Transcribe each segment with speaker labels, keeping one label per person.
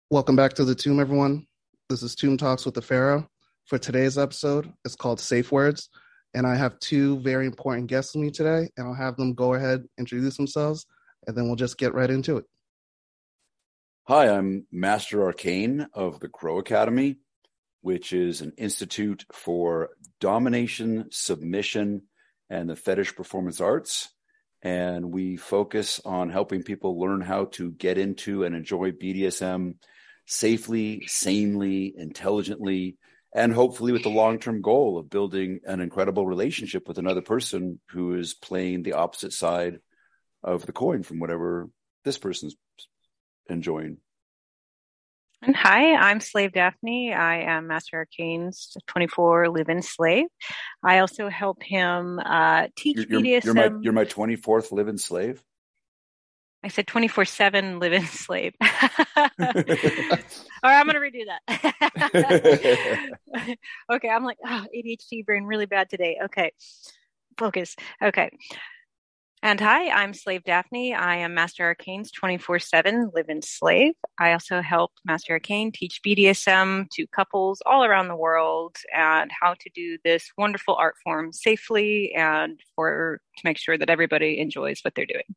Speaker 1: Welcome back to the Tomb, everyone. This is Tomb Talks with the Pharaoh. For today's episode, it's called Safe Words, and I have two very important guests with me today, and I'll have them go ahead, introduce themselves, and then we'll just get right into it.
Speaker 2: Hi, I'm Master Arcane of the Crow Academy, which is an institute for domination, submission, and the fetish performance arts. And we focus on helping people learn how to get into and enjoy BDSM safely, sanely, intelligently, and hopefully with the long-term goal of building an incredible relationship with another person who is playing the opposite side of the coin from whatever this person's enjoying.
Speaker 3: And hi, I'm Slave Daphne. I am Master Arcane's 24 live-in slave. I also help him teach BDSM.
Speaker 2: You're my 24th live-in slave?
Speaker 3: I said 24/7 live-in slave. All right, I'm going to redo that. Okay, I'm like, ADHD brain really bad today. Okay, focus. Okay. And hi, I'm Slave Daphne. I am Master Arcane's 24/7 live-in slave. I also help Master Arcane teach BDSM to couples all around the world and how to do this wonderful art form safely and to make sure that everybody enjoys what they're doing.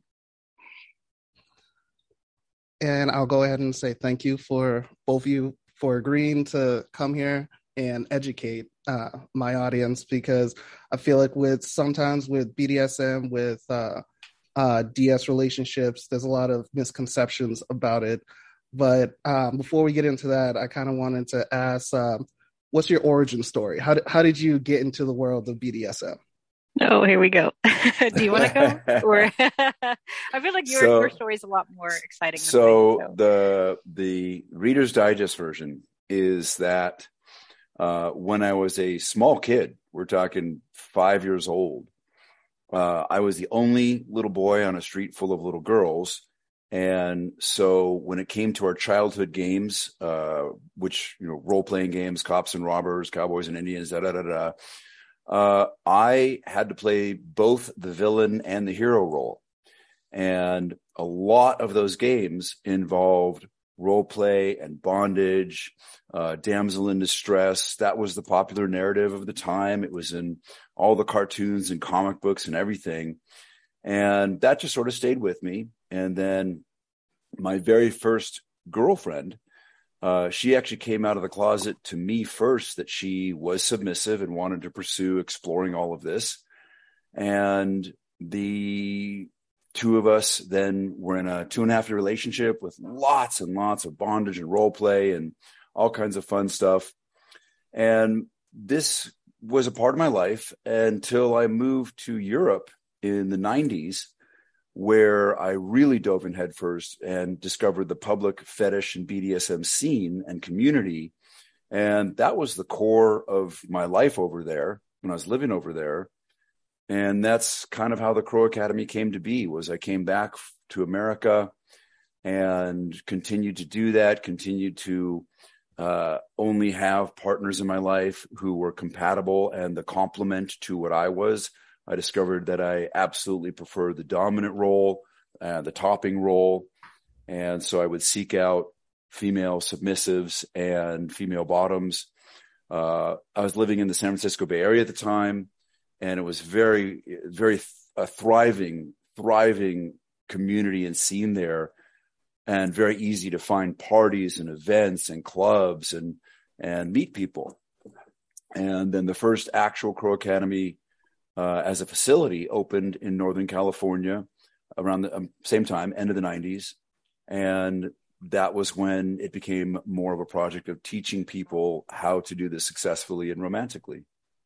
Speaker 1: And I'll go ahead and say thank you for both of you for agreeing to come here and educate my audience, because I feel like sometimes with BDSM, with DS relationships, there's a lot of misconceptions about it. But before we get into that, I kind of wanted to ask, what's your origin story? How did you get into the world of BDSM?
Speaker 3: Oh, here we go. Do you want to go? Or I feel like your story is a lot more exciting.
Speaker 2: So the Reader's Digest version is that when I was a small kid, we're talking 5 years old, I was the only little boy on a street full of little girls. And so when it came to our childhood games, which, role-playing games, cops and robbers, cowboys and Indians, I had to play both the villain and the hero role. And a lot of those games involved role play and bondage, damsel in distress. That was the popular narrative of the time. It was in all the cartoons and comic books and everything. And that just sort of stayed with me. And then my very first girlfriend, she actually came out of the closet to me first that she was submissive and wanted to pursue exploring all of this. And the two of us then were in a 2.5 year relationship with lots and lots of bondage and role play and all kinds of fun stuff. And this was a part of my life until I moved to Europe in the 90s, where I really dove in headfirst and discovered the public fetish and BDSM scene and community. And that was the core of my life over there when I was living over there. And that's kind of how the Crow Academy came to be. Was I came back to America and continued to do that, continued to only have partners in my life who were compatible and the complement to what I was. I discovered that I absolutely prefer the dominant role, the topping role. And so I would seek out female submissives and female bottoms. I was living in the San Francisco Bay Area at the time, and it was very, very a thriving community and scene there, and very easy to find parties and events and clubs and meet people. And then the first actual Crow Academy as a facility opened in Northern California around the same time, end of the 90s. And that was when it became more of a project of teaching people how to do this successfully and romantically.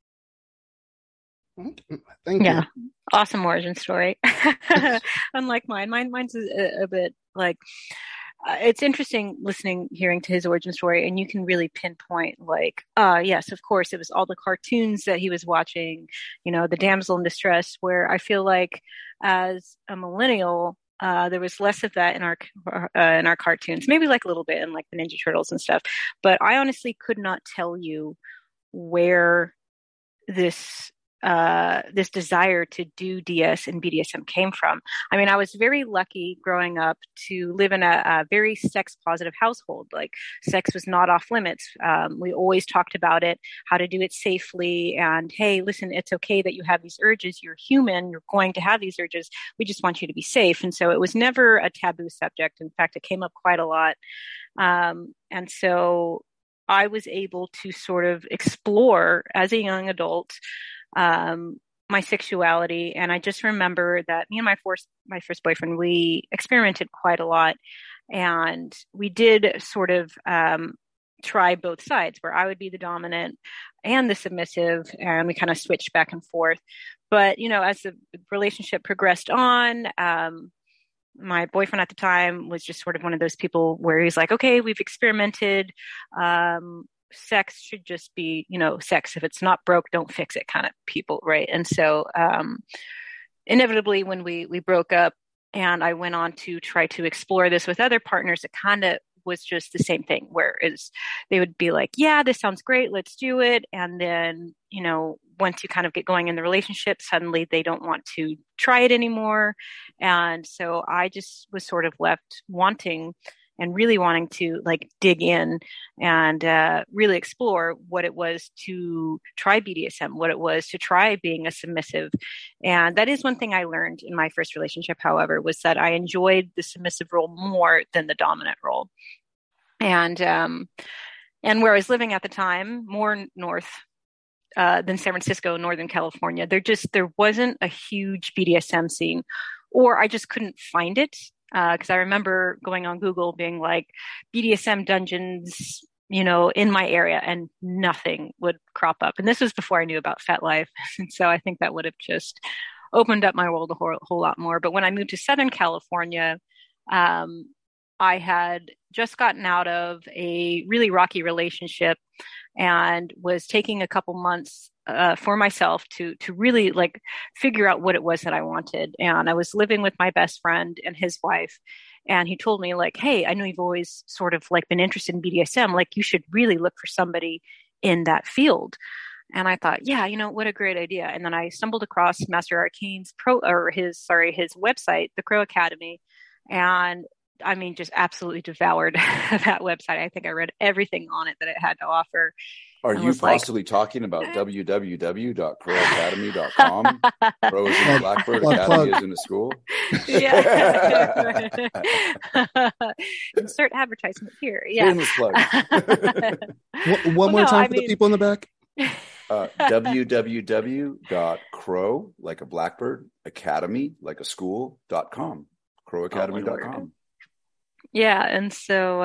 Speaker 1: Thank you.
Speaker 3: Awesome origin story. Unlike mine. Mine's a bit like, it's interesting hearing to his origin story, and you can really pinpoint yes, of course, it was all the cartoons that he was watching, the damsel in distress, where I feel like as a millennial, there was less of that in our cartoons, maybe like a little bit in like the Ninja Turtles and stuff. But I honestly could not tell you where this this desire to do DS and BDSM came from. I mean, I was very lucky growing up to live in a very sex positive household. Like, sex was not off limits. We always talked about it, how to do it safely. And hey, listen, it's okay that you have these urges. You're human. You're going to have these urges. We just want you to be safe. And so it was never a taboo subject. In fact, it came up quite a lot. And so I was able to sort of explore as a young adult my sexuality. And I just remember that me and my first boyfriend, we experimented quite a lot. And we did sort of try both sides, where I would be the dominant and the submissive, and we kind of switched back and forth. But, as the relationship progressed on, my boyfriend at the time was just sort of one of those people where he's like, okay, we've experimented. Sex should just be, sex. If it's not broke, don't fix it kind of people. Right. And so, inevitably when we broke up and I went on to try to explore this with other partners, it kind of was just the same thing, whereas they would be like, yeah, this sounds great. Let's do it. And then, once you kind of get going in the relationship, suddenly they don't want to try it anymore. And so I just was sort of left wanting to like dig in and really explore what it was to try BDSM, what it was to try being a submissive. And that is one thing I learned in my first relationship, however, was that I enjoyed the submissive role more than the dominant role. And where I was living at the time, more north than San Francisco, Northern California, there wasn't a huge BDSM scene, or I just couldn't find it. Because I remember going on Google being like BDSM dungeons, in my area, and nothing would crop up. And this was before I knew about FetLife. And so I think that would have just opened up my world a whole lot more. But when I moved to Southern California, I had just gotten out of a really rocky relationship and was taking a couple months for myself to really like figure out what it was that I wanted. And I was living with my best friend and his wife. And he told me like, hey, I know you've always sort of like been interested in BDSM. Like, you should really look for somebody in that field. And I thought, yeah, what a great idea. And then I stumbled across Master Arcane's his website, the Crow Academy. And I mean, just absolutely devoured that website. I think I read everything on it that it had to offer.
Speaker 2: Are you possibly talking about www.crowacademy.com? Crow is in Blackbird, Academy is in a school.
Speaker 3: Yeah. Insert advertisement here. Yeah.
Speaker 2: Shameless plug.
Speaker 1: One more time for the people in the back.
Speaker 2: www.crow, like a blackbird, academy, like a school.com. crowacademy.com.
Speaker 3: Yeah. And so,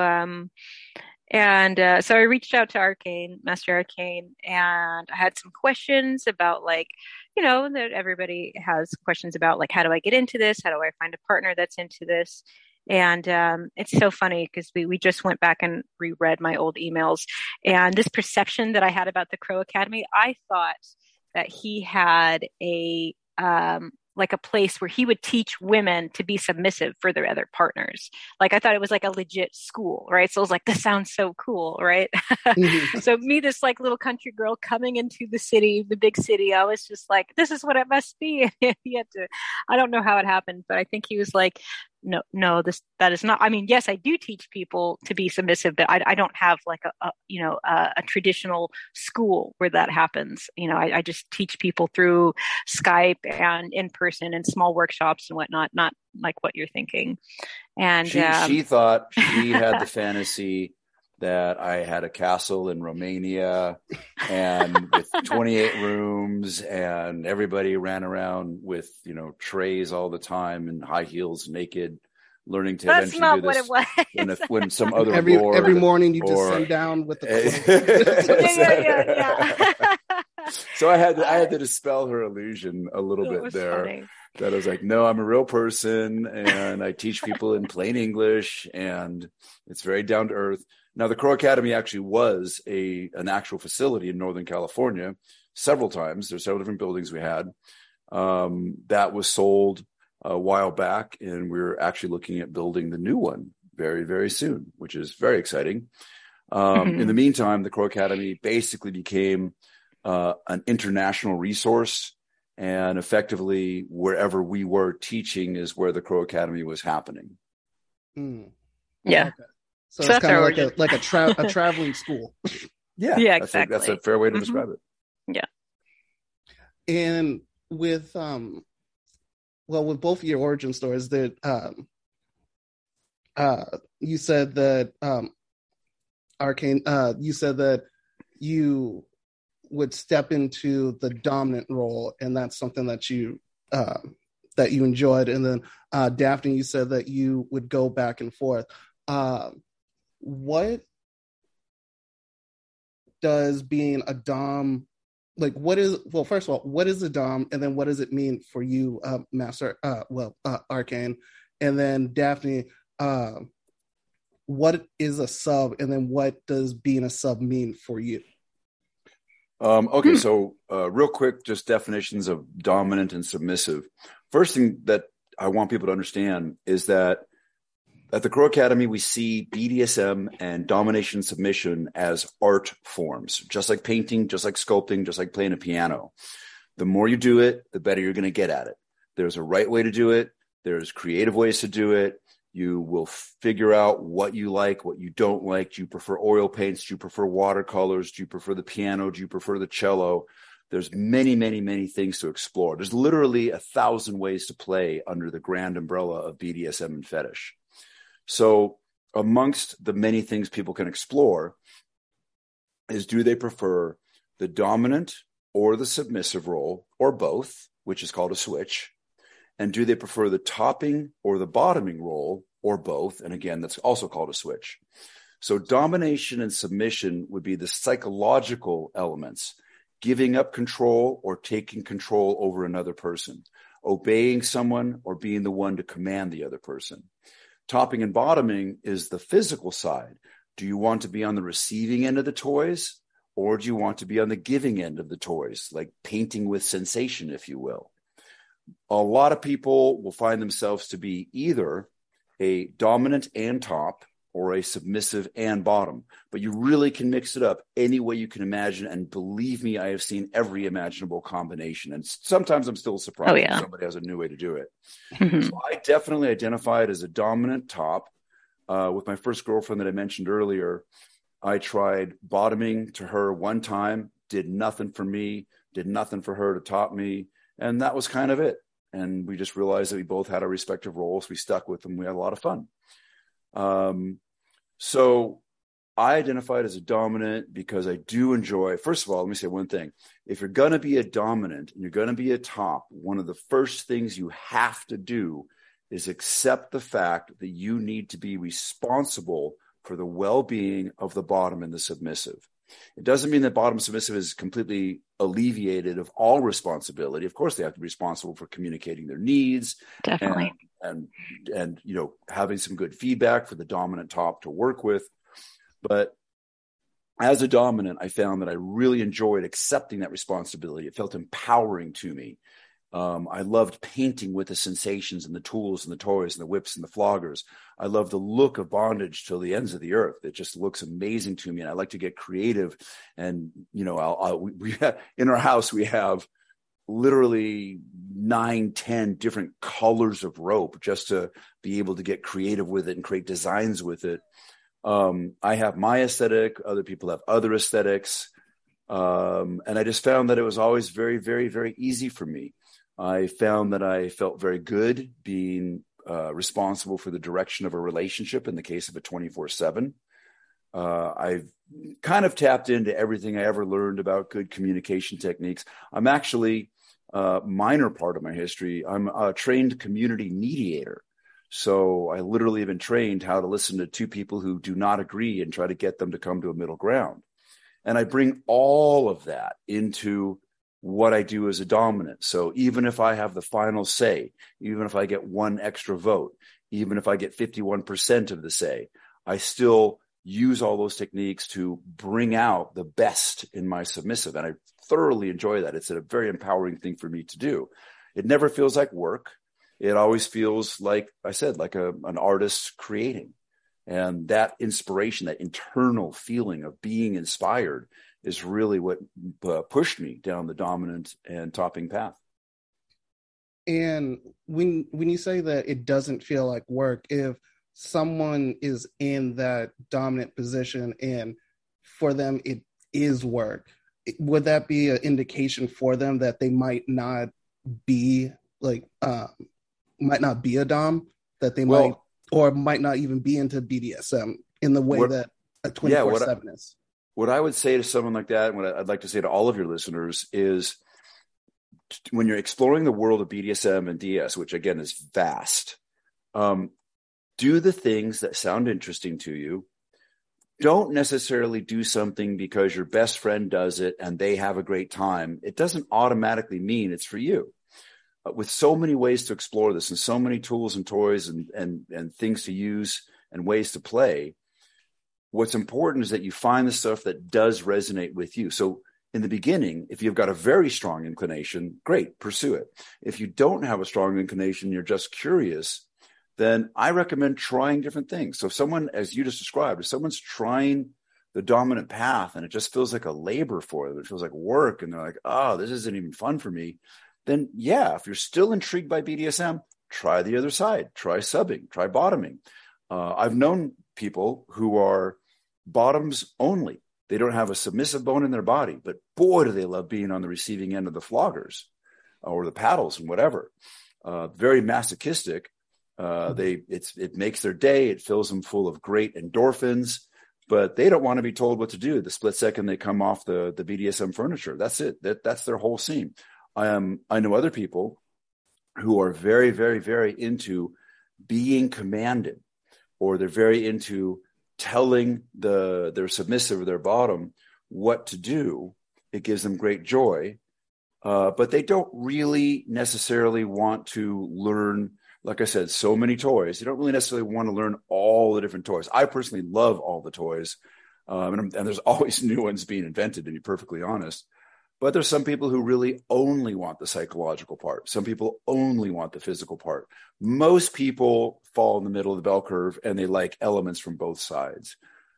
Speaker 3: so I reached out to Master Arcane, and I had some questions about like, that everybody has questions about, like, how do I get into this? How do I find a partner that's into this? And it's so funny because we just went back and reread my old emails, and this perception that I had about the Crow Academy, I thought that he had a like a place where he would teach women to be submissive for their other partners. Like, I thought it was like a legit school, right? So I was like, this sounds so cool, right? Mm-hmm. So me, this like little country girl coming into the big city, I was just like, this is what it must be. I don't know how it happened, but I think he was like, no, that is not, I mean, yes, I do teach people to be submissive, but I don't have like a traditional school where that happens. I just teach people through Skype and in person and small workshops and whatnot, not like what you're thinking. And
Speaker 2: she thought she had the fantasy that I had a castle in Romania and with 28 rooms, and everybody ran around with, trays all the time and high heels, naked, learning to
Speaker 3: That's
Speaker 2: eventually
Speaker 3: not
Speaker 2: do this
Speaker 3: what it was.
Speaker 2: when some other
Speaker 1: every morning you just send down with the
Speaker 3: yeah.
Speaker 2: So I had to dispel her illusion a little bit there.
Speaker 3: Funny.
Speaker 2: That I was like, no, I'm a real person, and I teach people in plain English, and it's very down to earth. Now, the Crow Academy actually was an actual facility in Northern California several times. There's several different buildings we had. That was sold a while back, and we're actually looking at building the new one very, very soon, which is very exciting. In the meantime, the Crow Academy basically became an international resource. And effectively, wherever we were teaching is where the Crow Academy was happening.
Speaker 1: Mm.
Speaker 3: Yeah.
Speaker 1: Okay. So it's kind of like a traveling school.
Speaker 3: Yeah, exactly.
Speaker 2: That's a fair way to describe it.
Speaker 3: Yeah.
Speaker 1: And with with both of your origin stories, that you said that Arcane, you said that you would step into the dominant role, and that's something that you enjoyed. And then Daphne, you said that you would go back and forth. What does being a dom, like, first of all, what is a dom, and then what does it mean for you, Master Arcane? And then Daphne, what is a sub, and then what does being a sub mean for you?
Speaker 2: Okay, so real quick, just definitions of dominant and submissive. First thing that I want people to understand is that at the Crow Academy, we see BDSM and domination submission as art forms, just like painting, just like sculpting, just like playing a piano. The more you do it, the better you're going to get at it. There's a right way to do it. There's creative ways to do it. You will figure out what you like, what you don't like. Do you prefer oil paints? Do you prefer watercolors? Do you prefer the piano? Do you prefer the cello? There's many, many, many things to explore. There's literally 1,000 ways to play under the grand umbrella of BDSM and fetish. So amongst the many things people can explore is, do they prefer the dominant or the submissive role, or both, which is called a switch? And do they prefer the topping or the bottoming role, or both? And again, that's also called a switch. So domination and submission would be the psychological elements, giving up control or taking control over another person, obeying someone or being the one to command the other person. Topping and bottoming is the physical side. Do you want to be on the receiving end of the toys, or do you want to be on the giving end of the toys, like painting with sensation, if you will? A lot of people will find themselves to be either a dominant and top or a submissive and bottom, but you really can mix it up any way you can imagine. And believe me, I have seen every imaginable combination. And sometimes I'm still surprised when somebody has a new way to do it. So I definitely identified as a dominant top. With my first girlfriend that I mentioned earlier, I tried bottoming to her one time, did nothing for me, did nothing for her to top me. And that was kind of it. And we just realized that we both had our respective roles. We stuck with them. We had a lot of fun. So I identified as a dominant because I do enjoy, first of all, let me say one thing. If you're going to be a dominant and you're going to be a top, one of the first things you have to do is accept the fact that you need to be responsible for the well-being of the bottom and the submissive. It doesn't mean that bottom submissive is completely alleviated of all responsibility. Of course, they have to be responsible for communicating their needs.
Speaker 3: Definitely.
Speaker 2: And you know, having some good feedback for the dominant top to work with. But as a dominant, I found that I really enjoyed accepting that responsibility. It felt empowering to me. I loved painting with the sensations and the tools and the toys and the whips and the floggers. I love the look of bondage till the ends of the earth. It just looks amazing to me. And I like to get creative. And, you know, in our house, we have literally 9-10 different colors of rope just to be able to get creative with it and create designs with it. I have my aesthetic. Other people have other aesthetics. And I just found that it was always very, very, very easy for me. I found that I felt very good being responsible for the direction of a relationship in the case of a 24/7. I've kind of tapped into everything I ever learned about good communication techniques. I'm actually a minor part of my history. I'm a trained community mediator. So I literally have been trained how to listen to two people who do not agree and try to get them to come to a middle ground. And I bring all of that into what I do as a dominant. So even if I have the final say, even if I get one extra vote, even if I get 51% of the say, I still use all those techniques to bring out the best in my submissive. And I thoroughly enjoy that. It's a very empowering thing for me to do. It never feels like work. It always feels like, I said, like an artist creating. And that inspiration, that internal feeling of being inspired is really what pushed me down the dominant and topping path.
Speaker 1: And when you say that it doesn't feel like work, if someone is in that dominant position and for them it is work, would that be an indication for them that they might not be might not be a dom, that they might not even be into BDSM in the way that a 24/7 is?
Speaker 2: What I would say to someone like that, and what I'd like to say to all of your listeners is, when you're exploring the world of BDSM and DS, which again is vast, do the things that sound interesting to you. Don't necessarily do something because your best friend does it and they have a great time. It doesn't automatically mean it's for you. With so many ways to explore this and so many tools and toys and things to use and ways to play, what's important is that you find the stuff that does resonate with you. So in the beginning, if you've got a very strong inclination, great, pursue it. If you don't have a strong inclination, you're just curious, then I recommend trying different things. So if someone, as you just described, if someone's trying the dominant path and it just feels like a labor for them, it feels like work, and they're like, oh, this isn't even fun for me, then yeah, if you're still intrigued by BDSM, try the other side, try subbing, try bottoming. I've known people who are bottoms only. They don't have a submissive bone in their body, but boy, do they love being on the receiving end of the floggers or the paddles and whatever. Very masochistic. It makes their day. It fills them full of great endorphins, but they don't want to be told what to do the split second they come off the BDSM furniture. That's it. That's their whole scene. I know other people who are very, very, very into being commanded, or they're very into telling their submissive or their bottom what to do. It gives them great joy, but they don't really necessarily want to learn. Like I said, so many toys. They don't really necessarily want to learn all the different toys. I personally love all the toys, and there's always new ones being invented, to be perfectly honest. But there's some people who really only want the psychological part. Some people only want the physical part. Most people fall in the middle of the bell curve, and they like elements from both sides.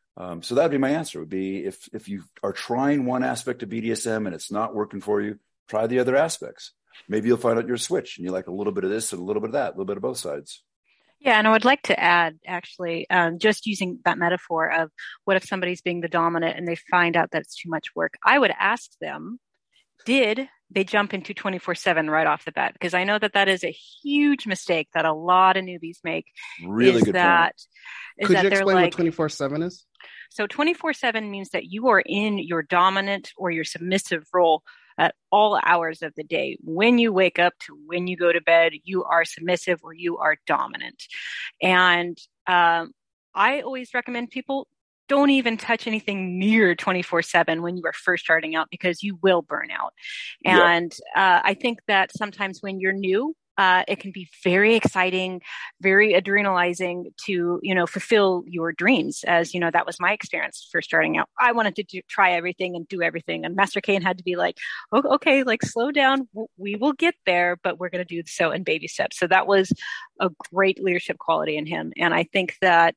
Speaker 2: So that'd be my answer. Would be if you are trying one aspect of BDSM and it's not working for you, try the other aspects. Maybe you'll find out your switch and you like a little bit of this and a little bit of that, a little bit of both sides.
Speaker 3: Yeah, and I would like to add, actually, just using that metaphor of what if somebody's being the dominant and they find out that it's too much work, I would ask them, did they jump into 24/7 right off the bat? Because I know that is a huge mistake that a lot of newbies make.
Speaker 2: Really good point.
Speaker 1: Could you explain what 24/7 is?
Speaker 3: So 24/7 means that you are in your dominant or your submissive role at all hours of the day. When you wake up to when you go to bed, you are submissive or you are dominant. And I always recommend people don't even touch anything near 24/7 when you are first starting out, because you will burn out. And I think that sometimes when you're new, it can be very exciting, very adrenalizing to, fulfill your dreams. As that was my experience for starting out. I wanted to try everything and do everything. And Master Kane had to be like, oh, okay, like slow down. We will get there, but we're going to do so in baby steps. So that was a great leadership quality in him. And I think that,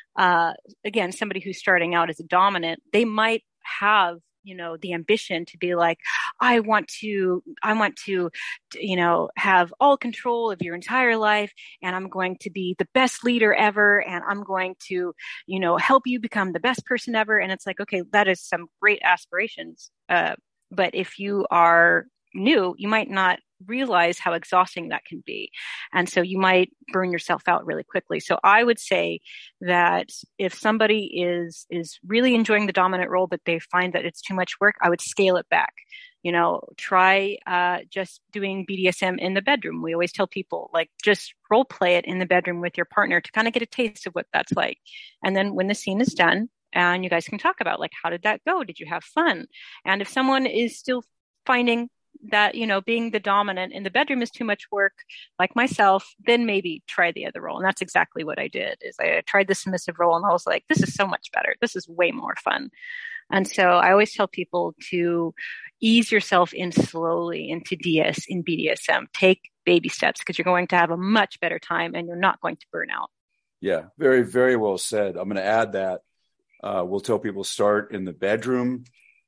Speaker 3: again, somebody who's starting out as a dominant, they might have the ambition to be like, I want to, have all control of your entire life. And I'm going to be the best leader ever. And I'm going to, help you become the best person ever. And it's like, okay, that is some great aspirations. But if you are new, you might not realize how exhausting that can be. And so you might burn yourself out really quickly. So I would say that if somebody is really enjoying the dominant role, but they find that it's too much work, I would scale it back. Try just doing BDSM in the bedroom. We always tell people, like, just role play it in the bedroom with your partner to kind of get a taste of what that's like. And then when the scene is done, and you guys can talk about, like, how did that go? Did you have fun? And if someone is still finding that, being the dominant in the bedroom is too much work, like myself, then maybe try the other role. And that's exactly what I did, is I tried the submissive role and I was like, this is so much better. This is way more fun. And so I always tell people to ease yourself in slowly into DS in BDSM. Take baby steps, because you're going to have a much better time and you're not going to burn out.
Speaker 2: Yeah, very, very well said. I'm going to add that we'll tell people start in the bedroom.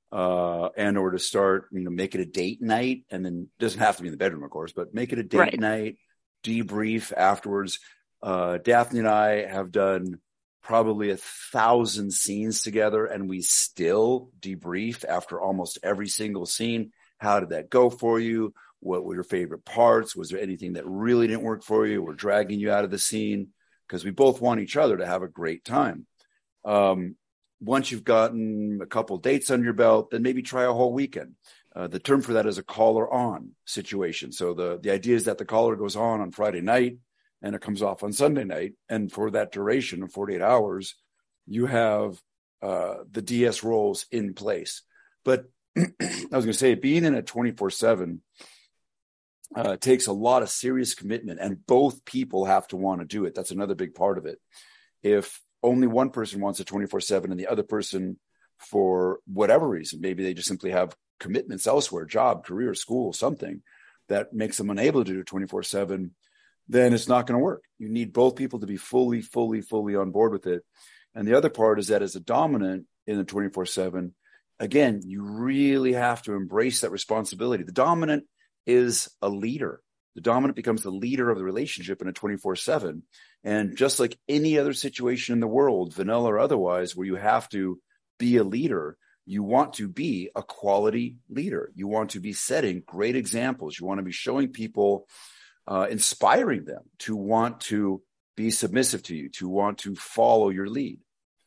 Speaker 2: and or to start, make it a date night, and then it doesn't have to be in the bedroom, of course, but make it a date night, debrief afterwards. Daphne and I have done probably 1,000 scenes together, and we still debrief after almost every single scene. How did that go for you? What were your favorite parts? Was there anything that really didn't work for you or dragging you out of the scene? Because we both want each other to have a great time. Once you've gotten a couple dates under your belt, then maybe try a whole weekend. The term for that is a caller on situation. So the idea is that the caller goes on Friday night and it comes off on Sunday night. And for that duration of 48 hours, you have the DS roles in place. But I was going to say, being in a 24/7 takes a lot of serious commitment, and both people have to want to do it. That's another big part of it. If only one person wants a 24/7 and the other person, for whatever reason, maybe they just simply have commitments elsewhere, job, career, school, something that makes them unable to do 24/7, then it's not going to work. You need both people to be fully on board with it. And the other part is that as a dominant in the 24/7, again, you really have to embrace that responsibility. The dominant is a leader. The dominant becomes the leader of the relationship in a 24/7. And just like any other situation in the world, vanilla or otherwise, where you have to be a leader, you want to be a quality leader. You want to be setting great examples. You want to be showing people, inspiring them to want to be submissive to you, to want to follow your lead.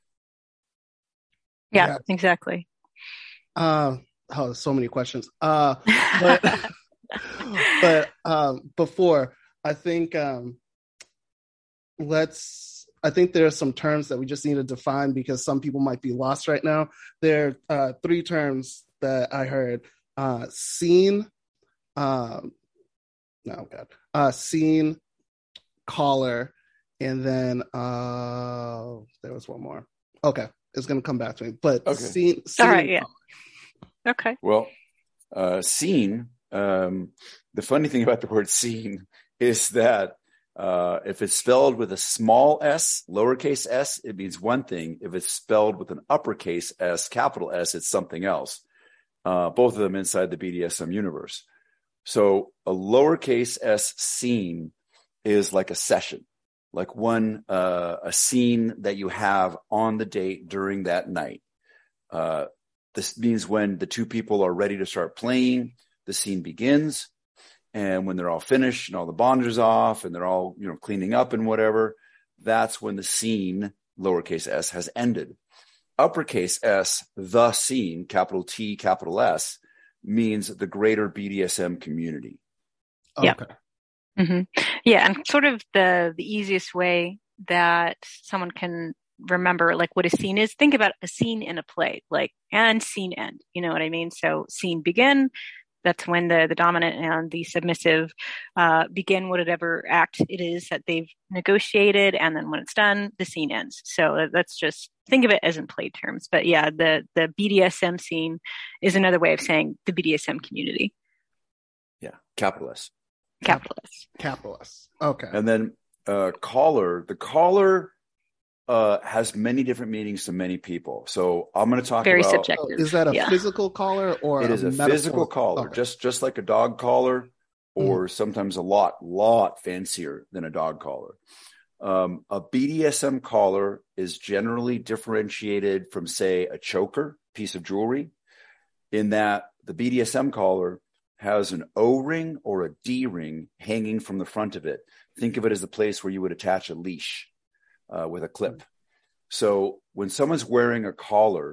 Speaker 3: Yeah, exactly.
Speaker 1: So many questions. But before, I think I think there are some terms that we just need to define because some people might be lost right now. There are 3 terms that I heard: scene, scene, caller, and then there was one more. Okay, it's going to come back to me. But
Speaker 2: okay.
Speaker 1: Scene.
Speaker 3: All right, yeah. Okay.
Speaker 2: Well, scene. The funny thing about the word scene is that if it's spelled with a small s, lowercase s, it means one thing. If it's spelled with an uppercase S, capital S, it's something else. Both of them inside the BDSM universe. So a lowercase s scene is like a session, like a scene that you have on the date during that night. This means when the 2 people are ready to start playing, the scene begins. And when they're all finished and all the bondage's off and they're all, cleaning up and whatever, that's when the scene, lowercase s, has ended. Uppercase S, the scene, capital T, capital S, means the greater BDSM community.
Speaker 3: Yeah. Okay. Mm-hmm. Yeah. And sort of the easiest way that someone can remember like what a scene is, think about a scene in a play, like, and scene end, you know what I mean? So scene begin, that's when the dominant and the submissive begin whatever act it is that they've negotiated. And then when it's done, the scene ends. So that's just, think of it as in play terms. But yeah, the BDSM scene is another way of saying the BDSM community.
Speaker 2: Yeah, capital S.
Speaker 3: Capital S.
Speaker 1: Capital S. Okay.
Speaker 2: And then caller, the caller has many different meanings to many people. So I'm going to talk
Speaker 3: very
Speaker 2: about...
Speaker 3: subjective.
Speaker 1: Is that a physical caller or
Speaker 2: it is a physical caller, okay. just like a dog collar, or sometimes a lot fancier than a dog collar. A BDSM collar is generally differentiated from, say, a choker, piece of jewelry, in that the BDSM collar has an O-ring or a D-ring hanging from the front of it. Think of it as the place where you would attach a leash with a clip. So when someone's wearing a collar,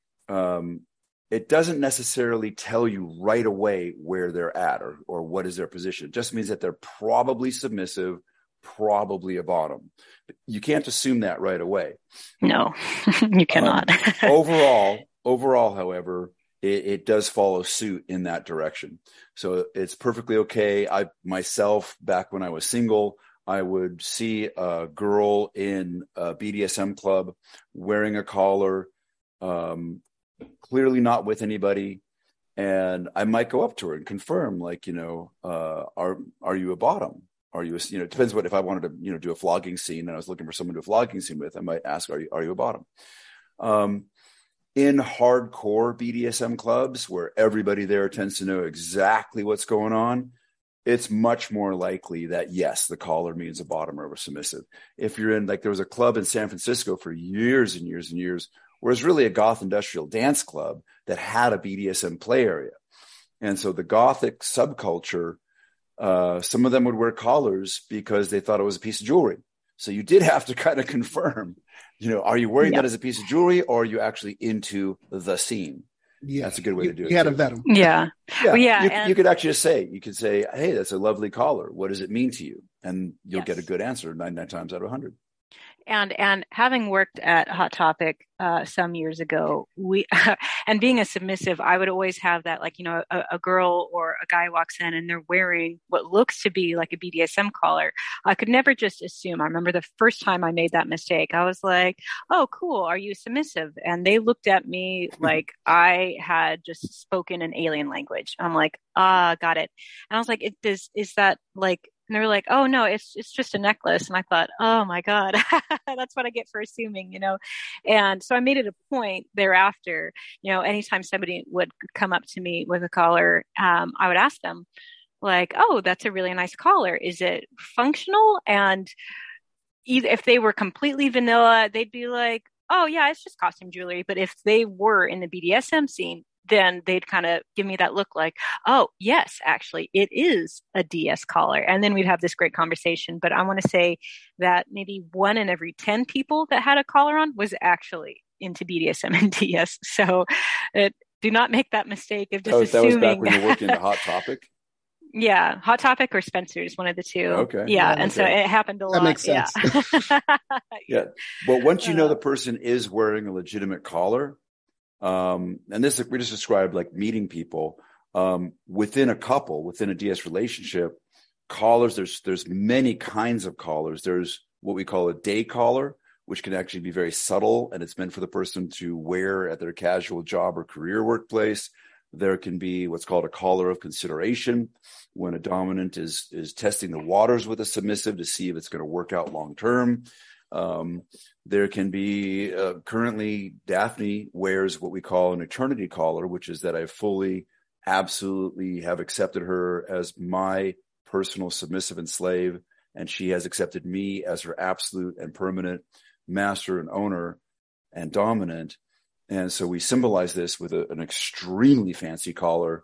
Speaker 2: it doesn't necessarily tell you right away where they're at or what is their position. It just means that they're probably submissive, probably a bottom. But you can't assume that right away.
Speaker 3: No, you cannot.
Speaker 2: Overall, however, it does follow suit in that direction. So it's perfectly okay. I myself, back when I was single, I would see a girl in a BDSM club wearing a collar, clearly not with anybody. And I might go up to her and confirm, like, are you a bottom? Are you, it depends if I wanted to, do a flogging scene and I was looking for someone to do a flogging scene with, I might ask, are you a bottom? in hardcore BDSM clubs where everybody there tends to know exactly what's going on, it's much more likely that, yes, the collar means a bottomer or a submissive. If you're in, like, there was a club in San Francisco for years and years and years, where it's really a goth industrial dance club that had a BDSM play area. And so the gothic subculture, some of them would wear collars because they thought it was a piece of jewelry. So you did have to kind of confirm, are you wearing that as a piece of jewelry, or are you actually into the scene? Yeah, that's a good way to do it.
Speaker 1: You had to vet them.
Speaker 3: Yeah.
Speaker 2: Well, you could actually say, hey, that's a lovely collar. What does it mean to you? And you'll get a good answer 99 times out of 100.
Speaker 3: And having worked at Hot Topic some years ago, and being a submissive, I would always have that, like, a girl or a guy walks in and they're wearing what looks to be like a BDSM collar. I could never just assume. I remember the first time I made that mistake, I was like, oh, cool. Are you submissive? And they looked at me like I had just spoken an alien language. I'm like, got it. And I was like, is that like, and they were like, oh, no, it's just a necklace. And I thought, oh, my God, that's what I get for assuming, And so I made it a point thereafter, anytime somebody would come up to me with a collar, I would ask them, like, oh, that's a really nice collar. Is it functional? And if they were completely vanilla, they'd be like, oh, yeah, it's just costume jewelry. But if they were in the BDSM scene, then they'd kind of give me that look like, oh, yes, actually, it is a DS collar. And then we'd have this great conversation. But I want to say that maybe 1 in every 10 people that had a collar on was actually into BDSM and DS. So do not make that mistake of just assuming.
Speaker 2: That was back when you were working at Hot Topic?
Speaker 3: Yeah, Hot Topic or Spencer's, one of the two.
Speaker 2: Okay.
Speaker 3: Yeah, and so it happened a lot.
Speaker 1: That makes sense.
Speaker 2: Yeah. But once you know the person is wearing a legitimate collar, and this, we just described like meeting people, within a DS relationship, collars, there's many kinds of collars. There's what we call a day collar, which can actually be very subtle, and it's meant for the person to wear at their casual job or career workplace. There can be what's called a collar of consideration, when a dominant is testing the waters with a submissive to see if it's going to work out long term. There can be, currently Daphne wears what we call an eternity collar, which is that I fully, absolutely have accepted her as my personal submissive and slave, and she has accepted me as her absolute and permanent master and owner and dominant. And so we symbolize this with an extremely fancy collar,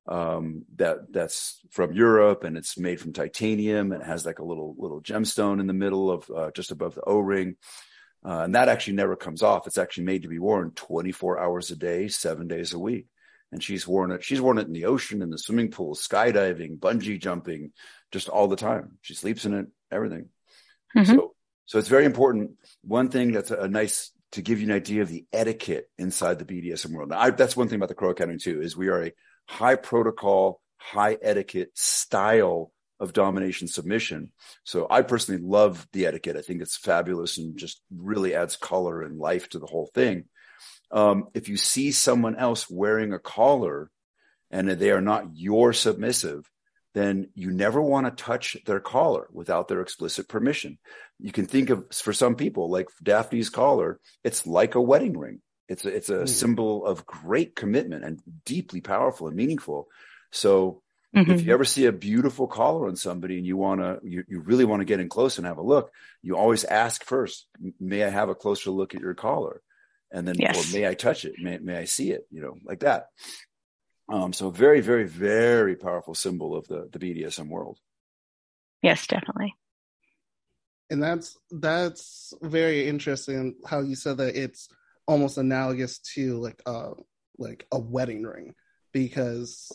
Speaker 2: that's from Europe, and it's made from titanium, and it has like a little gemstone in the middle of, just above the O-ring. And that actually never comes off. It's actually made to be worn 24 hours a day, 7 days a week. And she's worn it in the ocean, in the swimming pool, skydiving, bungee jumping, just all the time. She sleeps in it, everything. Mm-hmm. So it's very important. One thing that's a nice, to give you an idea of the etiquette inside the BDSM world. Now, that's one thing about the Crow Academy too, is we are a high protocol, high etiquette style of domination submission. So I personally love the etiquette. I think it's fabulous and just really adds color and life to the whole thing. If you see someone else wearing a collar and they are not your submissive, then you never want to touch their collar without their explicit permission. You can think of, for some people, like Daphne's collar, it's like a wedding ring. It's a symbol of great commitment and deeply powerful and meaningful. So if you ever see a beautiful collar on somebody and you really want to get in close and have a look, you always ask first, may I have a closer look at your collar? And then, or may I touch it? May I see it? Like that. So very, very, very powerful symbol of the BDSM world.
Speaker 3: Yes, definitely.
Speaker 1: And that's very interesting how you said that it's almost analogous to like a wedding ring, because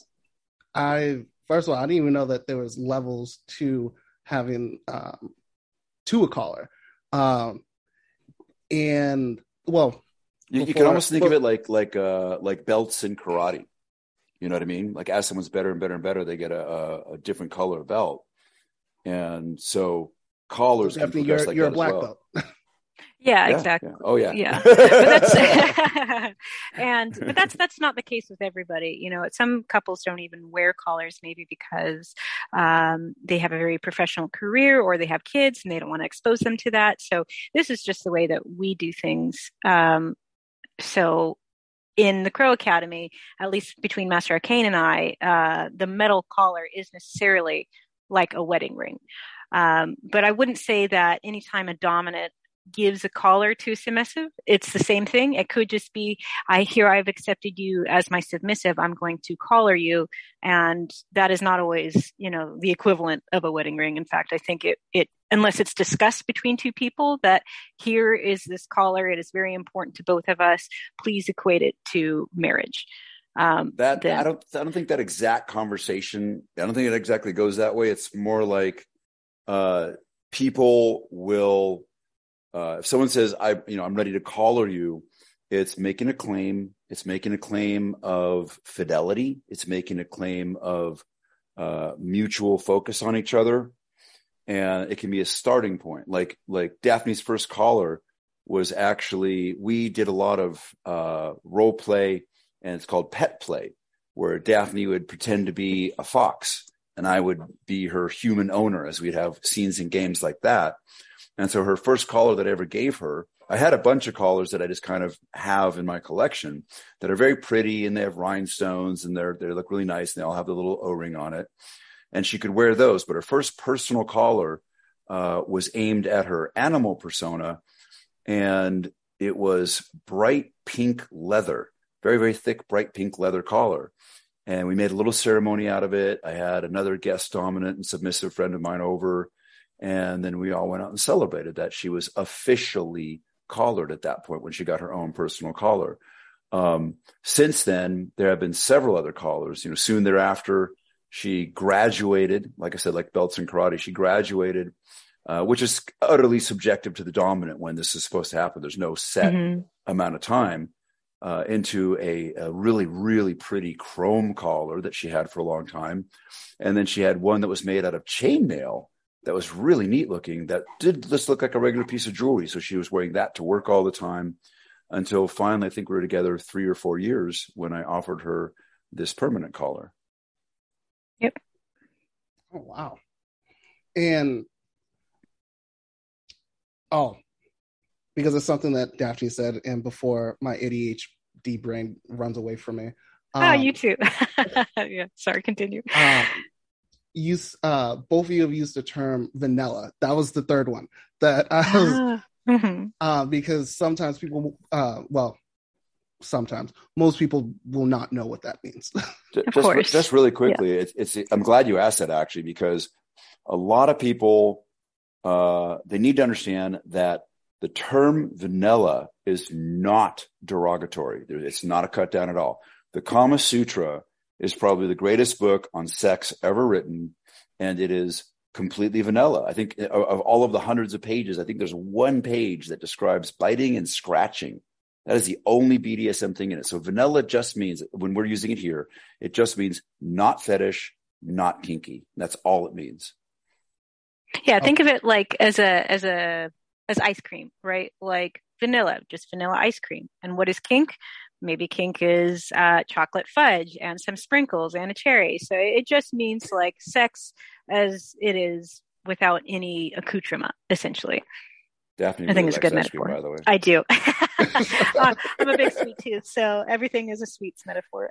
Speaker 1: first of all, I didn't even know that there was levels to having to a collar. And well,
Speaker 2: you can almost think of it like belts in karate. You know what I mean? Like as someone's better and better and better, they get a different color belt. And so collars can progress like
Speaker 1: you're
Speaker 2: that
Speaker 1: a black
Speaker 2: as well.
Speaker 1: belt.
Speaker 3: Yeah, exactly.
Speaker 2: Yeah. Oh yeah.
Speaker 3: Yeah. But that's not the case with everybody. Some couples don't even wear collars, maybe because they have a very professional career or they have kids and they don't want to expose them to that. So this is just the way that we do things. So in the Crow Academy, at least between Master Arcane and I, the metal collar is necessarily like a wedding ring. But I wouldn't say that anytime a dominant gives a collar to a submissive, it's the same thing. It could just be, I've accepted you as my submissive, I'm going to collar you. And that is not always, the equivalent of a wedding ring. In fact, I think it unless it's discussed between two people that here is this collar, it is very important to both of us, please equate it to marriage.
Speaker 2: I don't think that exact conversation, I don't think it exactly goes that way. It's more like people will, if someone says, I'm ready to collar you, it's making a claim. It's making a claim of fidelity. It's making a claim of mutual focus on each other. And it can be a starting point. Like Daphne's first collar was actually, we did a lot of role play, and it's called pet play, where Daphne would pretend to be a fox and I would be her human owner, as we'd have scenes in games like that. And so her first collar that I ever gave her, I had a bunch of collars that I just kind of have in my collection that are very pretty, and they have rhinestones, and they look really nice, and they all have the little O-ring on it. And she could wear those. But her first personal collar was aimed at her animal persona, and it was bright pink leather, very, very thick, bright pink leather collar. And we made a little ceremony out of it. I had another guest dominant and submissive friend of mine over, and then we all went out and celebrated that she was officially collared at that point when she got her own personal collar. Since then, there have been several other collars. Soon thereafter, she graduated, like I said, like belts in karate, she graduated, which is utterly subjective to the dominant when this is supposed to happen. There's no set amount of time, into a really, really pretty chrome collar that she had for a long time. And then she had one that was made out of chainmail that was really neat looking, that did just look like a regular piece of jewelry. So she was wearing that to work all the time until finally, I think we were together 3 or 4 years when I offered her this permanent collar.
Speaker 3: Yep.
Speaker 1: Oh, wow. And, because it's something that Daphne said, and before my ADHD brain runs away from me.
Speaker 3: You too. Yeah, sorry, continue.
Speaker 1: Both of you have used the term vanilla. That was the third one that I was, because sometimes people, sometimes most people will not know what that means.
Speaker 2: Just really quickly, yeah. I'm glad you asked that, actually, because a lot of people, they need to understand that the term vanilla is not derogatory. It's not a cut down at all. The Kama Sutra is probably the greatest book on sex ever written, and it is completely vanilla. I think of all of the hundreds of pages, I think there's one page that describes biting and scratching. That is the only BDSM thing in it. So vanilla just means, when we're using it here, it just means not fetish, not kinky. That's all it means.
Speaker 3: Yeah, think of it like as ice cream, right? Like vanilla, just vanilla ice cream. And what is kink? Maybe kink is chocolate fudge and some sprinkles and a cherry. So it just means like sex as it is without any accoutrement, essentially.
Speaker 2: Daphne,
Speaker 3: I think it's a good metaphor.
Speaker 2: Cream, by the way.
Speaker 3: I do. I'm a big sweet tooth, so everything is a sweets metaphor.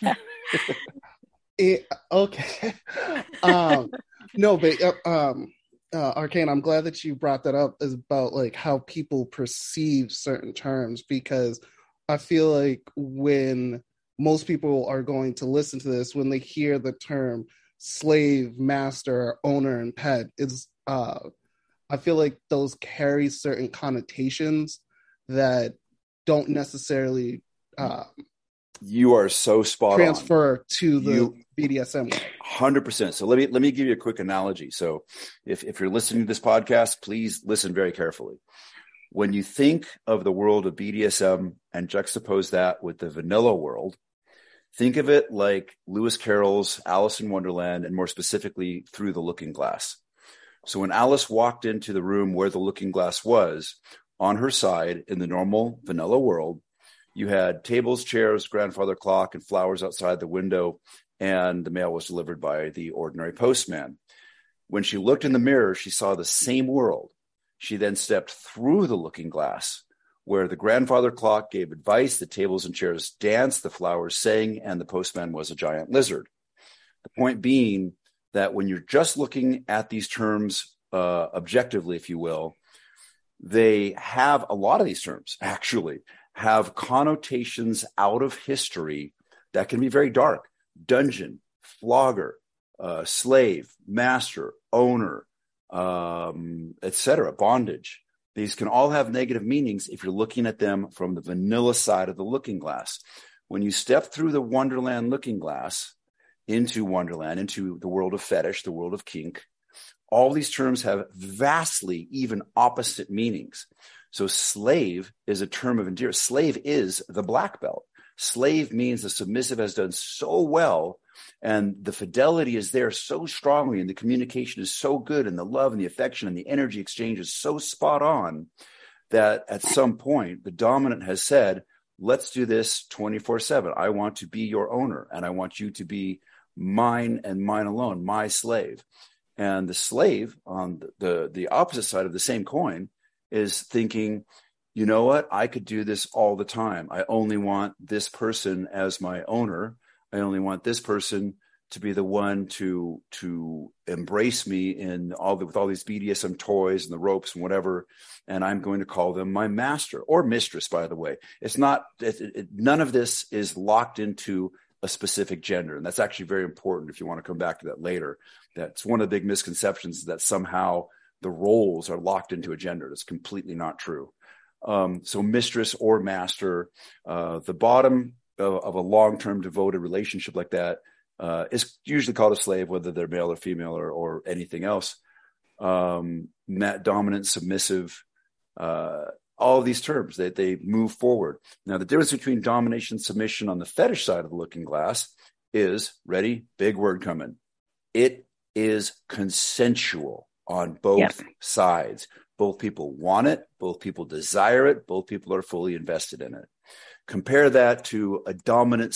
Speaker 1: Okay. No, but Arcane, I'm glad that you brought that up, is about like how people perceive certain terms, because I feel like when most people are going to listen to this, when they hear the term slave, master, owner, and pet, I feel like those carry certain connotations that don't necessarily
Speaker 2: you are so spot
Speaker 1: transfer to the BDSM way.
Speaker 2: 100%. So let me give you a quick analogy. So if you're listening to this podcast, please listen very carefully. When you think of the world of BDSM and juxtapose that with the vanilla world, think of it like Lewis Carroll's Alice in Wonderland, and more specifically, Through the Looking Glass. So when Alice walked into the room where the looking glass was, on her side in the normal vanilla world, you had tables, chairs, grandfather clock, and flowers outside the window, and the mail was delivered by the ordinary postman. When she looked in the mirror, she saw the same world. She then stepped through the looking glass, where the grandfather clock gave advice, the tables and chairs danced, the flowers sang, and the postman was a giant lizard. The point being that when you're just looking at these terms objectively, if you will, they have, a lot of these terms actually have connotations out of history that can be very dark. Dungeon, flogger, slave, master, owner, etc., bondage. These can all have negative meanings if you're looking at them from the vanilla side of the looking glass. When you step through the Wonderland looking glass into Wonderland, into the world of fetish, the world of kink, all these terms have vastly even opposite meanings. So slave is a term of endearment. Slave is the black belt. Slave means the submissive has done so well, and the fidelity is there so strongly, and the communication is so good, and the love and the affection and the energy exchange is so spot on that at some point the dominant has said, let's do this 24/7. I want to be your owner, and I want you to be mine and mine alone, my slave. And the slave on the opposite side of the same coin is thinking, you know what? I could do this all the time. I only want this person as my owner. I only want this person to be the one to embrace me with all these BDSM toys and the ropes and whatever. And I'm going to call them my master or mistress, by the way. It's not, none of this is locked into a specific gender. And that's actually very important if you want to come back to that later. That's one of the big misconceptions, that somehow the roles are locked into a gender. That's completely not true. So mistress or master, the bottom of a long-term devoted relationship like that is usually called a slave, whether they're male or female or anything else. Dominant, submissive, all of these terms, they move forward. Now, the difference between domination and submission on the fetish side of the looking glass is, ready, big word coming, it is consensual on both sides. Both people want it, both people desire it, both people are fully invested in it. Compare that to a dominant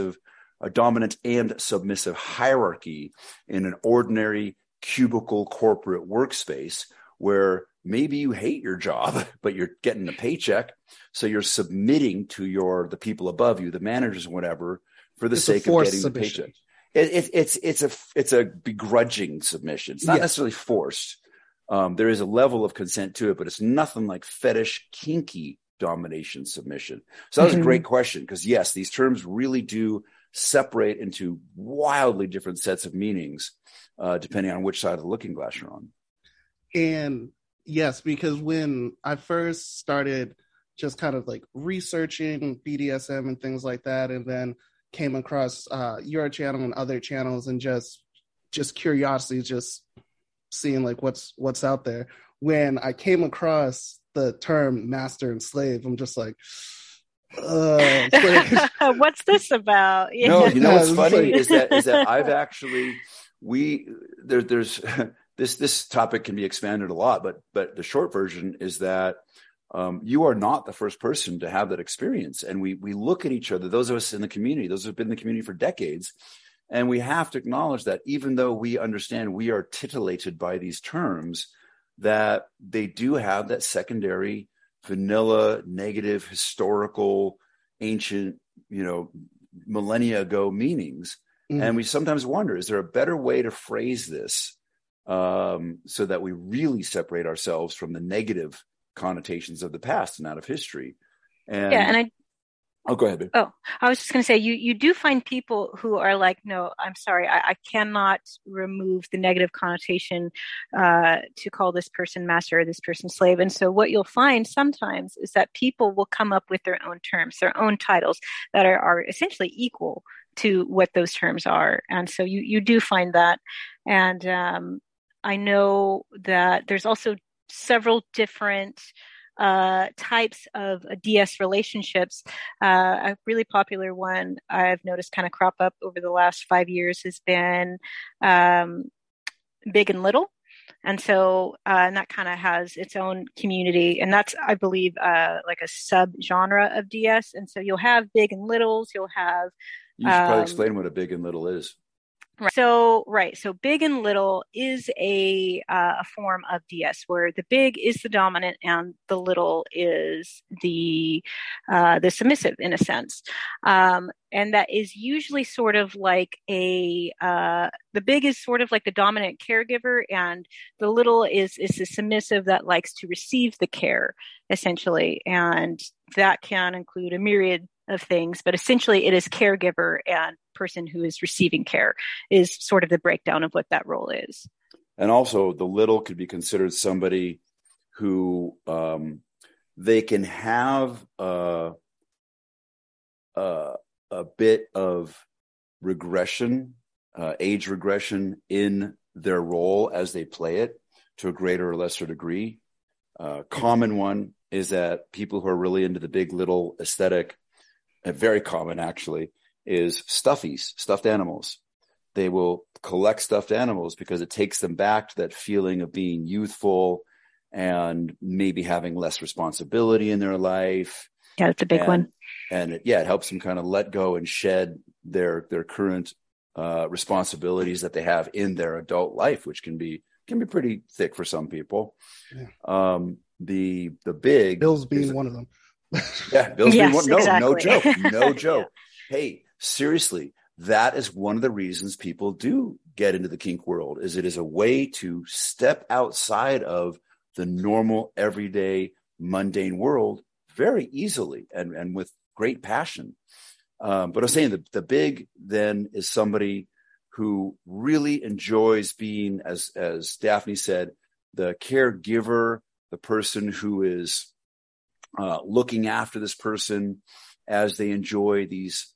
Speaker 2: and submissive hierarchy in an ordinary cubicle corporate workspace where maybe you hate your job, but you're getting a paycheck. So you're submitting to the people above you, the managers and whatever, for the sake of getting the paycheck. It's a begrudging submission. It's not necessarily forced. There is a level of consent to it, but it's nothing like fetish, kinky domination submission. So that was a great question, because yes, these terms really do separate into wildly different sets of meanings, depending on which side of the looking glass you're on.
Speaker 1: And yes, because when I first started just kind of like researching BDSM and things like that, and then came across your channel and other channels, and just curiosity, just seeing like what's out there. When I came across the term master and slave, I'm just like,
Speaker 3: what's this about?
Speaker 2: Yeah. No, you know what's funny is that I've actually there's this topic can be expanded a lot, but the short version is that you are not the first person to have that experience. And we look at each other, those of us in the community, those who have been in the community for decades, and we have to acknowledge that even though we understand we are titillated by these terms, that they do have that secondary, vanilla, negative, historical, ancient, millennia ago meanings. Mm-hmm. And we sometimes wonder, is there a better way to phrase this so that we really separate ourselves from the negative connotations of the past and out of history? Go ahead, babe.
Speaker 3: Oh, I was just going to say, you do find people who are like, no, I'm sorry, I cannot remove the negative connotation to call this person master or this person slave. And so what you'll find sometimes is that people will come up with their own terms, their own titles that are essentially equal to what those terms are. And so you do find that. And I know that there's also several different types of DS relationships. A really popular one I've noticed kind of crop up over the last 5 years has been big and little. And so, and that kind of has its own community, and that's, I believe, like a sub-genre of DS. And so you'll have big and littles, you'll have...
Speaker 2: You should probably explain what a big and little is.
Speaker 3: Right. So big and little is a form of DS where the big is the dominant and the little is the submissive in a sense. And that is usually sort of like the big is sort of like the dominant caregiver, and the little is the submissive that likes to receive the care, essentially. And that can include a myriad of things, but essentially it is caregiver and person who is receiving care is sort of the breakdown of what that role is.
Speaker 2: And also the little could be considered somebody who they can have a bit of regression, age regression in their role as they play it to a greater or lesser degree. Common one is that people who are really into the big little aesthetic, very common actually, is stuffies, stuffed animals. They will collect stuffed animals because it takes them back to that feeling of being youthful and maybe having less responsibility in their life.
Speaker 3: Yeah, that's a big one.
Speaker 2: And it helps them kind of let go and shed their current responsibilities that they have in their adult life, which can be pretty thick for some people. Yeah. The big
Speaker 1: Bill's being one of them.
Speaker 2: Yeah, Bill's being one. No,
Speaker 3: exactly.
Speaker 2: no joke. No joke. Yeah. Hey, seriously, that is one of the reasons people do get into the kink world, is it is a way to step outside of the normal, everyday, mundane world very easily and with great passion. But I was saying the big then is somebody who really enjoys being, as Daphne said, the caregiver, the person who is looking after this person as they enjoy these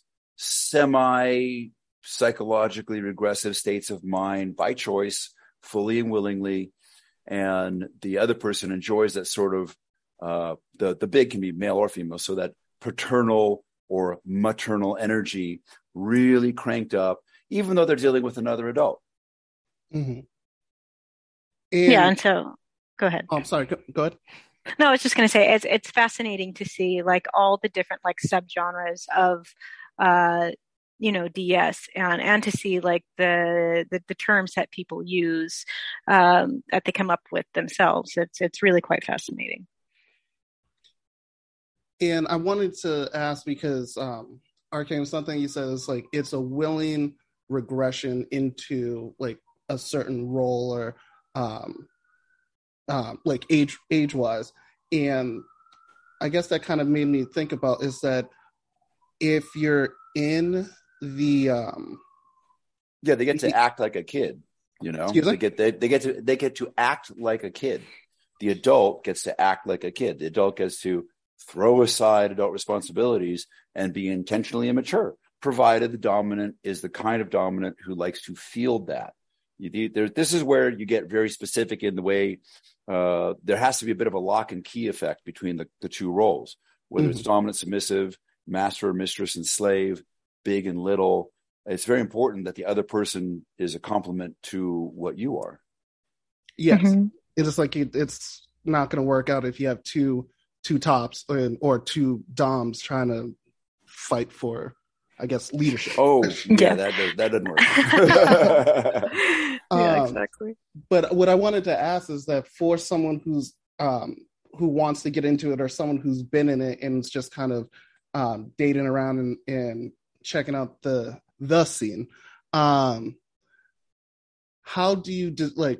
Speaker 2: semi psychologically regressive states of mind by choice, fully and willingly. And the other person enjoys that sort of, the big can be male or female. So that paternal or maternal energy really cranked up, even though they're dealing with another adult.
Speaker 1: Mm-hmm.
Speaker 3: And so go ahead.
Speaker 1: Oh, I'm sorry. Go ahead.
Speaker 3: No, I was just going to say it's fascinating to see like all the different like subgenres of DS and to see like the terms that people use that they come up with themselves. It's really quite fascinating.
Speaker 1: And I wanted to ask because Arcane, something you said is like it's a willing regression into like a certain role or like age wise, and I guess that kind of made me think about is that if you're in the
Speaker 2: they get to act like a kid, they get to act like a kid. The adult gets to act like a kid. The adult gets to throw aside adult responsibilities and be intentionally immature, provided the dominant is the kind of dominant who likes to field that. This is where you get very specific in the way there has to be a bit of a lock and key effect between the two roles, whether it's dominant, submissive, master, mistress, and slave, big and little. It's very important that the other person is a complement to what you are.
Speaker 1: Yes. Mm-hmm. It's like it's not going to work out if you have two tops or two doms trying to fight for, I guess, leadership.
Speaker 2: Oh, yeah, that doesn't work.
Speaker 3: Yeah, exactly.
Speaker 1: But what I wanted to ask is that for someone who's who wants to get into it, or someone who's been in it and is just kind of dating around and checking out the scene, how do you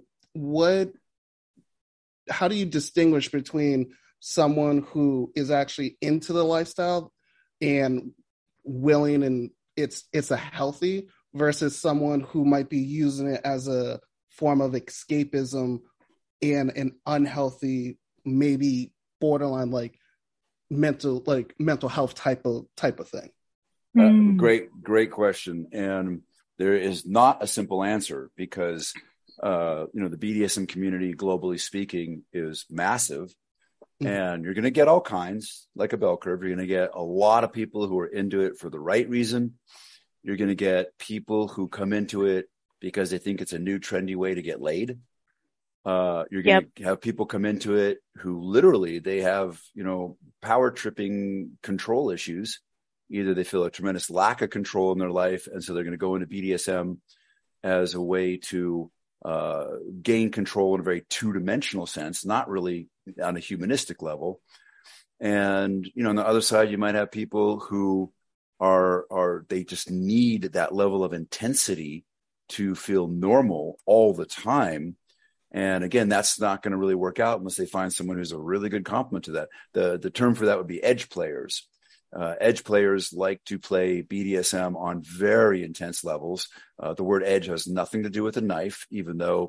Speaker 1: how do you distinguish between someone who is actually into the lifestyle and willing and it's a healthy versus someone who might be using it as a form of escapism and an unhealthy, maybe borderline like mental health type of thing?
Speaker 2: Great question. And there is not a simple answer because the BDSM community, globally speaking, is massive. And you're going to get all kinds, like a bell curve. You're going to get a lot of people who are into it for the right reason. You're going to get people who come into it because they think it's a new trendy way to get laid. You're going to have people come into it who literally they have, power tripping control issues Either they feel a tremendous lack of control in their life, and so they're going to go into BDSM as a way to gain control in a very two-dimensional sense, not really on a humanistic level. And, on the other side, you might have people who they just need that level of intensity to feel normal all the time. And again, that's not going to really work out unless they find someone who's a really good complement to that. The term for that would be edge players. Edge players like to play BDSM on very intense levels. The word edge has nothing to do with a knife, even though,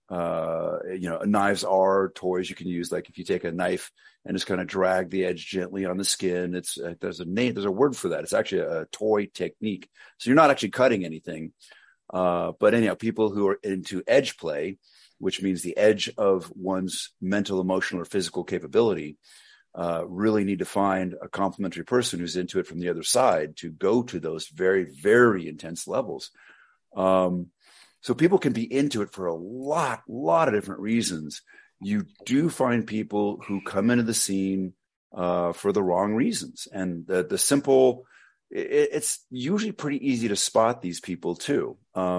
Speaker 2: knives are toys you can use. Like if you take a knife and just kind of drag the edge gently on the skin, there's a word for that. It's actually a toy technique. So you're not actually cutting anything. But anyhow, people who are into edge play, which means the edge of one's mental, emotional, or physical capability, really need to find a complementary person who's into it from the other side to go to those very, very intense levels. So people can be into it for a lot of different reasons. You do find people who come into the scene for the wrong reasons. And the simple, it's usually pretty easy to spot these people too.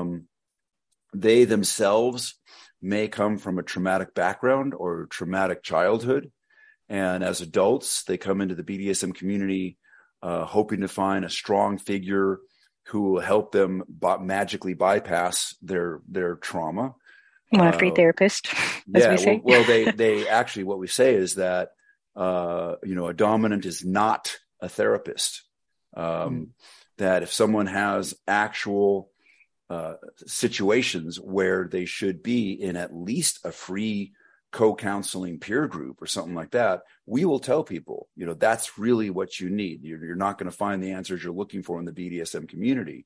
Speaker 2: They themselves may come from a traumatic background or traumatic childhood. And as adults, they come into the BDSM community hoping to find a strong figure who will help them magically bypass their trauma.
Speaker 3: A free therapist, as we say.
Speaker 2: Well, they actually, what we say is that, a dominant is not a therapist. That if someone has actual situations where they should be in at least a free co-counseling peer group or something like that, we will tell people, that's really what you need. You're not going to find the answers you're looking for in the BDSM community.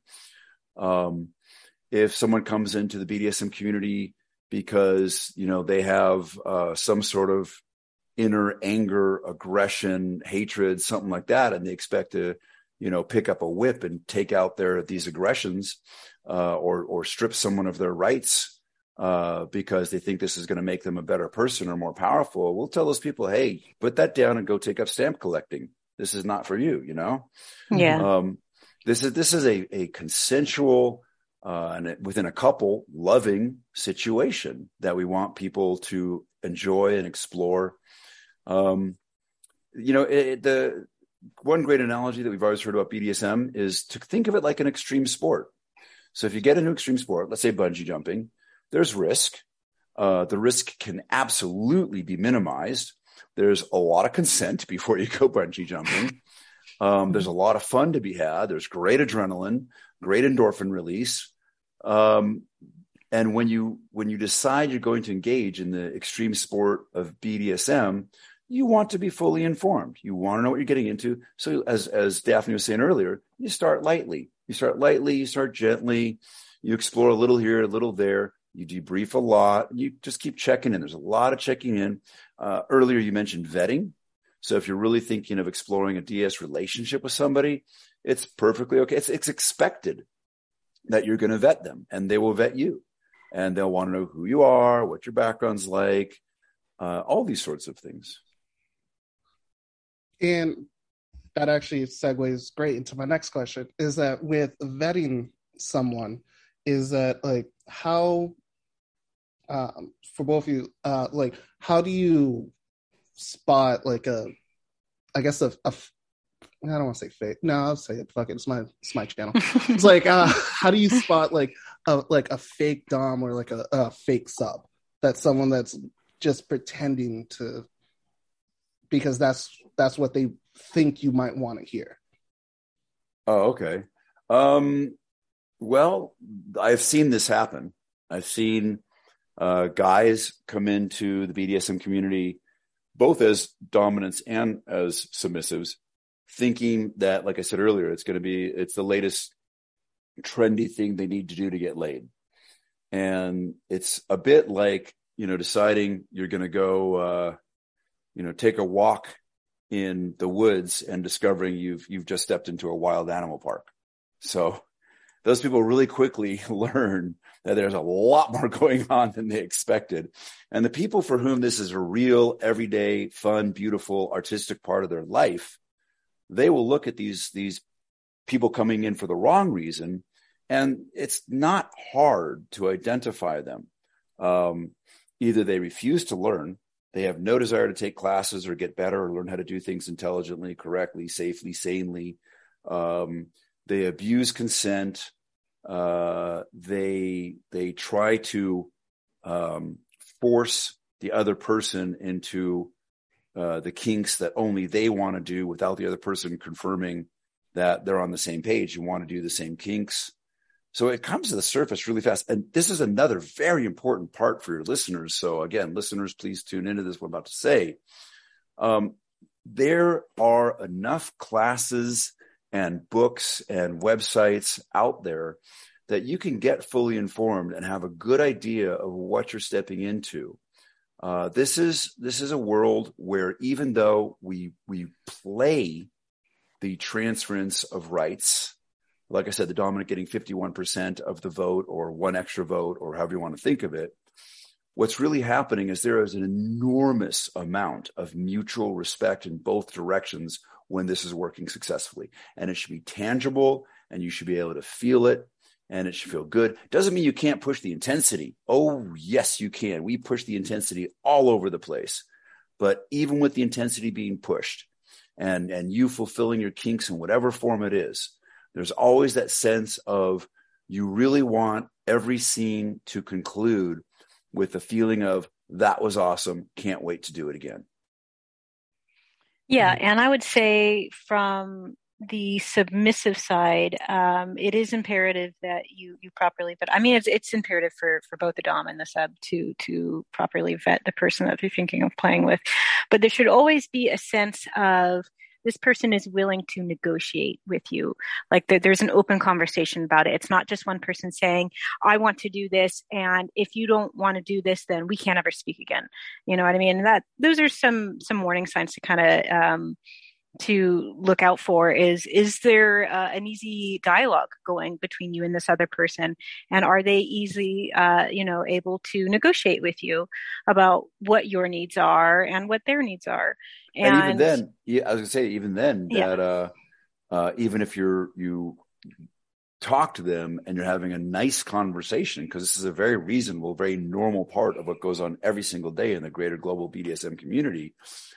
Speaker 2: If someone comes into the BDSM community because, they have some sort of inner anger, aggression, hatred, something like that, and they expect to, pick up a whip and take out these aggressions or strip someone of their rights, because they think this is going to make them a better person or more powerful, we'll tell those people, hey, put that down and go take up stamp collecting. This is not for you,
Speaker 3: Yeah.
Speaker 2: This is a consensual and within a couple loving situation that we want people to enjoy and explore. The one great analogy that we've always heard about BDSM is to think of it like an extreme sport. So if you get into extreme sport, let's say bungee jumping, there's risk. The risk can absolutely be minimized. There's a lot of consent before you go bungee jumping. There's a lot of fun to be had. There's great adrenaline, great endorphin release. And when you decide you're going to engage in the extreme sport of BDSM, you want to be fully informed. You want to know what you're getting into. So as Daphne was saying earlier, you start lightly. You start gently. You explore a little here, a little there. You debrief a lot. You just keep checking in. There's a lot of checking in. Earlier, you mentioned vetting. So if you're really thinking of exploring a DS relationship with somebody, it's perfectly okay. It's expected that you're going to vet them, and they will vet you. And they'll want to know who you are, what your background's like, all these sorts of things.
Speaker 1: And that actually segues great into my next question, is that with vetting someone, is that like how, for both of you, like how do you spot like I don't want to say fake. No, I'll say it. Fuck it. It's my channel. It's like, how do you spot like a fake dom or like a fake sub? That's someone that's just pretending to, because that's what they think you might want to hear.
Speaker 2: Oh, okay. Well, I've seen this happen. I've seen guys come into the BDSM community, both as dominants and as submissives, thinking that, like I said earlier, it's the latest trendy thing they need to do to get laid. And it's a bit like, deciding you're going to go, take a walk in the woods and discovering you've just stepped into a wild animal park. So those people really quickly learn that there's a lot more going on than they expected. And the people for whom this is a real, everyday, fun, beautiful, artistic part of their life, they will look at these people coming in for the wrong reason. And it's not hard to identify them. Either they refuse to learn, they have no desire to take classes or get better or learn how to do things intelligently, correctly, safely, sanely. They abuse consent. They try to force the other person into the kinks that only they want to do without the other person confirming that they're on the same page and want to do the same kinks. So it comes to the surface really fast. And this is another very important part for your listeners. So again, listeners, please tune into this, what I'm about to say. There are enough classes and books and websites out there that you can get fully informed and have a good idea of what you're stepping into. This is a world where even though we play the transference of rights, like I said, the dominant getting 51% of the vote or one extra vote or however you want to think of it, what's really happening is there is an enormous amount of mutual respect in both directions when this is working successfully. And it should be tangible and you should be able to feel it and it should feel good. Doesn't mean you can't push the intensity. Oh, yes, you can. We push the intensity all over the place. But even with the intensity being pushed and you fulfilling your kinks in whatever form it is, there's always that sense of you really want every scene to conclude with the feeling of that was awesome. Can't wait to do it again.
Speaker 3: Yeah. And I would say from the submissive side, it is imperative that you properly, but I mean, it's imperative for both the dom and the sub to properly vet the person that you're thinking of playing with. But there should always be a sense of this person is willing to negotiate with you. Like there's an open conversation about it. It's not just one person saying, I want to do this. And if you don't want to do this, then we can't ever speak again. You know what I mean? And those are some warning signs to kind of, to look out for. Is there an easy dialogue going between you and this other person? And are they easily, able to negotiate with you about what your needs are and what their needs are?
Speaker 2: And even then, I was gonna say, even then, that even if you talk to them and you're having a nice conversation, because this is a very reasonable, very normal part of what goes on every single day in the greater global BDSM community,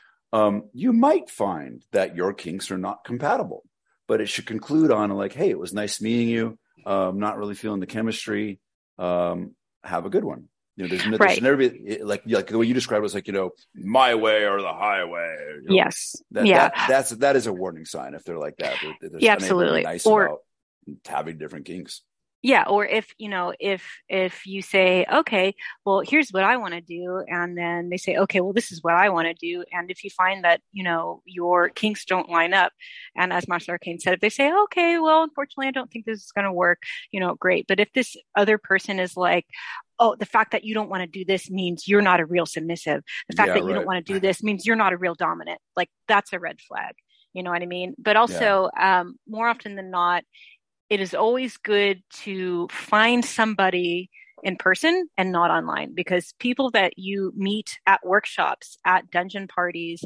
Speaker 2: you might find that your kinks are not compatible, but it should conclude on like, hey, it was nice meeting you. Not really feeling the chemistry. Have a good one. You know, there's never be like the way you described it was like, my way or the highway.
Speaker 3: Yes.
Speaker 2: That is a warning sign if they're like that.
Speaker 3: Yeah, absolutely.
Speaker 2: Nice about having different kinks.
Speaker 3: Yeah. Or if you say, okay, well, here's what I want to do. And then they say, okay, well, this is what I want to do. And if you find that, your kinks don't line up, and as Martial Arcane said, if they say, okay, well, unfortunately, I don't think this is going to work, great. But if this other person is like, oh, the fact that you don't want to do this means you're not a real submissive. The fact that you don't want to do this means you're not a real dominant. Like that's a red flag. You know what I mean? But also, more often than not, it is always good to find somebody in person and not online, because people that you meet at workshops, at dungeon parties,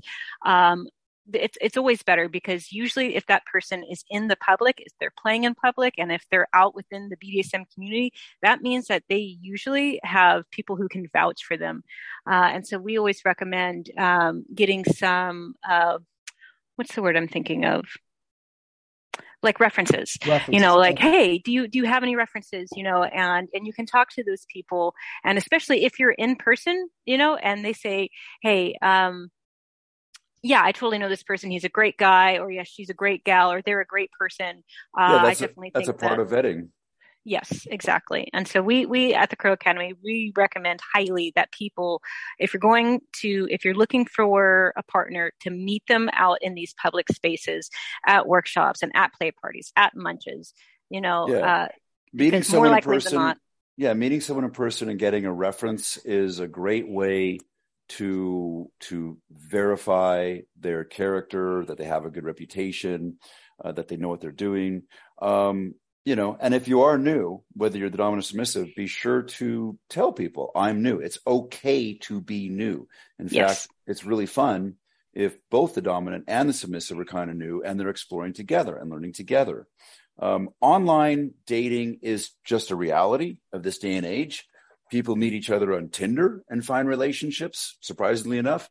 Speaker 3: it's always better, because usually if that person is in the public, if they're playing in public, and if they're out within the BDSM community, that means that they usually have people who can vouch for them. And so we always recommend getting some, what's the word I'm thinking of? Like references, like, hey, do you have any references, and you can talk to those people. And especially if you're in person, and they say, hey, yeah, I totally know this person. He's a great guy, or yes, she's a great gal, or they're a great person. I definitely think
Speaker 2: that's a part of vetting.
Speaker 3: Yes, exactly. And so we at the Crow Academy, we recommend highly that people, if you're looking for a partner, to meet them out in these public spaces, at workshops and at play parties, at munches,
Speaker 2: meeting someone in person. Meeting someone in person and getting a reference is a great way to verify their character, that they have a good reputation, that they know what they're doing. And if you are new, whether you're the dominant or submissive, be sure to tell people I'm new. It's okay to be new. In fact, it's really fun if both the dominant and the submissive are kind of new and they're exploring together and learning together. Online dating is just a reality of this day and age. People meet each other on Tinder and find relationships, surprisingly enough.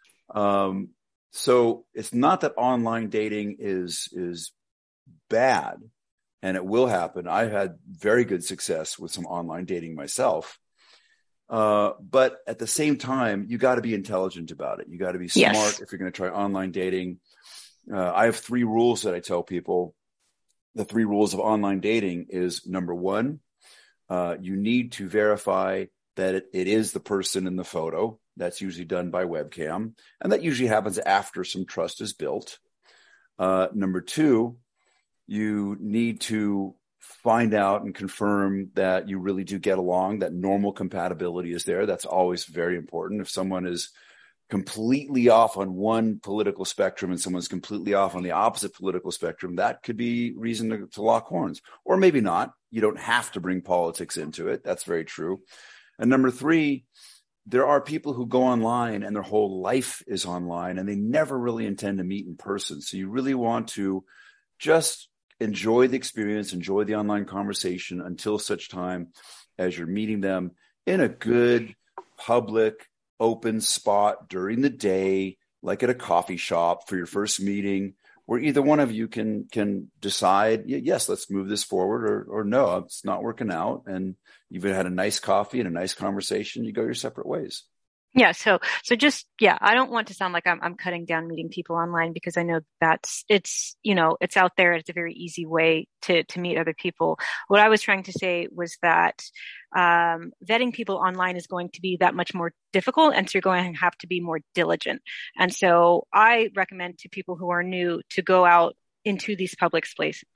Speaker 2: So it's not that online dating is bad, and it will happen. I've had very good success with some online dating myself. But at the same time, you got to be intelligent about it. You got to be smart if you're going to try online dating. I have 3 rules that I tell people. The 3 rules of online dating is, number 1, you need to verify that it is the person in the photo. That's usually done by webcam. And that usually happens after some trust is built. Number 2, you need to find out and confirm that you really do get along, that normal compatibility is there. That's always very important. If someone is completely off on one political spectrum and someone's completely off on the opposite political spectrum, that could be reason to lock horns. Or maybe not. You don't have to bring politics into it. That's very true. And number 3, there are people who go online and their whole life is online and they never really intend to meet in person. So you really want to just enjoy the experience, enjoy the online conversation until such time as you're meeting them in a good, public, open spot during the day, like at a coffee shop for your first meeting, where either one of you can decide, yes, let's move this forward, or no, it's not working out. And you've had a nice coffee and a nice conversation. You go your separate ways.
Speaker 3: Yeah. So just, I don't want to sound like I'm cutting down meeting people online, because I know it's out there. It's a very easy way to meet other people. What I was trying to say was that vetting people online is going to be that much more difficult. And so you're going to have to be more diligent. And so I recommend to people who are new to go out into these public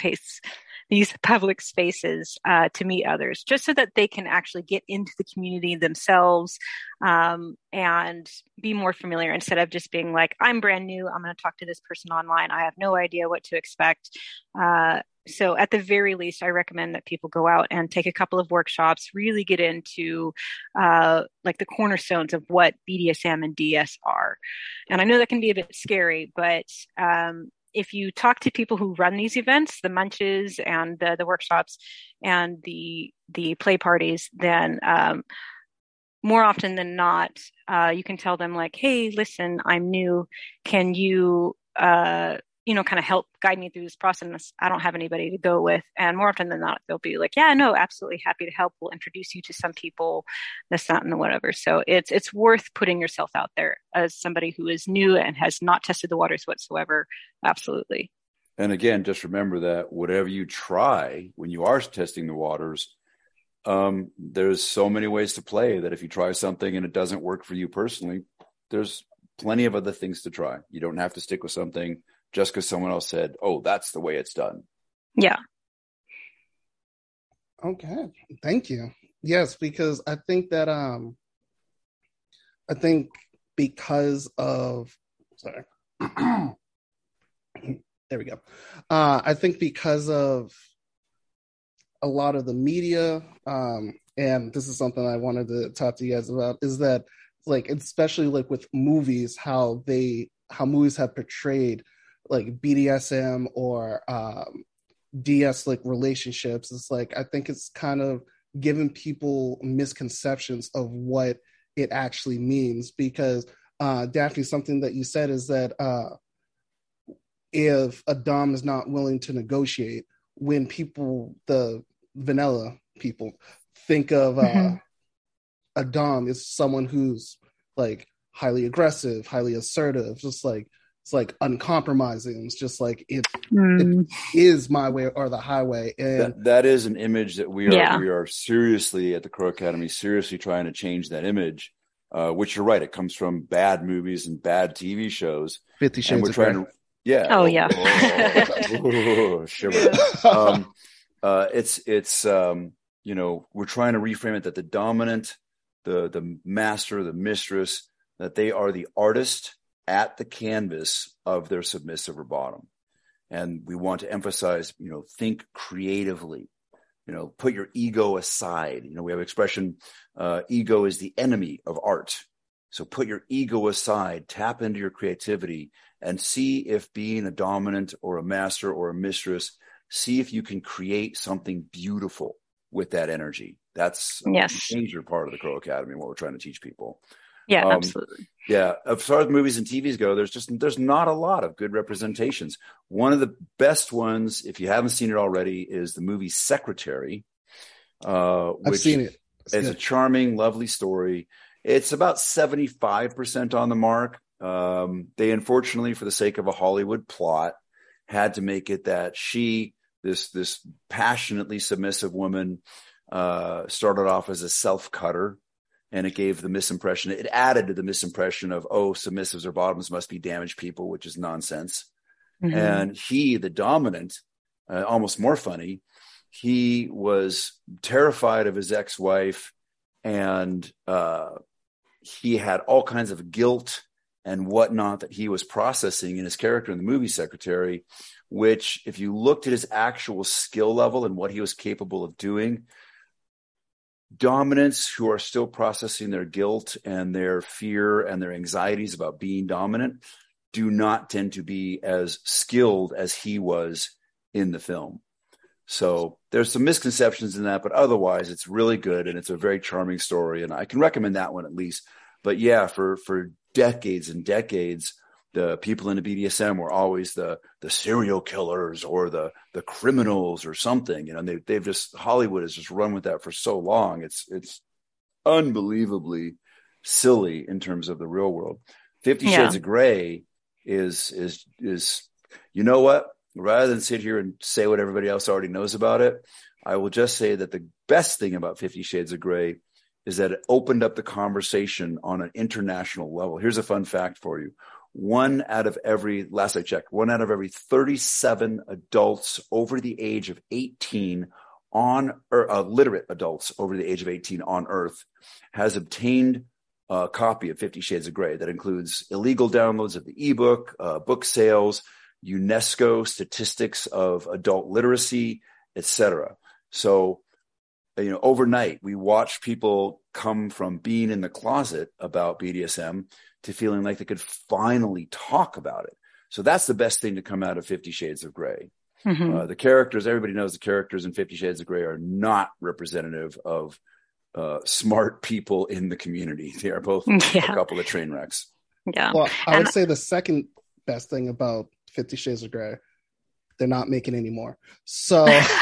Speaker 3: spaces to meet others, just so that they can actually get into the community themselves and be more familiar, instead of just being like, I'm brand new, I'm going to talk to this person online, I have no idea what to expect. So at the very least, I recommend that people go out and take a couple of workshops, really get into like the cornerstones of what BDSM and DS are. And I know that can be a bit scary, but if you talk to people who run these events, the munches and the workshops and the play parties, then more often than not, you can tell them like, hey, listen, I'm new. Can you, kind of help guide me through this process? I don't have anybody to go with. And more often than not, they'll be like, yeah, no, absolutely happy to help. We'll introduce you to some people, this, that, and the whatever. So it's worth putting yourself out there as somebody who is new and has not tested the waters whatsoever. Absolutely.
Speaker 2: And again, just remember that whatever you try when you are testing the waters, there's so many ways to play that if you try something and it doesn't work for you personally, there's plenty of other things to try. You don't have to stick with something just because someone else said, oh, that's the way it's done.
Speaker 3: Yeah.
Speaker 1: Okay. Thank you. Yes, because I think that, because of, sorry. There we go. I think because of a lot of the media, and this is something I wanted to talk to you guys about, is that, like, especially like with movies, how movies have portrayed like BDSM or DS like relationships. It's like, I think it's kind of giving people misconceptions of what it actually means, because Daphne, something that you said is that if a dom is not willing to negotiate, when people, the vanilla people, think of a dom is someone who's like highly aggressive, highly assertive, just like, it's like uncompromising. It's just like it is my way or the highway. And
Speaker 2: that is an image that we are seriously at the Crow Academy, seriously trying to change that image. Which you're right, it comes from bad movies and bad TV shows.
Speaker 1: 50 Shades of Grey.
Speaker 2: Yeah.
Speaker 3: Oh, yeah.
Speaker 2: Shiver. It's we're trying to reframe it that the dominant, the master, the mistress, that they are the artist at the canvas of their submissive or bottom. And we want to emphasize, think creatively, put your ego aside. We have expression, ego is the enemy of art. So put your ego aside, tap into your creativity, and see if being a dominant or a master or a mistress, see if you can create something beautiful with that energy. That's a major part of the Crow Academy, what we're trying to teach people.
Speaker 3: Yeah, absolutely.
Speaker 2: Yeah, as far as movies and TVs go, there's not a lot of good representations. One of the best ones, if you haven't seen it already, is the movie Secretary.
Speaker 1: I've seen it.
Speaker 2: It's a charming, lovely story. It's about 75% on the mark. They unfortunately, for the sake of a Hollywood plot, had to make it that she, this passionately submissive woman, started off as a self-cutter, and it gave the misimpression. It added to the misimpression of, oh, submissives or bottoms must be damaged people, which is nonsense. Mm-hmm. And he, the dominant, almost more funny, he was terrified of his ex-wife, and he had all kinds of guilt and whatnot that he was processing in his character in the movie Secretary, which, if you looked at his actual skill level and what he was capable of doing, dominants who are still processing their guilt and their fear and their anxieties about being dominant do not tend to be as skilled as he was in the film. So there's some misconceptions in that, but otherwise it's really good, and it's a very charming story, and I can recommend that one at least. But yeah, for decades and decades, the people in the BDSM were always the serial killers or the criminals or something, and they've just, Hollywood has just run with that for so long. It's unbelievably silly in terms of the real world. 50 Shades of Grey is, you know what? Rather than sit here and say what everybody else already knows about it, I will just say that the best thing about 50 Shades of Grey is that it opened up the conversation on an international level. Here's a fun fact for you. Last I checked, 1 out of every 37 adults over the age of 18 literate adults over the age of 18 on Earth has obtained a copy of 50 Shades of Grey. That includes illegal downloads of the ebook, book sales, UNESCO statistics of adult literacy, etc. So, overnight we watch people come from being in the closet about BDSM to feeling like they could finally talk about it. So that's the best thing to come out of 50 Shades of Grey. Mm-hmm. The characters, everybody knows the characters in 50 Shades of Grey are not representative of smart people in the community. They are both a couple of train wrecks.
Speaker 3: Yeah.
Speaker 1: Well, I would say the second best thing about 50 Shades of Grey, they're not making any more. So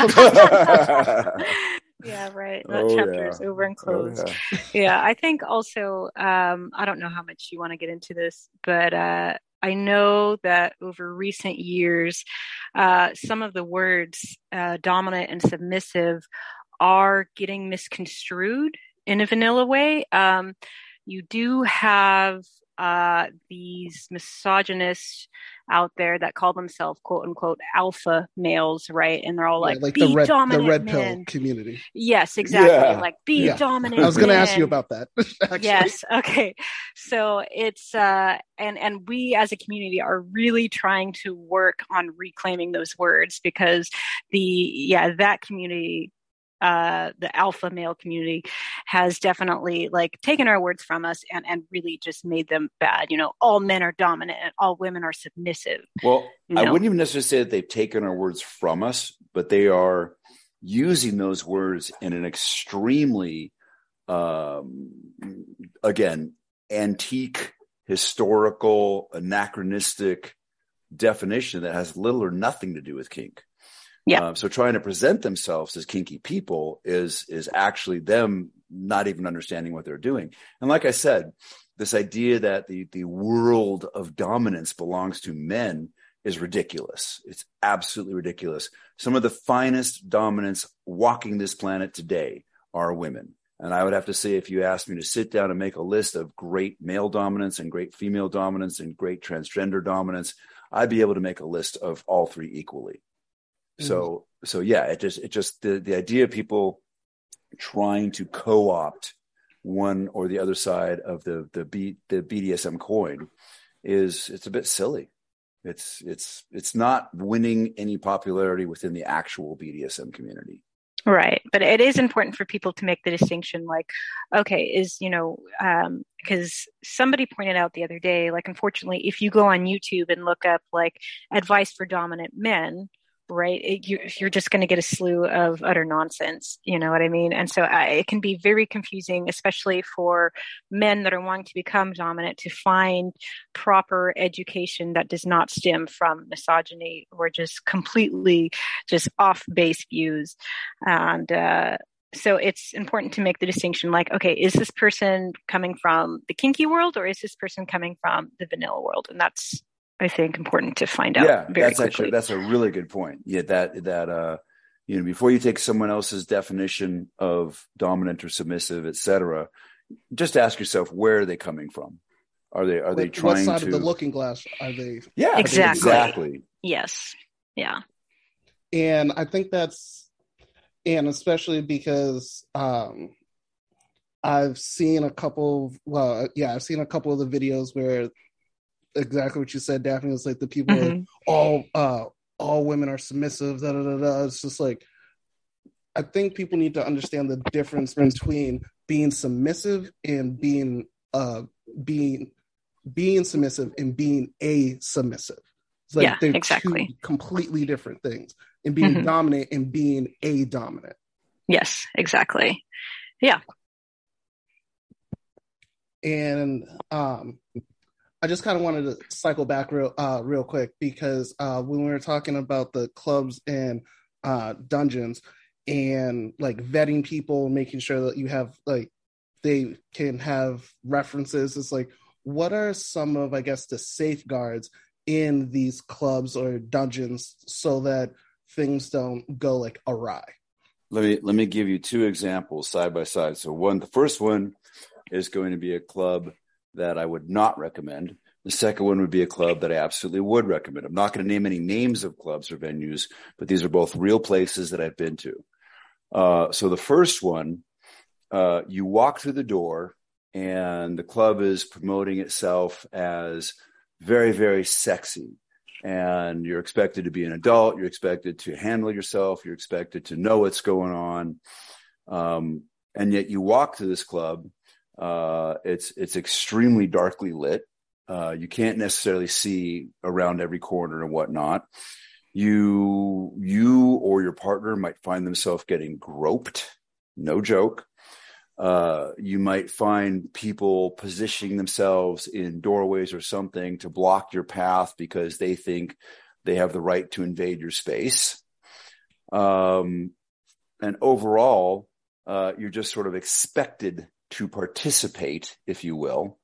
Speaker 3: yeah, right. That chapter is over and closed. Yeah, I think also, I don't know how much you want to get into this, but I know that over recent years, some of the words dominant and submissive are getting misconstrued in a vanilla way. You do have these misogynists out there that call themselves quote unquote alpha males, right? And they're all like be dominant,
Speaker 1: the red
Speaker 3: men.
Speaker 1: Pill community.
Speaker 3: Yes, exactly. Like be dominant.
Speaker 1: I was going to ask you about that.
Speaker 3: Yes. Okay. So it's and we as a community are really trying to work on reclaiming those words, because that community, the alpha male community, has definitely taken our words from us and really just made them bad. All men are dominant and all women are submissive.
Speaker 2: Well, I wouldn't even necessarily say that they've taken our words from us, but they are using those words in an extremely, again, antique, historical, anachronistic definition that has little or nothing to do with kink.
Speaker 3: Yeah.
Speaker 2: So trying to present themselves as kinky people is actually them not even understanding what they're doing. And like I said, this idea that the world of dominance belongs to men is ridiculous. It's absolutely ridiculous. Some of the finest dominants walking this planet today are women. And I would have to say, if you asked me to sit down and make a list of great male dominance and great female dominance and great transgender dominance, I'd be able to make a list of all three equally. So yeah, it just the idea of people trying to co-opt one or the other side of the BDSM coin it's a bit silly. It's not winning any popularity within the actual BDSM community.
Speaker 3: Right. But it is important for people to make the distinction like, okay, because somebody pointed out the other day, like, unfortunately, if you go on YouTube and look up like advice for dominant men, right, you're just going to get a slew of utter nonsense. You know what I mean? And so it can be very confusing, especially for men that are wanting to become dominant, to find proper education that does not stem from misogyny or just completely just off base views. And so it's important to make the distinction like, okay, is this person coming from the kinky world or is this person coming from the vanilla world? And that's, I think, important to find out very quickly.
Speaker 2: That's a really good point. Yeah, that before you take someone else's definition of dominant or submissive, etc., just ask yourself, where are they coming from? Are they trying
Speaker 1: what side
Speaker 2: to
Speaker 1: of the looking glass are they?
Speaker 2: Yeah,
Speaker 3: exactly. Yes. Yeah.
Speaker 1: And I think and especially because I've seen a couple of the videos where exactly what you said, Daphne, was like the people all women are submissive, da da da da. It's just like, I think people need to understand the difference between being submissive and being submissive and being a submissive. It's like they're two completely different things. And being dominant and being a dominant.
Speaker 3: Yes, exactly. Yeah.
Speaker 1: And I just kind of wanted to cycle back real quick because when we were talking about the clubs and dungeons and like vetting people, making sure that you have like they can have references, it's like, what are some of, I guess, the safeguards in these clubs or dungeons so that things don't go like awry?
Speaker 2: Let me give you two examples side by side. So the first one is going to be a club that I would not recommend. The second one would be a club that I absolutely would recommend. I'm not going to name any names of clubs or venues, but these are both real places that I've been to. So the first one, you walk through the door and the club is promoting itself as very, very sexy. And you're expected to be an adult. You're expected to handle yourself. You're expected to know what's going on. And yet you walk to this club. It's extremely darkly lit. You can't necessarily see around every corner and whatnot. You or your partner might find themselves getting groped. No joke. You might find people positioning themselves in doorways or something to block your path because they think they have the right to invade your space. And overall, you're just sort of expected to participate, if you will.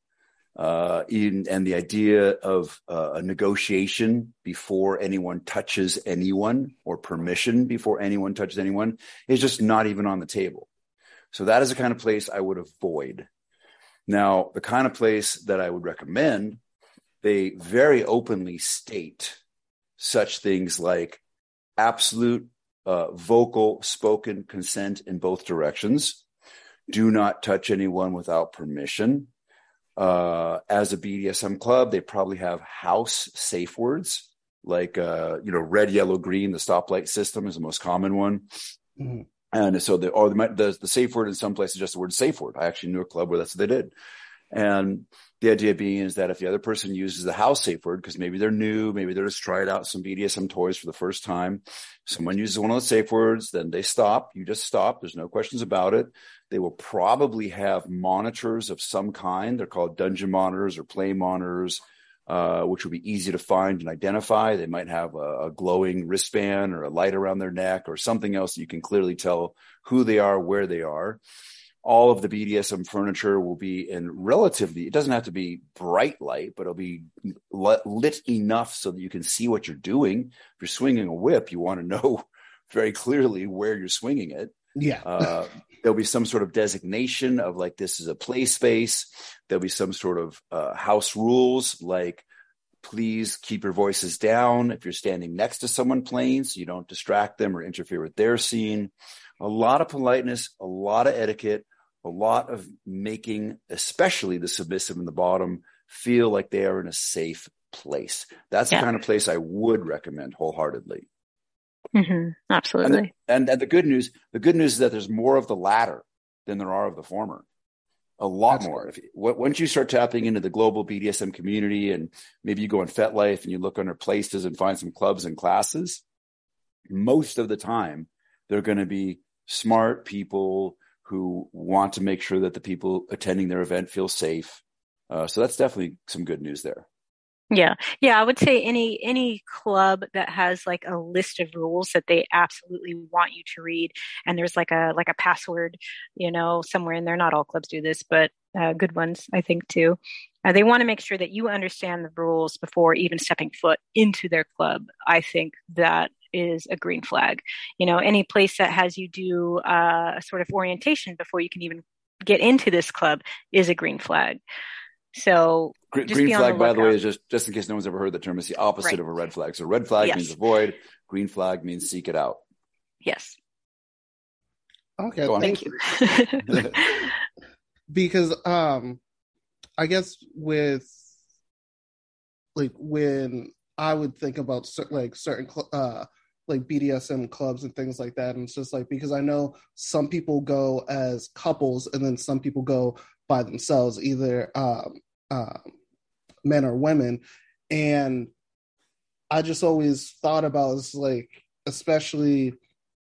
Speaker 2: And the idea of a negotiation before anyone touches anyone or permission before anyone touches anyone is just not even on the table. So that is the kind of place I would avoid. Now, the kind of place that I would recommend, they very openly state such things like absolute vocal spoken consent in both directions. Do not touch anyone without permission. As a BDSM club, they probably have house safe words like, red, yellow, green. The stoplight system is the most common one. Mm-hmm. And so the safe word in some places is just the word safe word. I actually knew a club where that's what they did. And the idea being is that if the other person uses the house safe word, because maybe they're new, maybe they're just trying out some BDSM toys for the first time, someone uses one of those safe words, then they stop. You just stop. There's no questions about it. They will probably have monitors of some kind. They're called dungeon monitors or play monitors, which will be easy to find and identify. They might have a glowing wristband or a light around their neck or something else that you can clearly tell who they are, where they are. All of the BDSM furniture will be in relatively, it doesn't have to be bright light, but it'll be lit enough so that you can see what you're doing. If you're swinging a whip, you want to know very clearly where you're swinging it.
Speaker 1: Yeah.
Speaker 2: There'll be some sort of designation of like, this is a play space. There'll be some sort of house rules, like please keep your voices down if you're standing next to someone playing so you don't distract them or interfere with their scene. A lot of politeness, a lot of etiquette, a lot of making, especially the submissive in the bottom, feel like they are in a safe place. That's the kind of place I would recommend wholeheartedly.
Speaker 3: Absolutely.
Speaker 2: And the good news is that there's more of the latter than there are of the former. A lot more. Once you start tapping into the global BDSM community, and maybe you go on FetLife and you look under places and find some clubs and classes, most of the time they're going to be smart people who want to make sure that the people attending their event feel safe. So that's definitely some good news there.
Speaker 3: Yeah. I would say any club that has like a list of rules that they absolutely want you to read, and there's like a password, somewhere in there. Not all clubs do this, but good ones, I think, too. They want to make sure that you understand the rules before even stepping foot into their club. I think that is a green flag. Any place that has you do a sort of orientation before you can even get into this club is a green flag. So
Speaker 2: green flag, by the way, is just in case no one's ever heard the term, it's the opposite of a red flag. So red flag means avoid. Green flag means seek it out.
Speaker 3: Yes.
Speaker 1: Okay.
Speaker 3: Thank you.
Speaker 1: Because I guess with like when I would think about certain like BDSM clubs and things like that, and it's just like, because I know some people go as couples and then some people go by themselves, either men or women, and I just always thought about, it's like, especially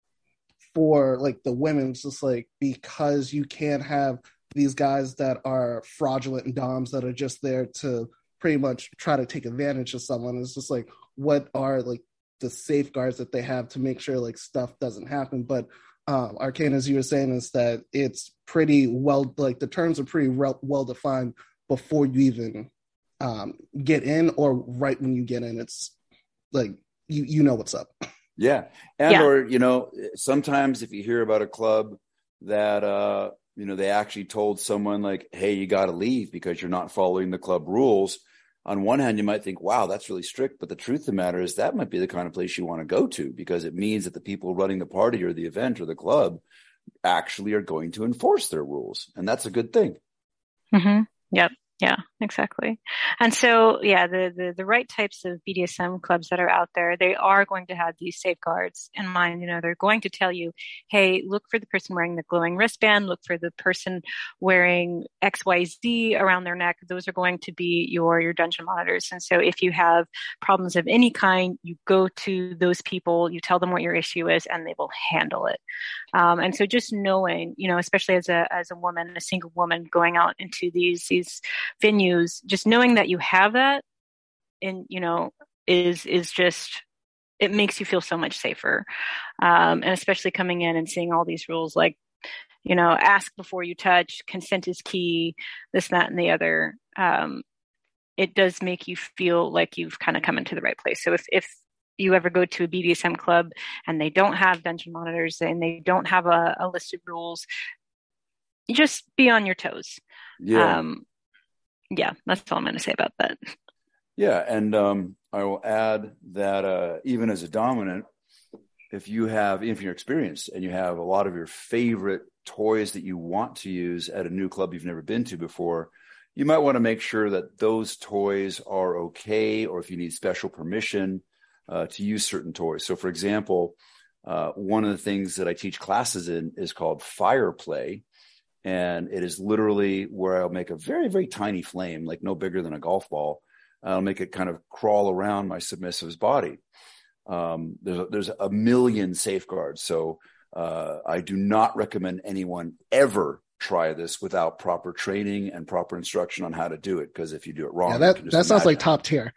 Speaker 1: for like the women, it's just like, because you can't have these guys that are fraudulent and doms that are just there to pretty much try to take advantage of someone. It's just like, what are like the safeguards that they have to make sure like stuff doesn't happen? But Arcane, as you were saying, is that it's pretty well, like the terms are pretty well defined before you even get in, or right when you get in. It's like, you know what's up.
Speaker 2: Yeah. Or, sometimes if you hear about a club that, they actually told someone like, hey, you got to leave because you're not following the club rules. On one hand, you might think, wow, that's really strict. But the truth of the matter is that might be the kind of place you want to go to, because it means that the people running the party or the event or the club actually are going to enforce their rules. And that's a good thing.
Speaker 3: Mm-hmm. Yep. Yeah, exactly. And so, the right types of BDSM clubs that are out there, they are going to have these safeguards in mind. They're going to tell you, hey, look for the person wearing the glowing wristband, look for the person wearing XYZ around their neck. Those are going to be your dungeon monitors. And so if you have problems of any kind, you go to those people, you tell them what your issue is, and they will handle it. And so just knowing, especially as a woman, a single woman going out into these venues, just knowing that you have that, and is just, it makes you feel so much safer. And especially coming in and seeing all these rules, like, ask before you touch, consent is key, this, that, and the other. It does make you feel like you've kind of come into the right place. So if you ever go to a BDSM club and they don't have dungeon monitors and they don't have a list of rules, you just be on your toes. Yeah, that's all I'm going to say about that.
Speaker 2: Yeah, and I will add that even as a dominant, if you're experienced and you have a lot of your favorite toys that you want to use at a new club you've never been to before, you might want to make sure that those toys are okay, or if you need special permission to use certain toys. So, for example, one of the things that I teach classes in is called fire play. And it is literally where I'll make a very, very tiny flame, like no bigger than a golf ball. I'll make it kind of crawl around my submissive's body. There's a million safeguards. So I do not recommend anyone ever try this without proper training and proper instruction on how to do it. Because if you do it wrong,
Speaker 1: that sounds like top tier.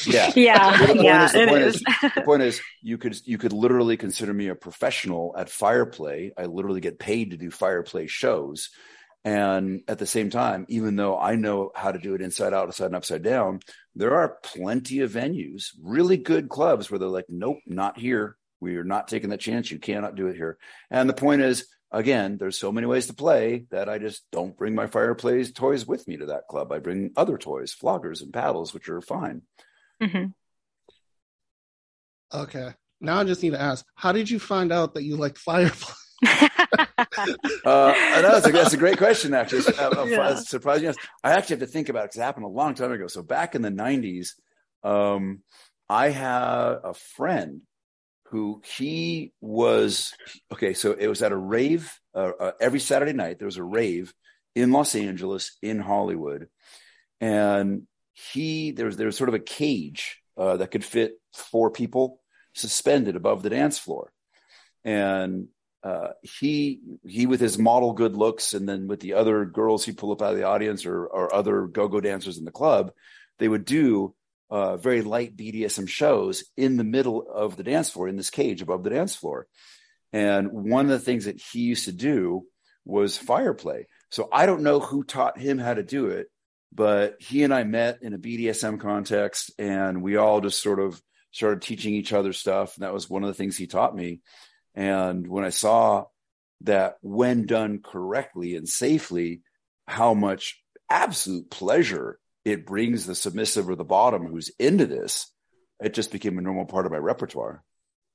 Speaker 2: The point is, you could literally consider me a professional at fire play. I literally get paid to do fire play shows. And at the same time, even though I know how to do it inside out, outside, and upside down, there are plenty of venues, really good clubs, where they're like, nope, not here. We are not taking that chance. You cannot do it here. And the point is, again, there's so many ways to play that I just don't bring my fire play toys with me to that club. I bring other toys, floggers and paddles, which are fine.
Speaker 3: Mm-hmm.
Speaker 1: Okay. Now I just need to ask, how did you find out that you liked fire play?
Speaker 2: That's a great question, actually. Surprising. Yes. I actually have to think about it because it happened a long time ago. So back in the 90s, I had a friend he was, okay, so it was at a rave, every Saturday night, there was a rave in Los Angeles, in Hollywood. And there was sort of a cage that could fit 4 people suspended above the dance floor. And he with his model good looks, and then with the other girls he'd pull up out of the audience or other go-go dancers in the club, they would do very light BDSM shows in the middle of the dance floor, in this cage above the dance floor. And one of the things that he used to do was fire play. So I don't know who taught him how to do it, but he and I met in a BDSM context, and we all just sort of started teaching each other stuff. And that was one of the things he taught me. And when I saw that, when done correctly and safely, how much absolute pleasure it brings the submissive or the bottom who's into this, it just became a normal part of my repertoire.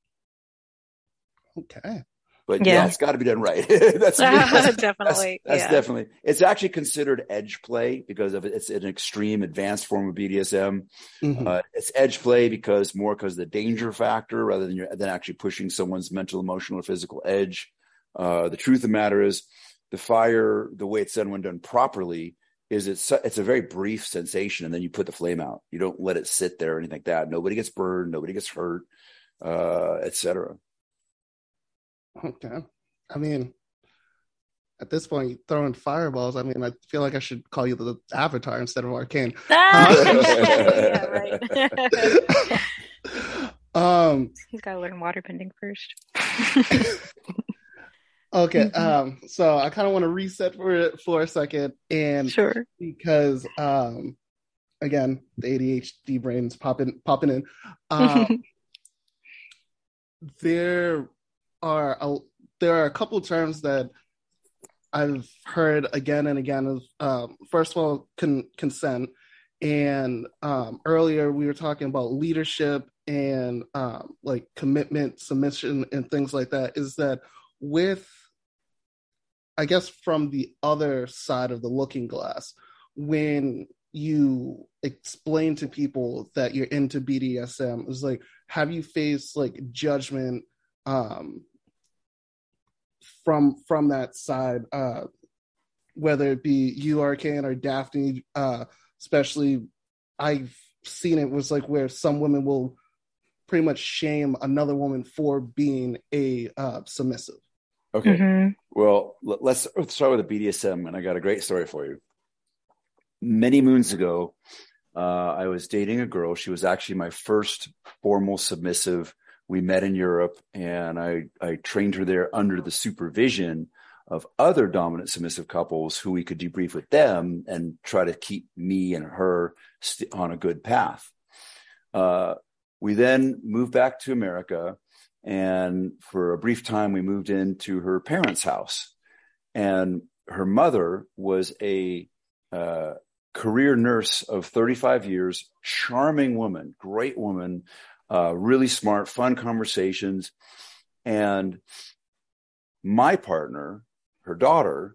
Speaker 1: Okay.
Speaker 2: But yeah, it's got to be done right. that's
Speaker 3: definitely.
Speaker 2: That's definitely. It's actually considered edge play because it's an extreme advanced form of BDSM. Mm-hmm. It's edge play because of the danger factor rather than actually pushing someone's mental, emotional, or physical edge. The truth of the matter is, the way it's done when done properly, is it's a very brief sensation, and then you put the flame out. You don't let it sit there or anything like that. Nobody gets burned. Nobody gets hurt, etc.
Speaker 1: Okay. I mean, at this point, throwing fireballs, I mean, I feel like I should call you the Avatar instead of Arcane.
Speaker 3: Yeah, right. He's got to learn waterbending first.
Speaker 1: Okay. So I kind of want to reset for a second. And
Speaker 3: sure.
Speaker 1: Because, again, the ADHD brain's popping in. There are a couple of terms that I've heard again and again. First of all, consent, and earlier we were talking about leadership and like commitment, submission, and things like that. Is that with, I guess, from the other side of the looking glass, when you explain to people that you're into BDSM, it's like, have you faced like judgment from that side, whether it be you, Arcane, or Daphne? Especially, I've seen it was like where some women will pretty much shame another woman for being a submissive.
Speaker 2: Okay. Mm-hmm. Well, let's start with the BDSM, and I got a great story for you. Many moons ago, I was dating a girl. She was actually my first formal submissive. We met in Europe, and I trained her there under the supervision of other dominant submissive couples who we could debrief with them and try to keep me and her on a good path. We then moved back to America, and for a brief time, we moved into her parents' house. And her mother was a career nurse of 35 years, charming woman, great woman, really smart, fun conversations. And my partner, her daughter,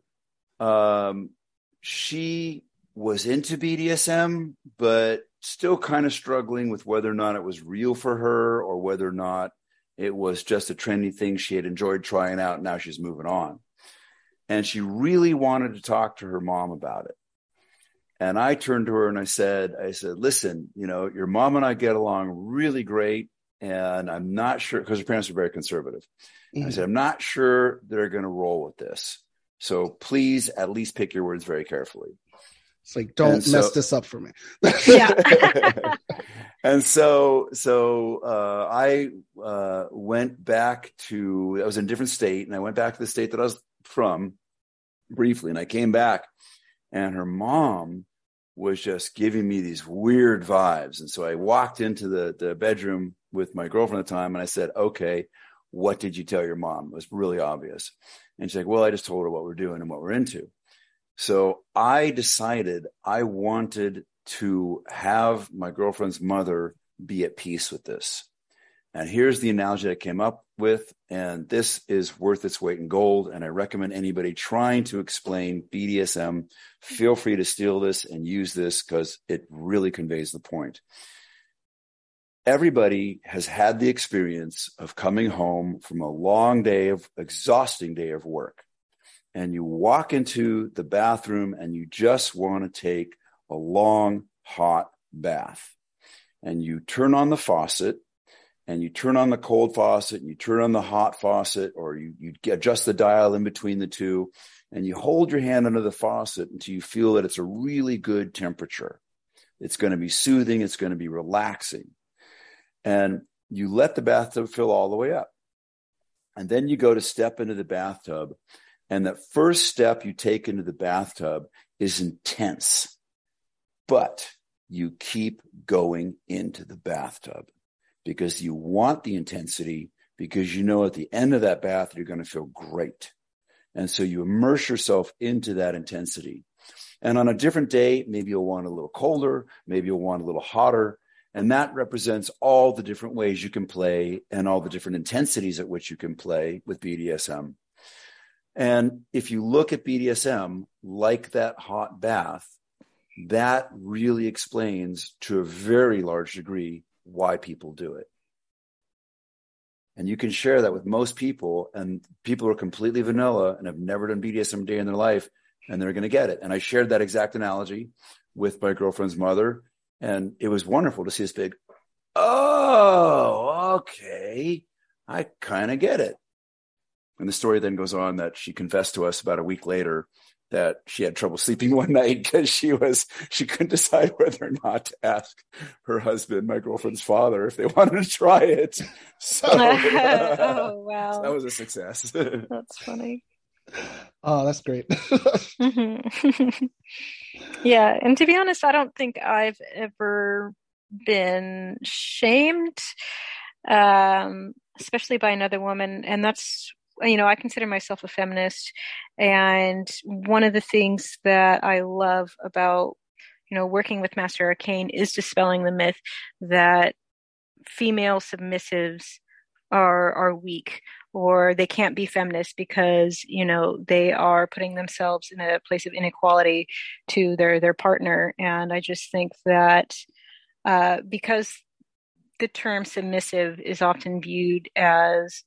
Speaker 2: she was into BDSM, but still kind of struggling with whether or not it was real for her or whether or not it was just a trendy thing she had enjoyed trying out. And now she's moving on. And she really wanted to talk to her mom about it. And I turned to her and I said, listen, your mom and I get along really great. And I'm not sure, because her parents are very conservative. Mm-hmm. I said, I'm not sure they're going to roll with this. So please at least pick your words very carefully.
Speaker 1: It's like, don't mess this up for me.
Speaker 3: Yeah.
Speaker 2: And so I went back to, I was in a different state, and I went back to the state that I was from briefly. And I came back, and her mom was just giving me these weird vibes. And so I walked into the bedroom with my girlfriend at the time, and I said, okay, what did you tell your mom? It was really obvious. And she's like, well, I just told her what we're doing and what we're into. So I decided I wanted to have my girlfriend's mother be at peace with this. And here's the analogy I came up with, and this is worth its weight in gold. And I recommend anybody trying to explain BDSM, feel free to steal this and use this because it really conveys the point. everybody has had the experience of coming home from a long day of exhausting day of work. And you walk into the bathroom and you just want to take a long, hot bath. And you turn on the faucet and you turn on the cold faucet and you turn on the hot faucet, or you adjust the dial in between the two, and you hold your hand under the faucet until you feel that it's a really good temperature. It's going to be soothing. It's going to be relaxing. And you let the bathtub fill all the way up. And then you go to step into the bathtub. And that first step you take into the bathtub is intense, but you keep going into the bathtub because you want the intensity, because you know at the end of that bath, you're going to feel great. And so you immerse yourself into that intensity. And on a different day, maybe you'll want a little colder, maybe you'll want a little hotter. And that represents all the different ways you can play and all the different intensities at which you can play with BDSM. And if you look at BDSM like that hot bath, that really explains to a very large degree why people do it. And you can share that with most people, and people are completely vanilla and have never done BDSM a day in their life, and they're going to get it. And I shared that exact analogy with my girlfriend's mother, and it was wonderful to see this big, oh, okay, I kind of get it. And the story then goes on that she confessed to us about a week later that she had trouble sleeping one night because she couldn't decide whether or not to ask her husband, my girlfriend's father, if they wanted to try it. So,
Speaker 3: oh, wow.
Speaker 2: So that was a success.
Speaker 3: That's funny.
Speaker 1: Oh, that's great.
Speaker 3: Mm-hmm. Yeah. And to be honest, I don't think I've ever been shamed, especially by another woman. And that's, I consider myself a feminist. And one of the things that I love about, working with Master Arcane is dispelling the myth that female submissives are weak, or they can't be feminists because, they are putting themselves in a place of inequality to their partner. And I just think that because the term submissive is often viewed as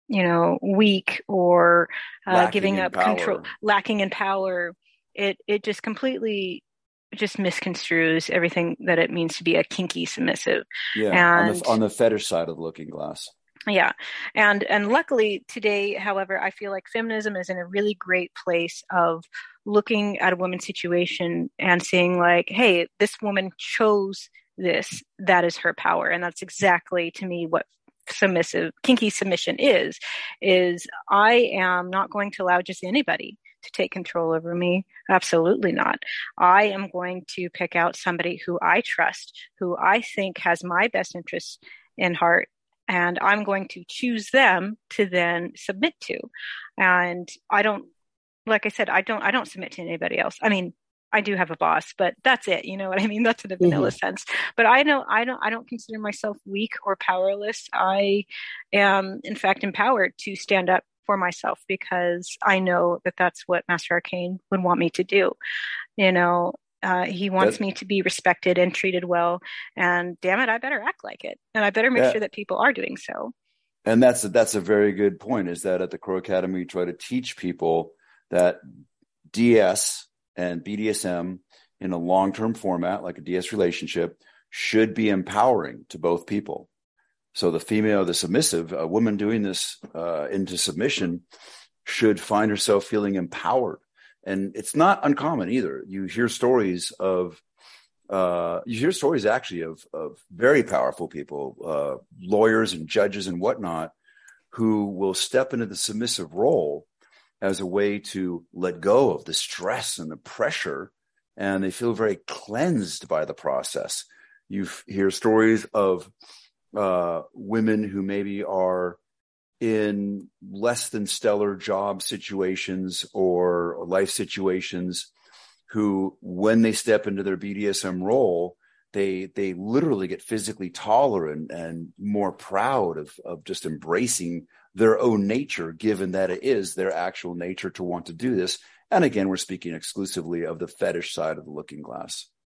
Speaker 3: weak or giving up control, lacking in power, it just completely just misconstrues everything that it means to be a kinky submissive.
Speaker 2: Yeah, and on the fetish side of the looking glass.
Speaker 3: Yeah. And luckily today, however, I feel like feminism is in a really great place of looking at a woman's situation and saying like, hey, this woman chose this, that is her power. And that's exactly to me what kinky submission is I am not going to allow just anybody to take control over me. Absolutely not. I am going to pick out somebody who I trust, who I think has my best interests in heart, and I'm going to choose them to then submit to. And I don't, like I said, I don't submit to anybody else. I mean, I do have a boss, but that's it. You know what I mean? That's in a vanilla sense. But I don't consider myself weak or powerless. I am, in fact, empowered to stand up for myself because I know that that's what Master Arcane would want me to do. He wants me to be respected and treated well, and damn it, I better act like it, and I better make sure that people are doing so.
Speaker 2: And that's a very good point. Is that at the Crow Academy, we try to teach people that DS and BDSM in a long-term format, like a DS relationship, should be empowering to both people. So the female, the submissive, a woman doing this into submission should find herself feeling empowered. And it's not uncommon either. You hear stories actually of very powerful people, lawyers and judges and whatnot, who will step into the submissive role as a way to let go of the stress and the pressure, and they feel very cleansed by the process. You hear stories of women who maybe are in less than stellar job situations or life situations, who, when they step into their BDSM role, they literally get physically taller and more proud of just embracing their own nature, given that it is their actual nature to want to do this. And again, we're speaking exclusively of the fetish side of the looking glass.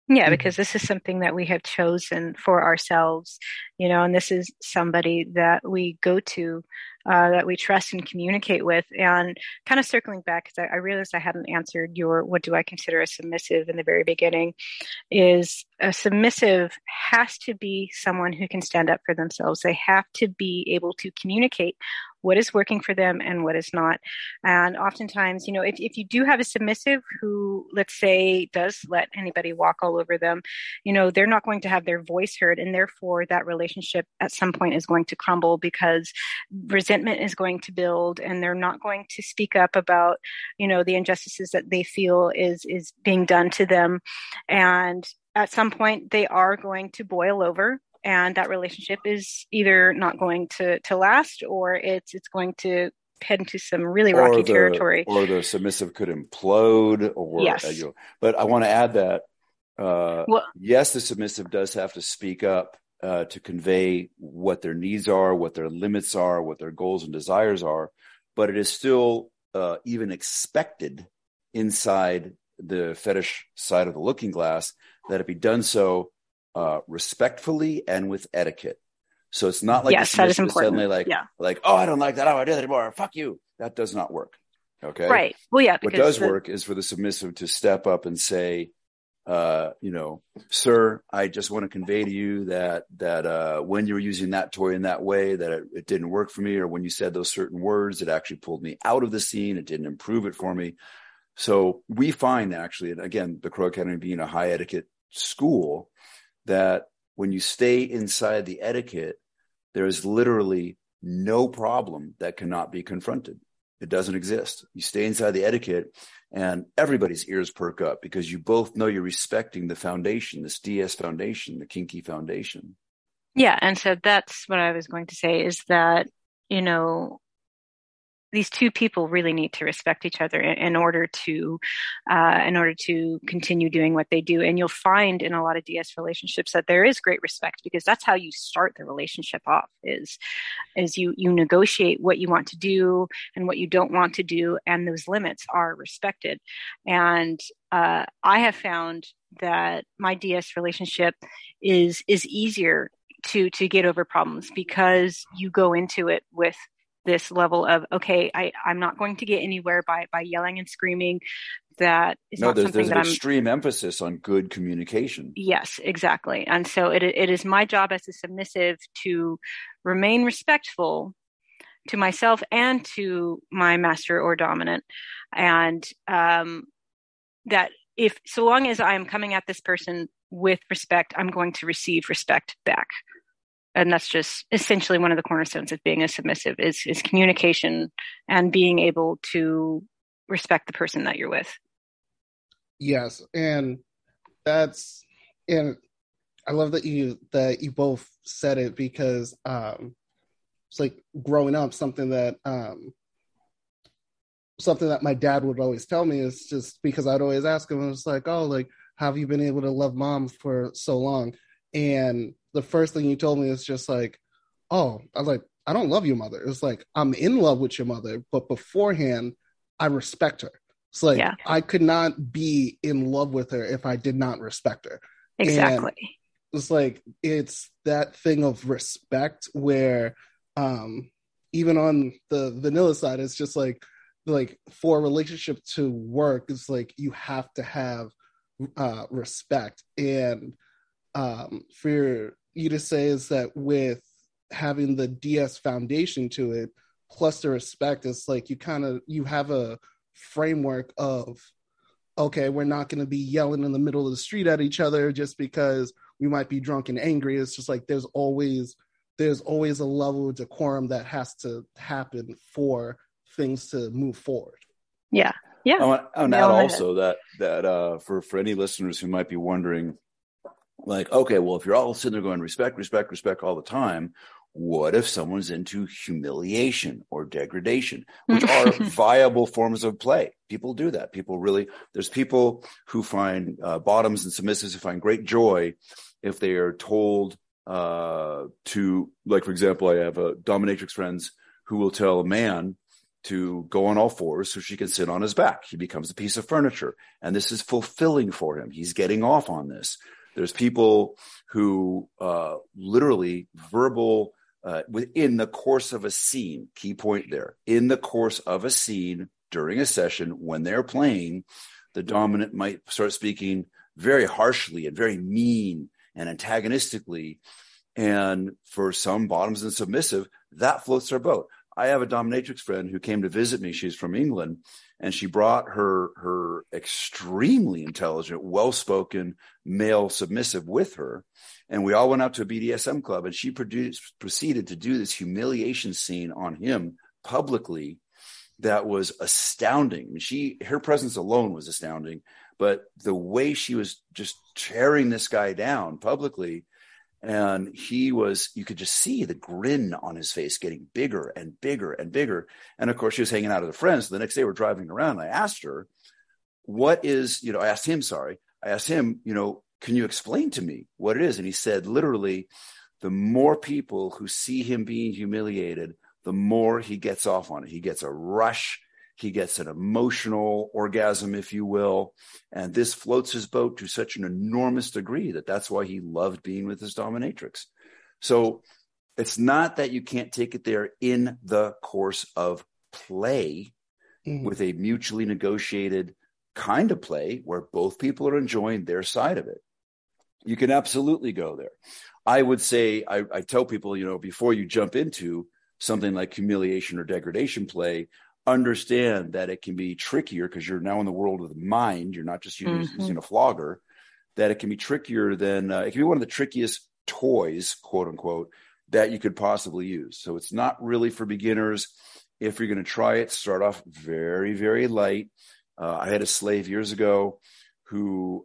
Speaker 3: Yeah, because this is something that we have chosen for ourselves, and this is somebody that we go to, that we trust and communicate with. And kind of circling back, because I realized I hadn't answered your what do I consider a submissive in the very beginning, is a submissive has to be someone who can stand up for themselves. They have to be able to communicate what is working for them and what is not. And oftentimes, if you do have a submissive who, let's say, does let anybody walk all over them, they're not going to have their voice heard. And therefore, that relationship at some point is going to crumble because resentment is going to build and they're not going to speak up about, the injustices that they feel is being done to them. And at some point, they are going to boil over. And that relationship is either not going to last, or it's going to head into some really rocky territory.
Speaker 2: Or the submissive could implode. Or
Speaker 3: yes.
Speaker 2: But I want to add that yes, the submissive does have to speak up to convey what their needs are, what their limits are, what their goals and desires are. But it is still even expected inside the fetish side of the looking glass that it be done so respectfully and with etiquette. So it's not like
Speaker 3: yes, that is important.
Speaker 2: Suddenly like, oh, I don't like that. Oh, I do that anymore. Fuck you. That does not work. Okay.
Speaker 3: Right. Well, yeah.
Speaker 2: What does work is for the submissive to step up and say, sir, I just want to convey to you that when you were using that toy in that way, that it didn't work for me, or when you said those certain words, it actually pulled me out of the scene. It didn't improve it for me. So we find actually, and again, the Crow Academy being a high etiquette school, that when you stay inside the etiquette, there is literally no problem that cannot be confronted. It doesn't exist. You stay inside the etiquette and everybody's ears perk up because you both know you're respecting the foundation, this DS foundation, the kinky foundation.
Speaker 3: Yeah. And so that's what I was going to say is that, these two people really need to respect each other in order to continue doing what they do. And you'll find in a lot of DS relationships that there is great respect because that's how you start the relationship off is you negotiate what you want to do and what you don't want to do. And those limits are respected. And I have found that my DS relationship is easier to get over problems because you go into it with this level of, okay, I'm not going to get anywhere by yelling and screaming. That is not something
Speaker 2: there's
Speaker 3: that
Speaker 2: an extreme emphasis on good communication.
Speaker 3: Yes, exactly. And so it is my job as a submissive to remain respectful to myself and to my master or dominant. And that so long as I'm coming at this person with respect, I'm going to receive respect back. And that's just essentially one of the cornerstones of being a submissive is communication and being able to respect the person that you're with.
Speaker 1: Yes. And I love that you both said it because it's like growing up, something that my dad would always tell me is just because I'd always ask him, it's like, oh, like, how have you been able to love mom for so long? And the first thing you told me is just like, oh, I was like, I don't love your mother. It's like, I'm in love with your mother, but beforehand, I respect her. It's like, yeah. I could not be in love with her if I did not respect her.
Speaker 3: Exactly.
Speaker 1: And it's like, it's that thing of respect where even on the vanilla side, it's just like for a relationship to work, it's like you have to have respect. And for you to say is that with having the DS foundation to it, plus the respect, it's like you have a framework of, okay, we're not going to be yelling in the middle of the street at each other just because we might be drunk and angry. It's just like there's always a level of decorum that has to happen for things to move forward.
Speaker 3: Yeah. Yeah.
Speaker 2: I want to add also that for any listeners who might be wondering, like, okay, well, if you're all sitting there going respect all the time, what if someone's into humiliation or degradation, which are viable forms of play? People do that. There's people who find bottoms and submissives who find great joy if they are told to, like, for example, I have dominatrix friends who will tell a man, to go on all fours so she can sit on his back. He becomes a piece of furniture, and this is fulfilling for him. He's getting off on this. There's people who literally verbal within the course of a scene, key point there, in the course of a scene during a session when they're playing, the dominant might start speaking very harshly and very mean and antagonistically. And for some bottoms and submissive, that floats their boat. I have a dominatrix friend who came to visit me. She's from England, and she brought her extremely intelligent, well-spoken male submissive with her. And we all went out to a BDSM club, and she proceeded to do this humiliation scene on him publicly that was astounding. I mean, her presence alone was astounding, but the way she was just tearing this guy down publicly, and you could just see the grin on his face getting bigger and bigger and bigger. And of course, she was hanging out with her friends. So the next day we're driving around, and I asked her, I asked him, can you explain to me what it is? And he said, literally, the more people who see him being humiliated, the more he gets off on it. He gets a rush. He gets an emotional orgasm, if you will. And this floats his boat to such an enormous degree that's why he loved being with his dominatrix. So it's not that you can't take it there in the course of play with a mutually negotiated kind of play where both people are enjoying their side of it. You can absolutely go there. I would say, I tell people, before you jump into something like humiliation or degradation play, understand that it can be trickier because you're now in the world of the mind. You're not just using a flogger, that it can be trickier than, it can be one of the trickiest toys, quote unquote, that you could possibly use. So it's not really for beginners. If you're going to try it, start off very, very light. I had a slave years ago who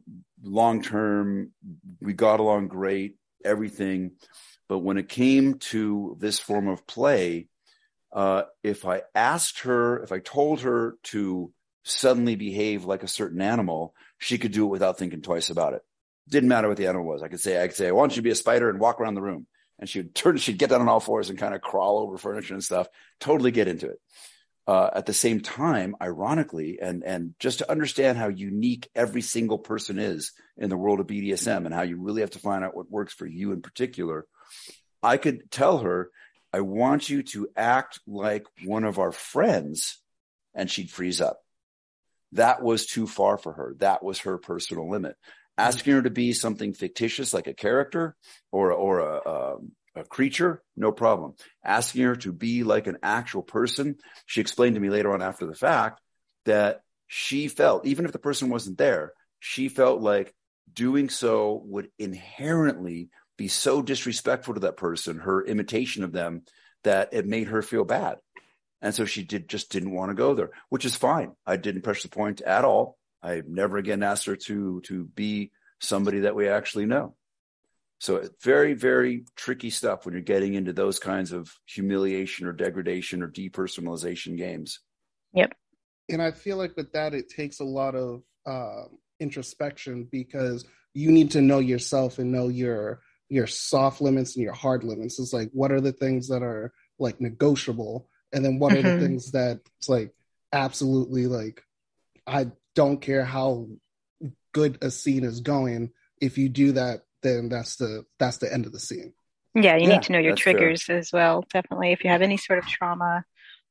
Speaker 2: long-term, we got along great, everything. But when it came to this form of play, if I told her to suddenly behave like a certain animal, she could do it without thinking twice about it. Didn't matter what the animal was. I could say, I want you to be a spider and walk around the room. And she'd get down on all fours and kind of crawl over furniture and stuff, totally get into it. At the same time, ironically, and just to understand how unique every single person is in the world of BDSM and how you really have to find out what works for you in particular, I could tell her, I want you to act like one of our friends, and she'd freeze up. That was too far for her. That was her personal limit. Asking her to be something fictitious like a character or a creature, no problem. Asking her to be like an actual person, she explained to me later on after the fact that she felt, even if the person wasn't there, she felt like doing so would inherently be so disrespectful to that person, her imitation of them, that it made her feel bad. And so she just didn't want to go there, which is fine. I didn't push the point at all. I never again asked her to be somebody that we actually know. So it's very, very tricky stuff when you're getting into those kinds of humiliation or degradation or depersonalization games.
Speaker 3: Yep.
Speaker 1: And I feel like with that, it takes a lot of introspection, because you need to know yourself and know your soft limits and your hard limits. It's like, what are the things that are like negotiable? And then what are the things that it's like, absolutely, like, I don't care how good a scene is going. If you do that, then that's the end of the scene.
Speaker 3: Yeah, you need to know your triggers as well. Definitely. If you have any sort of trauma,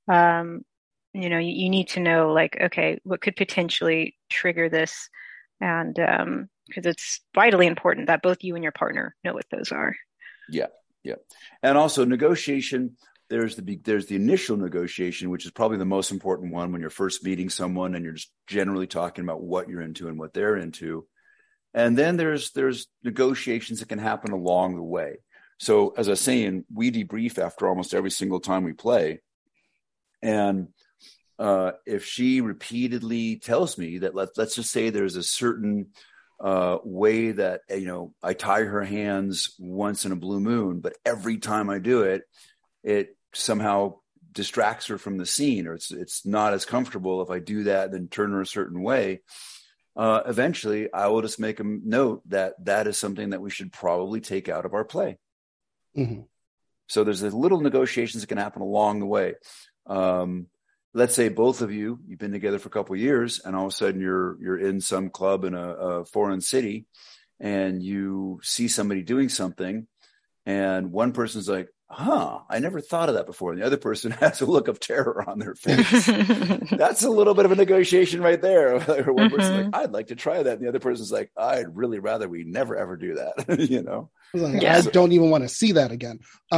Speaker 3: you need to know, like, okay, what could potentially trigger this? And because it's vitally important that both you and your partner know what those are.
Speaker 2: Yeah. And also negotiation, there's the initial negotiation, which is probably the most important one when you're first meeting someone and you're just generally talking about what you're into and what they're into. And then there's negotiations that can happen along the way. So as I was saying, we debrief after almost every single time we play. And if she repeatedly tells me that, let's just say there's a certain way that, I tie her hands once in a blue moon, but every time I do it, it somehow distracts her from the scene, or it's not as comfortable if I do that and then turn her a certain way. Eventually I will just make a note that is something that we should probably take out of our play. Mm-hmm. So there's little negotiations that can happen along the way. Let's say both of you've been together for a couple of years, and all of a sudden you're in some club in a foreign city, and you see somebody doing something, and one person's like, I never thought of that before. And the other person has a look of terror on their face. That's a little bit of a negotiation right there. One person's like, I'd like to try that. And the other person's like, I'd really rather we never, ever do that.
Speaker 1: Like, I don't even want to see that again.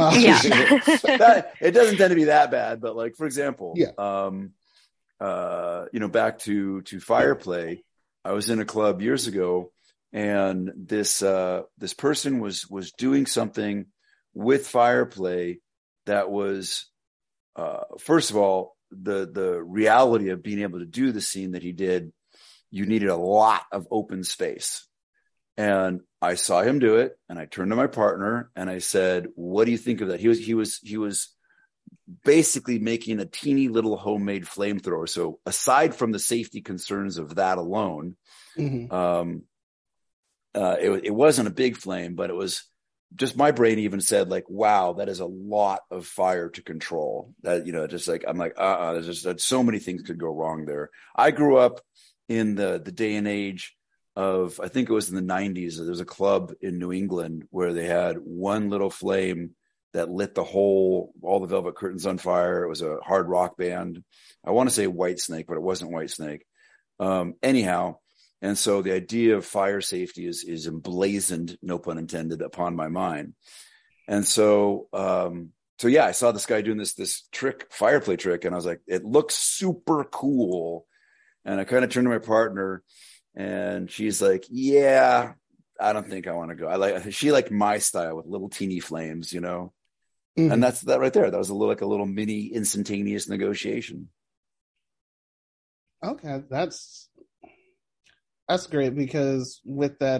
Speaker 2: It doesn't tend to be that bad. But like, for example, back to fire play, I was in a club years ago, and this person was doing something with fire play that was, first of all, the reality of being able to do the scene that he did, you needed a lot of open space. And I saw him do it, and I turned to my partner and I said, what do you think of that? He was basically making a teeny little homemade flamethrower. So aside from the safety concerns of that alone, it wasn't a big flame, but it was just, my brain even said like, wow, that is a lot of fire to control. That, just like, I'm like, there's so many things could go wrong there. I grew up in the day and age of, I think it was in the 90s. There was a club in New England where they had one little flame that lit all the Velvet Curtains on fire. It was a hard rock band. I want to say Whitesnake, but it wasn't Whitesnake. Anyhow. And so the idea of fire safety is emblazoned, no pun intended, upon my mind. And so, I saw this guy doing this trick, fire play trick. And I was like, it looks super cool. And I kind of turned to my partner, and she's like, yeah, I don't think I want to go. She liked my style with little teeny flames, and that's that right there. That was a little mini instantaneous negotiation.
Speaker 1: Okay. That's great, because with that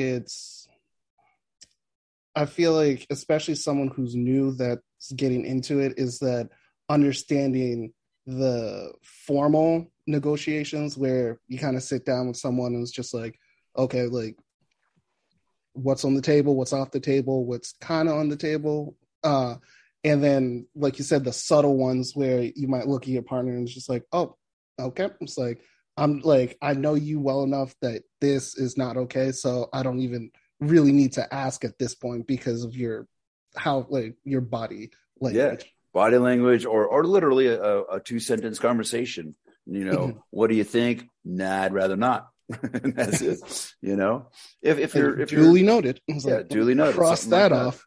Speaker 1: I feel like, especially someone who's new that's getting into it, is that understanding the formal negotiations where you kind of sit down with someone and it's just like, okay, like what's on the table, what's off the table, what's kind of on the table. And then, like you said, the subtle ones where you might look at your partner and it's just like, oh, okay. It's like, I'm like, I know you well enough that this is not okay. So I don't even really need to ask at this point because of your body language.
Speaker 2: Yeah, body language, or literally a 2-sentence conversation. What do you think? Nah, I'd rather not. That's it. If you're
Speaker 1: duly noted.
Speaker 2: Duly noted.
Speaker 1: Cross that off.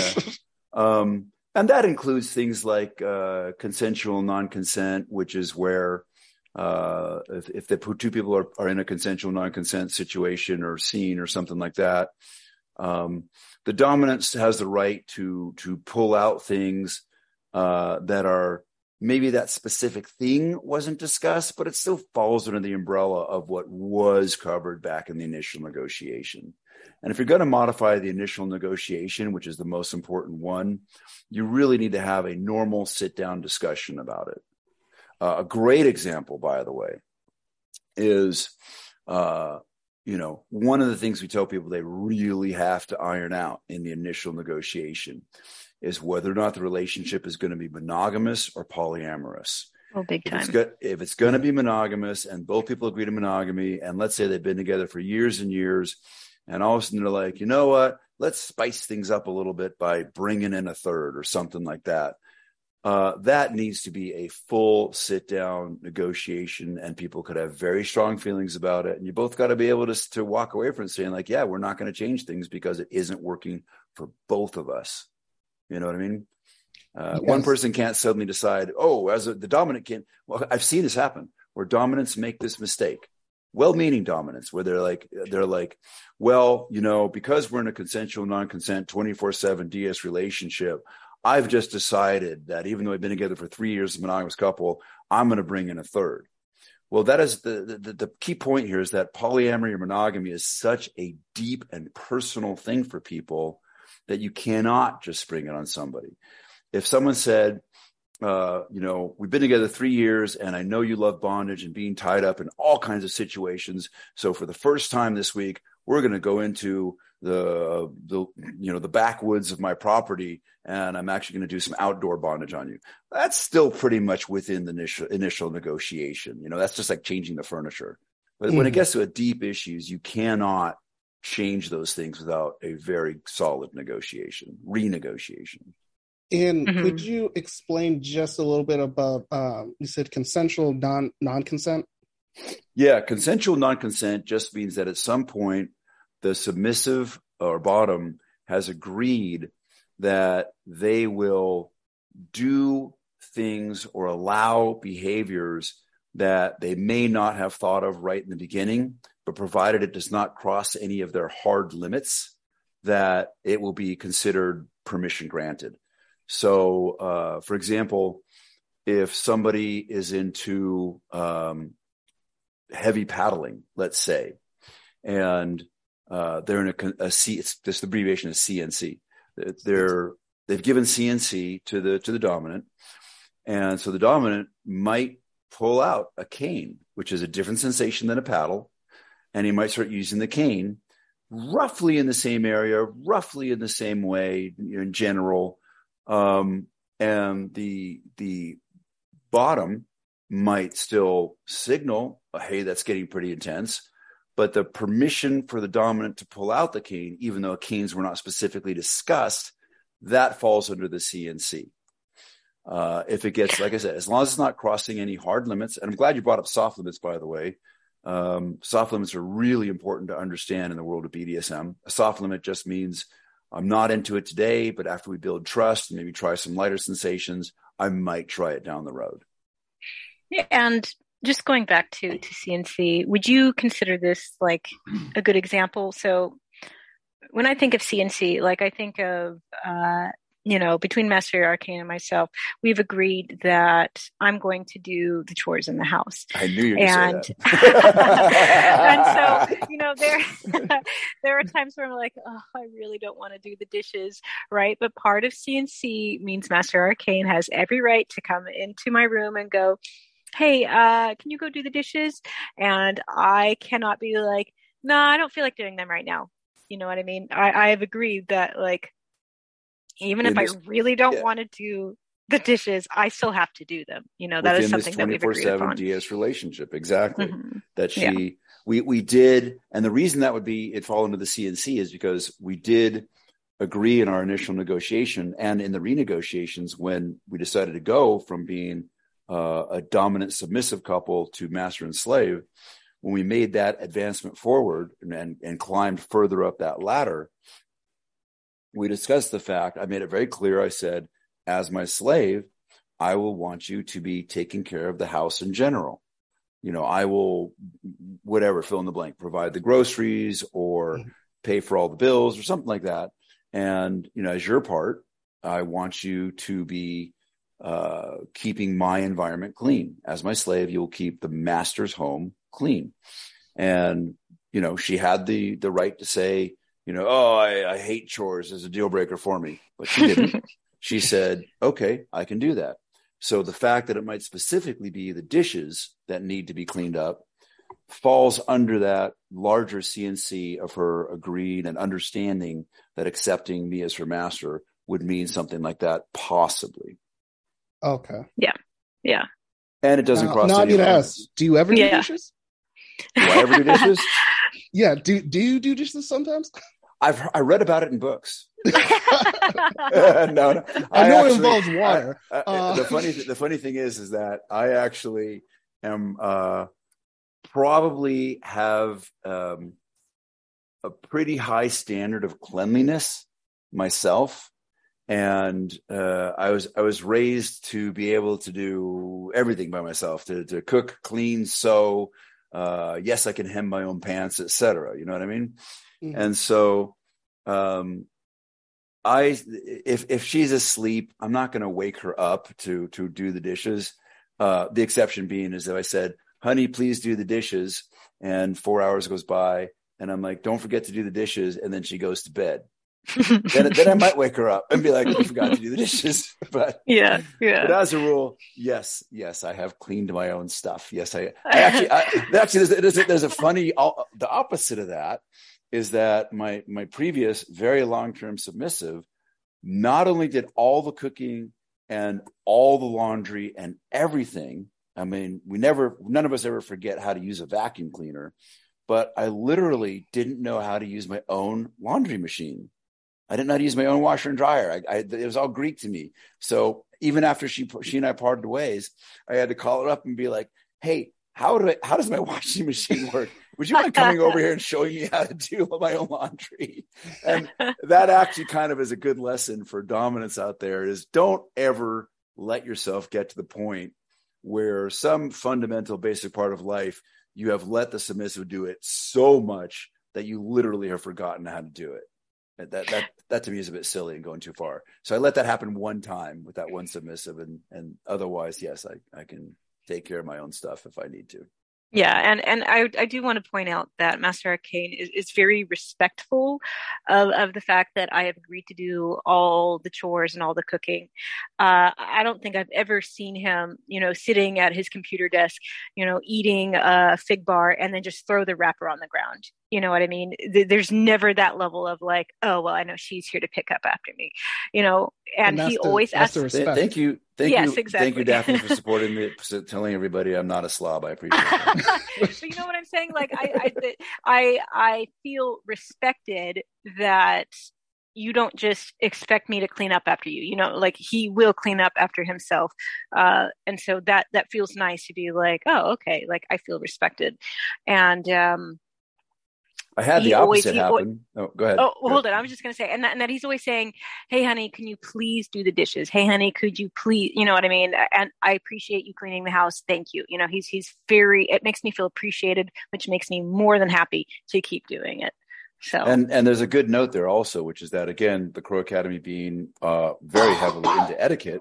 Speaker 2: And that includes things like consensual non-consent, which is where if the two people are in a consensual non-consent situation or scene or something like that, the dominant has the right to pull out things that are, maybe that specific thing wasn't discussed, but it still falls under the umbrella of what was covered back in the initial negotiation. And if you're going to modify the initial negotiation, which is the most important one, you really need to have a normal sit-down discussion about it. A great example, by the way, is, one of the things we tell people they really have to iron out in the initial negotiation is whether or not the relationship is going to be monogamous or polyamorous.
Speaker 3: Oh, big time.
Speaker 2: If it's going to be monogamous and both people agree to monogamy, and let's say they've been together for years and years, and all of a sudden they're like, you know what, let's spice things up a little bit by bringing in a third or something like that. That needs to be a full sit-down negotiation, and people could have very strong feelings about it. And you both got to be able to walk away from it saying like, yeah, we're not going to change things because it isn't working for both of us. You know what I mean? Yes. One person can't suddenly decide, the dominant can't. Well, I've seen this happen where dominants make this mistake. Well-meaning dominants, where they're like, well, because we're in a consensual, non-consent, 24/7 DS relationship, I've just decided that even though I've been together for 3 years as a monogamous couple, I'm going to bring in a third. Well, that is the key point here, is that polyamory or monogamy is such a deep and personal thing for people that you cannot just spring it on somebody. If someone said, we've been together 3 years and I know you love bondage and being tied up in all kinds of situations. So for the first time this week, we're going to go into the backwoods of my property, and I'm actually going to do some outdoor bondage on you. That's still pretty much within the initial negotiation. That's just like changing the furniture. But when it gets to deep issues, you cannot change those things without a very solid renegotiation.
Speaker 1: And could you explain just a little bit about, you said consensual non-consent?
Speaker 2: Yeah, consensual non-consent just means that at some point, the submissive or bottom has agreed that they will do things or allow behaviors that they may not have thought of right in the beginning, but provided it does not cross any of their hard limits, that it will be considered permission granted. So, for example, if somebody is into heavy paddling, let's say, and they're in a C, this abbreviation is CNC. They've given CNC to the dominant, and so the dominant might pull out a cane, which is a different sensation than a paddle, and he might start using the cane roughly in the same area, roughly in the same way in general, and the bottom might still signal, hey, that's getting pretty intense. But the permission for the dominant to pull out the cane, even though canes were not specifically discussed, that falls under the CNC. If it gets, like I said, as long as it's not crossing any hard limits, and I'm glad you brought up soft limits, by the way. Soft limits are really important to understand in the world of BDSM. A soft limit just means I'm not into it today, but after we build trust and maybe try some lighter sensations, I might try it down the road.
Speaker 3: Yeah, and just going back to CNC, would you consider this like a good example? So when I think of CNC, like I think of, between Master Arcane and myself, we've agreed that I'm going to do the chores in the house.
Speaker 2: I knew you were going to say
Speaker 3: that. And so, there are times where I'm like, oh, I really don't want to do the dishes, right? But part of CNC means Master Arcane has every right to come into my room and go, hey, can you go do the dishes? And I cannot be like, no, I don't feel like doing them right now. You know what I mean? I have agreed that, like, even if I really don't want to do the dishes, I still have to do them. That is something that we've agreed upon.
Speaker 2: 24/7 DS relationship. Exactly. Mm-hmm. That we did. And the reason that would be, it fall into the CNC is because we did agree in our initial negotiation and in the renegotiations when we decided to go from being a dominant submissive couple to master and slave. When we made that advancement forward and climbed further up that ladder, we discussed the fact, I made it very clear. I said, as my slave, I will want you to be taking care of the house in general. I will, whatever, fill in the blank, provide the groceries or pay for all the bills or something like that. And, as your part, I want you to be keeping my environment clean. As my slave, you will keep the master's home clean. And, she had the right to say, I hate chores as a deal breaker for me, but she didn't. She said, okay, I can do that. So the fact that it might specifically be the dishes that need to be cleaned up falls under that larger CNC of her agreed and understanding that accepting me as her master would mean something like that, possibly.
Speaker 1: Okay.
Speaker 3: Yeah. Yeah.
Speaker 2: And it doesn't cross.
Speaker 1: Now I need to ask, do you ever do dishes?
Speaker 2: Do I ever do dishes?
Speaker 1: Yeah. Do you do dishes sometimes?
Speaker 2: I read about it in books. No.
Speaker 1: I know it involves water.
Speaker 2: The funny thing is that I actually am probably have a pretty high standard of cleanliness myself, and I was raised to be able to do everything by myself, to cook, clean, sew. Yes, I can hem my own pants, etc. You know what I mean? Mm-hmm. And so, if she's asleep, I'm not going to wake her up to do the dishes. The exception being is that I said, honey, please do the dishes. And 4 hours goes by and I'm like, don't forget to do the dishes. And then she goes to bed. then I might wake her up and be like, you forgot to do the dishes. But
Speaker 3: yeah.
Speaker 2: But as a rule, yes, I have cleaned my own stuff. Yes, I actually, there's a funny, the opposite of that is that my previous very long-term submissive not only did all the cooking and all the laundry and everything. I mean, none of us ever forget how to use a vacuum cleaner, but I literally didn't know how to use my own laundry machine. I didn't know how to use my own washer and dryer. It was all Greek to me. So even after she and I parted ways, I had to call her up and be like, hey, how does my washing machine work? Would you mind coming over here and showing me how to do my own laundry? And that actually kind of is a good lesson for dominants out there, is don't ever let yourself get to the point where some fundamental basic part of life, you have let the submissive do it so much that you literally have forgotten how to do it. That to me is a bit silly and going too far. So I let that happen one time with that one submissive, and otherwise, yes, I can take care of my own stuff if I need to.
Speaker 3: Yeah, and I do want to point out that Master Arcane is very respectful of the fact that I have agreed to do all the chores and all the cooking. I don't think I've ever seen him, sitting at his computer desk, eating a fig bar and then just throw the wrapper on the ground. You know what I mean? There's never that level of like, oh, well, I know she's here to pick up after me, and he always asks.
Speaker 2: Thank you.
Speaker 3: Yes, exactly.
Speaker 2: Thank you, Daphne, for supporting me, telling everybody I'm not a slob. I appreciate that.
Speaker 3: But you know what I'm saying? Like, I feel respected that you don't just expect me to clean up after you, like he will clean up after himself. And so that feels nice to be like, oh, okay. Like I feel respected. And,
Speaker 2: I had the opposite happen. Oh, go ahead.
Speaker 3: Oh, hold on. I was just going to say, and that he's always saying, hey, honey, can you please do the dishes? Hey, honey, could you please, you know what I mean? And I appreciate you cleaning the house. Thank you. He's very, it makes me feel appreciated, which makes me more than happy to keep doing it. So,
Speaker 2: and there's a good note there also, which is that, again, the Crow Academy being very heavily into etiquette,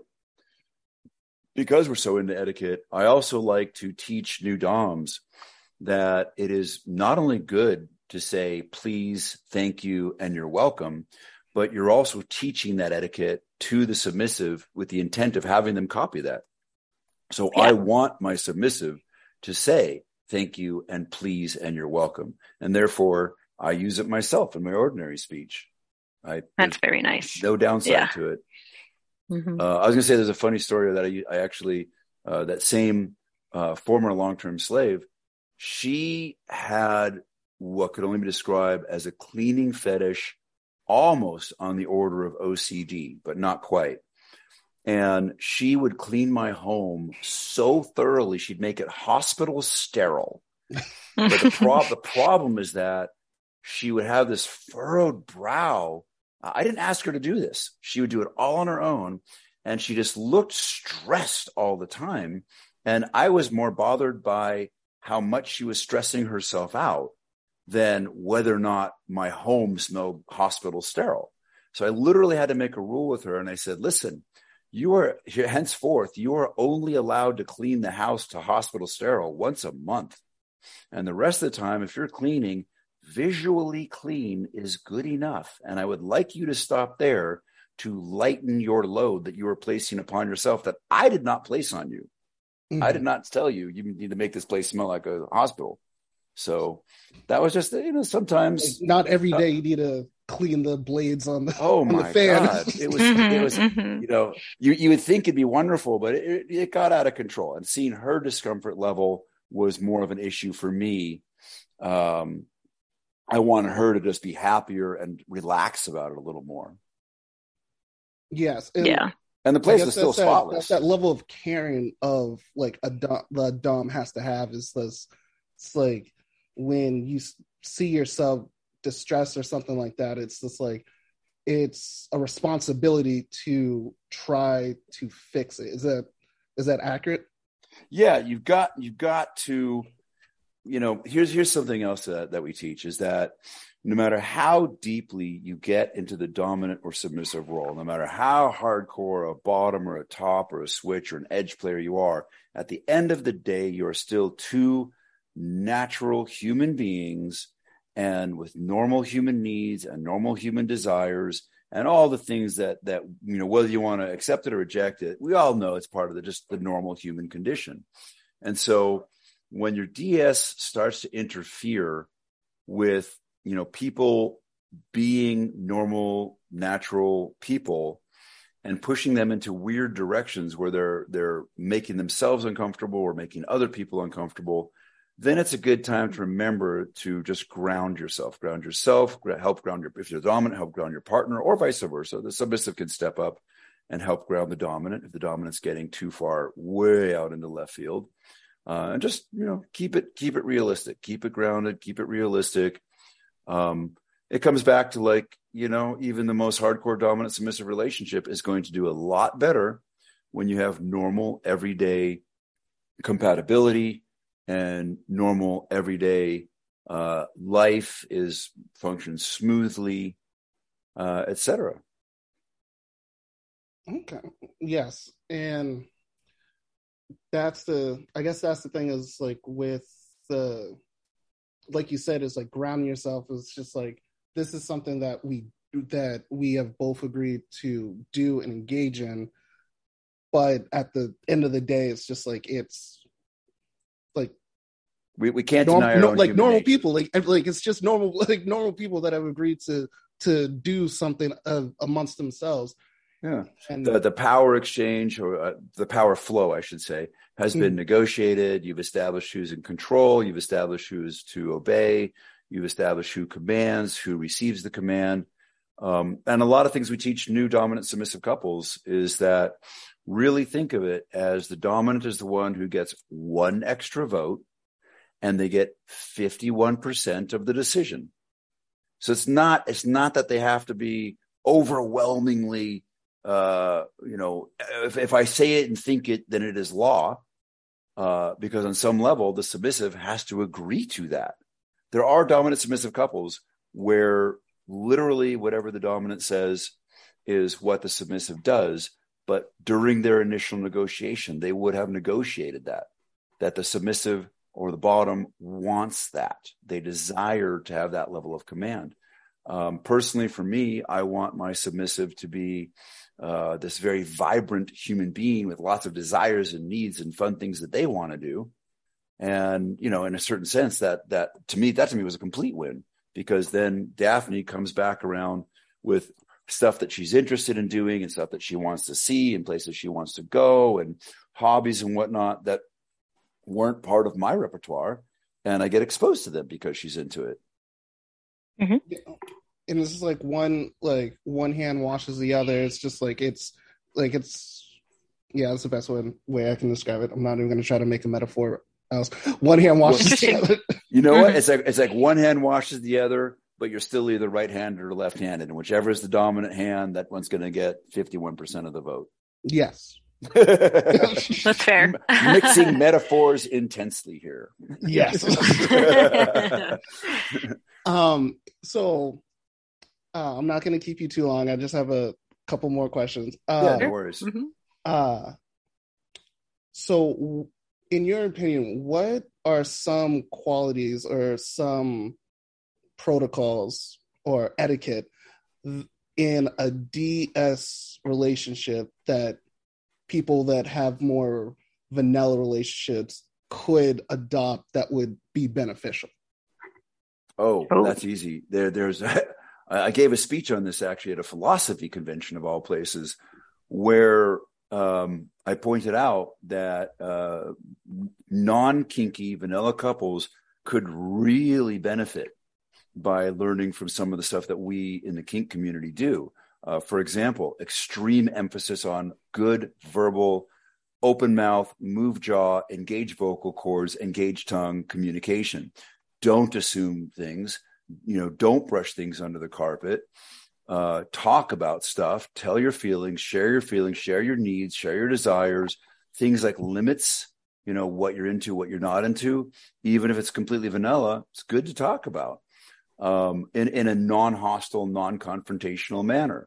Speaker 2: because we're so into etiquette, I also like to teach new doms that it is not only good to say, please, thank you, and you're welcome, but you're also teaching that etiquette to the submissive with the intent of having them copy that. So yeah. I want my submissive to say, thank you, and please, and you're welcome. And therefore, I use it myself in my ordinary speech.
Speaker 3: That's very nice.
Speaker 2: No downside to it. Mm-hmm. I was going to say there's a funny story that I actually, that same former long-term slave, she had what could only be described as a cleaning fetish, almost on the order of OCD, but not quite. And she would clean my home so thoroughly, she'd make it hospital sterile. But the problem is that she would have this furrowed brow. I didn't ask her to do this. She would do it all on her own. And she just looked stressed all the time. And I was more bothered by how much she was stressing herself out than whether or not my home smelled hospital sterile. So I literally had to make a rule with her. And I said, listen, you are only allowed to clean the house to hospital sterile once a month. And the rest of the time, if you're cleaning, visually clean is good enough. And I would like you to stop there to lighten your load that you are placing upon yourself that I did not place on you. Mm-hmm. I did not tell you need to make this place smell like a hospital. So that was just, sometimes
Speaker 1: not every day you need to clean the blades on the,
Speaker 2: the fan. God. It was, you would think it'd be wonderful, but it got out of control, and seeing her discomfort level was more of an issue for me. I wanted her to just be happier and relax about it a little more.
Speaker 1: Yes.
Speaker 2: And the place is still spotless.
Speaker 1: That level of caring of like the dom has to have is this. It's like when you see yourself distressed or something like that, it's just like, it's a responsibility to try to fix it. Is that accurate?
Speaker 2: Yeah, you've got to, here's something else that we teach is that no matter how deeply you get into the dominant or submissive role, no matter how hardcore a bottom or a top or a switch or an edge player you are, at the end of the day, you're still two natural human beings, and with normal human needs and normal human desires and all the things that whether you want to accept it or reject it, we all know it's part of just the normal human condition. And so when your DS starts to interfere with people being normal, natural people and pushing them into weird directions where they're making themselves uncomfortable or making other people uncomfortable, then it's a good time to remember to just ground yourself, help ground if you're dominant, help ground your partner, or vice versa. The submissive can step up and help ground the dominant if the dominant's getting too far, way out into left field. And just, keep it realistic, keep it grounded, keep it realistic. It comes back to even the most hardcore dominant submissive relationship is going to do a lot better when you have normal everyday compatibility and normal everyday life functions smoothly, etc.
Speaker 1: Okay. Yes. And I guess that's the thing is with like you said, is grounding yourself is just this is something that we have both agreed to do and engage in. But at the end of the day, it's just
Speaker 2: we can't deny our own
Speaker 1: normal
Speaker 2: nature.
Speaker 1: people. It's just normal people that have agreed to do something amongst themselves.
Speaker 2: Yeah. And the power exchange or the power flow, I should say, has been negotiated. You've established who's in control. You've established who's to obey. You've established who commands, who receives the command. And a lot of things we teach new dominant submissive couples is that really think of it as the dominant is the one who gets one extra vote and they get 51% of the decision. So it's not that they have to be overwhelmingly, if I say it and think it, then it is law, because on some level, the submissive has to agree to that. There are dominant submissive couples where literally whatever the dominant says is what the submissive does. But during their initial negotiation, they would have negotiated that the submissive or the bottom wants that. They desire to have that level of command. Personally, for me, I want my submissive to be this very vibrant human being with lots of desires and needs and fun things that they want to do. And, in a certain sense that to me was a complete win, because then Daphne comes back around with stuff that she's interested in doing and stuff that she wants to see and places she wants to go and hobbies and whatnot that weren't part of my repertoire. And I get exposed to them because she's into it.
Speaker 3: Mm-hmm.
Speaker 1: And it's just one hand washes the other. It's just it's the best way I can describe it. I'm not even going to try to make a metaphor else. One hand washes the other.
Speaker 2: You know what? It's like one hand washes the other, but you're still either right-handed or left-handed. And whichever is the dominant hand, that one's going to get 51% of the vote.
Speaker 1: Yes.
Speaker 3: That's fair.
Speaker 2: Mixing metaphors intensely here.
Speaker 1: Yes. So I'm not going to keep you too long. I just have a couple more questions.
Speaker 2: No worries.
Speaker 3: Mm-hmm.
Speaker 1: So in your opinion, what are some qualities or some protocols or etiquette in a DS relationship that people that have more vanilla relationships could adopt that would be beneficial?
Speaker 2: Oh, that's easy. There's I gave a speech on this actually at a philosophy convention of all places, where I pointed out that non-kinky vanilla couples could really benefit by learning from some of the stuff that we in the kink community do. For example, extreme emphasis on good verbal, open mouth, move jaw, engage vocal cords, engage tongue communication. Don't assume things, don't brush things under the carpet. Talk about stuff, tell your feelings, share your needs, share your desires, things like limits, what you're into, what you're not into. Even if it's completely vanilla, it's good to talk about in a non-hostile, non-confrontational manner.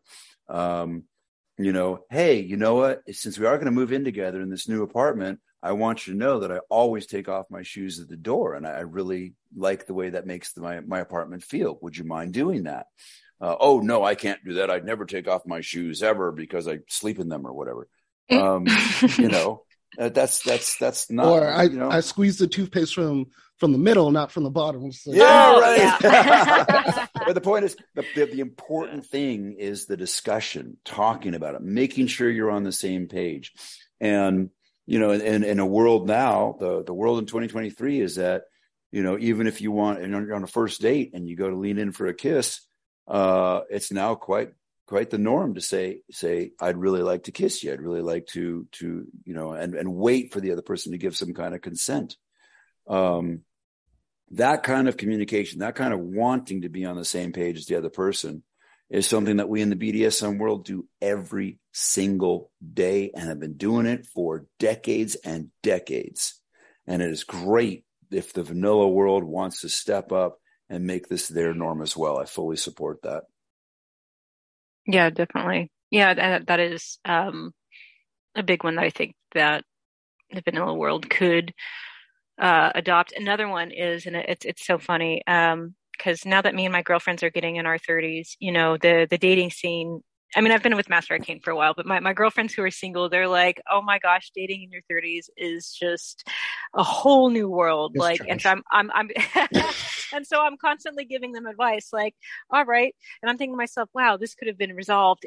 Speaker 2: Hey, you know what? Since we are going to move in together in this new apartment, I want you to know that I always take off my shoes at the door, and I really like the way that makes my apartment feel. Would you mind doing that? Oh, no, I can't do that. I'd never take off my shoes ever because I sleep in them or whatever. That's not.
Speaker 1: Or I squeeze the toothpaste from from the middle, not from the bottom. So.
Speaker 2: Yeah, right.
Speaker 3: Yeah.
Speaker 2: But the point is, the important thing is the discussion, talking about it, making sure you're on the same page. And, in a world now, the world in 2023 is that, even if you want, and you're on a first date and you go to lean in for a kiss, it's now quite the norm to say, I'd really like to kiss you. I'd really like to and wait for the other person to give some kind of consent. That kind of communication, that kind of wanting to be on the same page as the other person is something that we in the BDSM world do every single day and have been doing it for decades and decades. And it is great if the vanilla world wants to step up and make this their norm as well. I fully support that.
Speaker 3: Yeah, definitely. Yeah, that is a big one that I think that the vanilla world could adopt. Another one is, and it's so funny, because now that me and my girlfriends are getting in our 30s, the dating scene. I mean, I've been with Master Arcane for a while, but my girlfriends who are single, they're like, "Oh my gosh, dating in your 30s is just a whole new world."
Speaker 1: It's
Speaker 3: like,
Speaker 1: trash.
Speaker 3: and so I'm and so I'm constantly giving them advice, like, "All right," and I'm thinking to myself, "Wow, this could have been resolved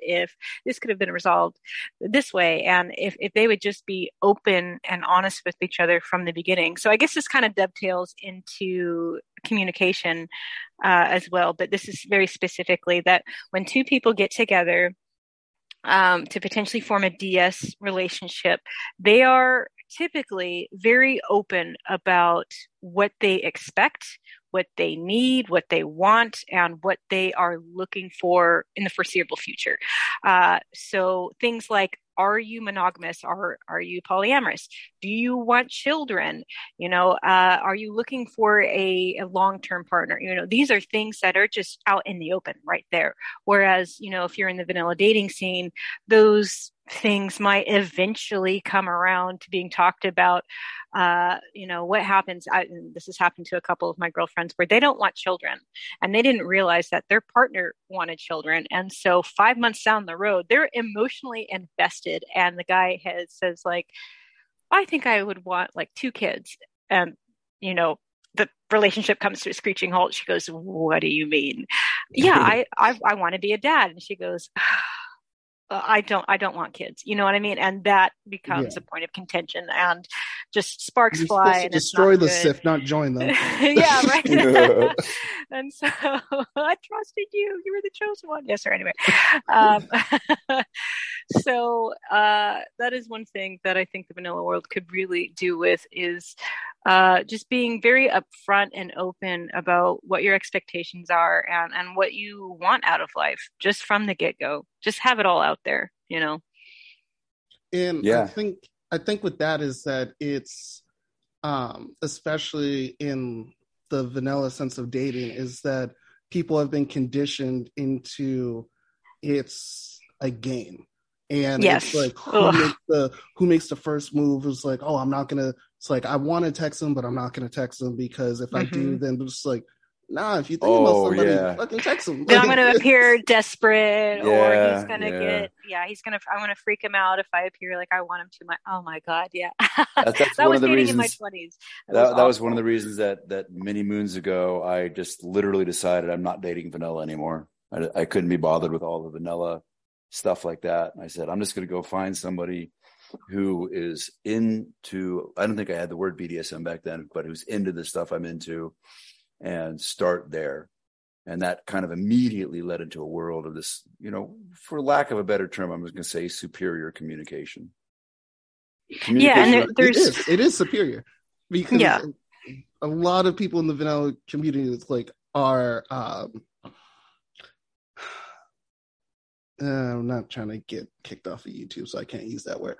Speaker 3: this way, and if they would just be open and honest with each other from the beginning." So I guess this kind of dovetails into communication as well, but this is very specifically that when two people get together to potentially form a DS relationship, they are typically very open about what they expect, what they need, what they want, and what they are looking for in the foreseeable future. So things like, are you monogamous? Are you polyamorous? Do you want children? Are you looking for a long-term partner? These are things that are just out in the open right there. Whereas, if you're in the vanilla dating scene, those things might eventually come around to being talked about. What happens, this has happened to a couple of my girlfriends where they don't want children and they didn't realize that their partner wanted children. And so 5 months down the road, they're emotionally invested. And the guy says like, I think I would want like 2 kids. And, the relationship comes to a screeching halt. She goes, "What do you mean?" "Yeah, I want to be a dad." And she goes, I don't want kids. You know what I mean? And that becomes a point of contention and just sparks fly. And
Speaker 1: destroy the
Speaker 3: good.
Speaker 1: Sith, not join them.
Speaker 3: Yeah, right. And so I trusted you. You were the chosen one. Yes, sir. Anyway. So that is one thing that I think the vanilla world could really do with is just being very upfront and open about what your expectations are and what you want out of life just from the get-go. Just have it all out there,
Speaker 1: And
Speaker 2: yeah.
Speaker 1: I think with that is that it's especially in the vanilla sense of dating is that people have been conditioned into it's a game. And
Speaker 3: yes.
Speaker 1: It's like who makes the first move is like, oh, I'm not gonna. It's like I want to text him, but I'm not gonna text him because if I do, then it's like, nah. If you think about somebody, fucking text him.
Speaker 3: Then I'm gonna appear desperate, or he's gonna get. I'm gonna freak him out if I appear like I want him to. Oh my god, yeah.
Speaker 2: That's
Speaker 3: that
Speaker 2: one
Speaker 3: was
Speaker 2: of the
Speaker 3: dating
Speaker 2: reasons,
Speaker 3: in my 20s.
Speaker 2: That was one of the reasons that many moons ago I just literally decided I'm not dating vanilla anymore. I couldn't be bothered with all the vanilla stuff like that. And I said, I'm just going to go find somebody who is into, I don't think I had the word BDSM back then, but who's into the stuff I'm into and start there. And that kind of immediately led into a world of this, for lack of a better term, I'm just going to say superior communication.
Speaker 3: Yeah. And
Speaker 1: it is superior because a lot of people in the vanilla community are, I'm not trying to get kicked off of YouTube, so I can't use that word.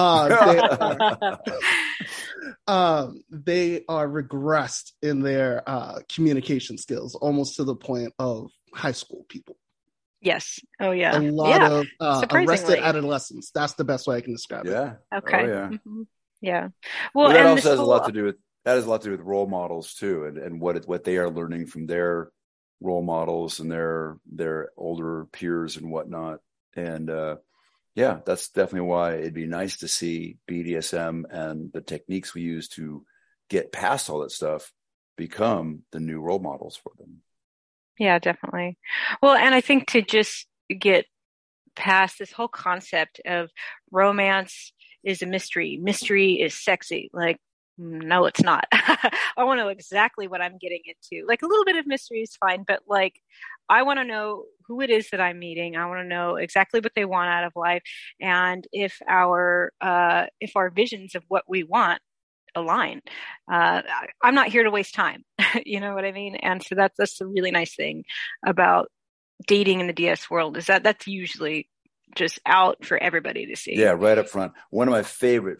Speaker 1: They are regressed in their communication skills, almost to the point of high school people.
Speaker 3: Yes. Oh, yeah.
Speaker 1: A lot of arrested adolescents. That's the best way I can describe it.
Speaker 3: Okay.
Speaker 2: Oh, yeah.
Speaker 3: Mm-hmm. Yeah. Well,
Speaker 2: that
Speaker 3: and
Speaker 2: also has a lot to do with role models too, and what they are learning from their role models and their older peers and whatnot. And that's definitely why it'd be nice to see BDSM and the techniques we use to get past all that stuff become the new role models for them.
Speaker 3: Yeah, definitely. Well, and I think to just get past this whole concept of romance is a mystery is sexy. Like, no, it's not. I want to know exactly what I'm getting into. Like a little bit of mystery is fine, but like I want to know who it is that I'm meeting. I want to know exactly what they want out of life, and if our visions of what we want align. I'm not here to waste time. You know what I mean? And so that's a really nice thing about dating in the DS world, is that that's usually just out for everybody to see.
Speaker 2: Yeah, right up front. One of my favorite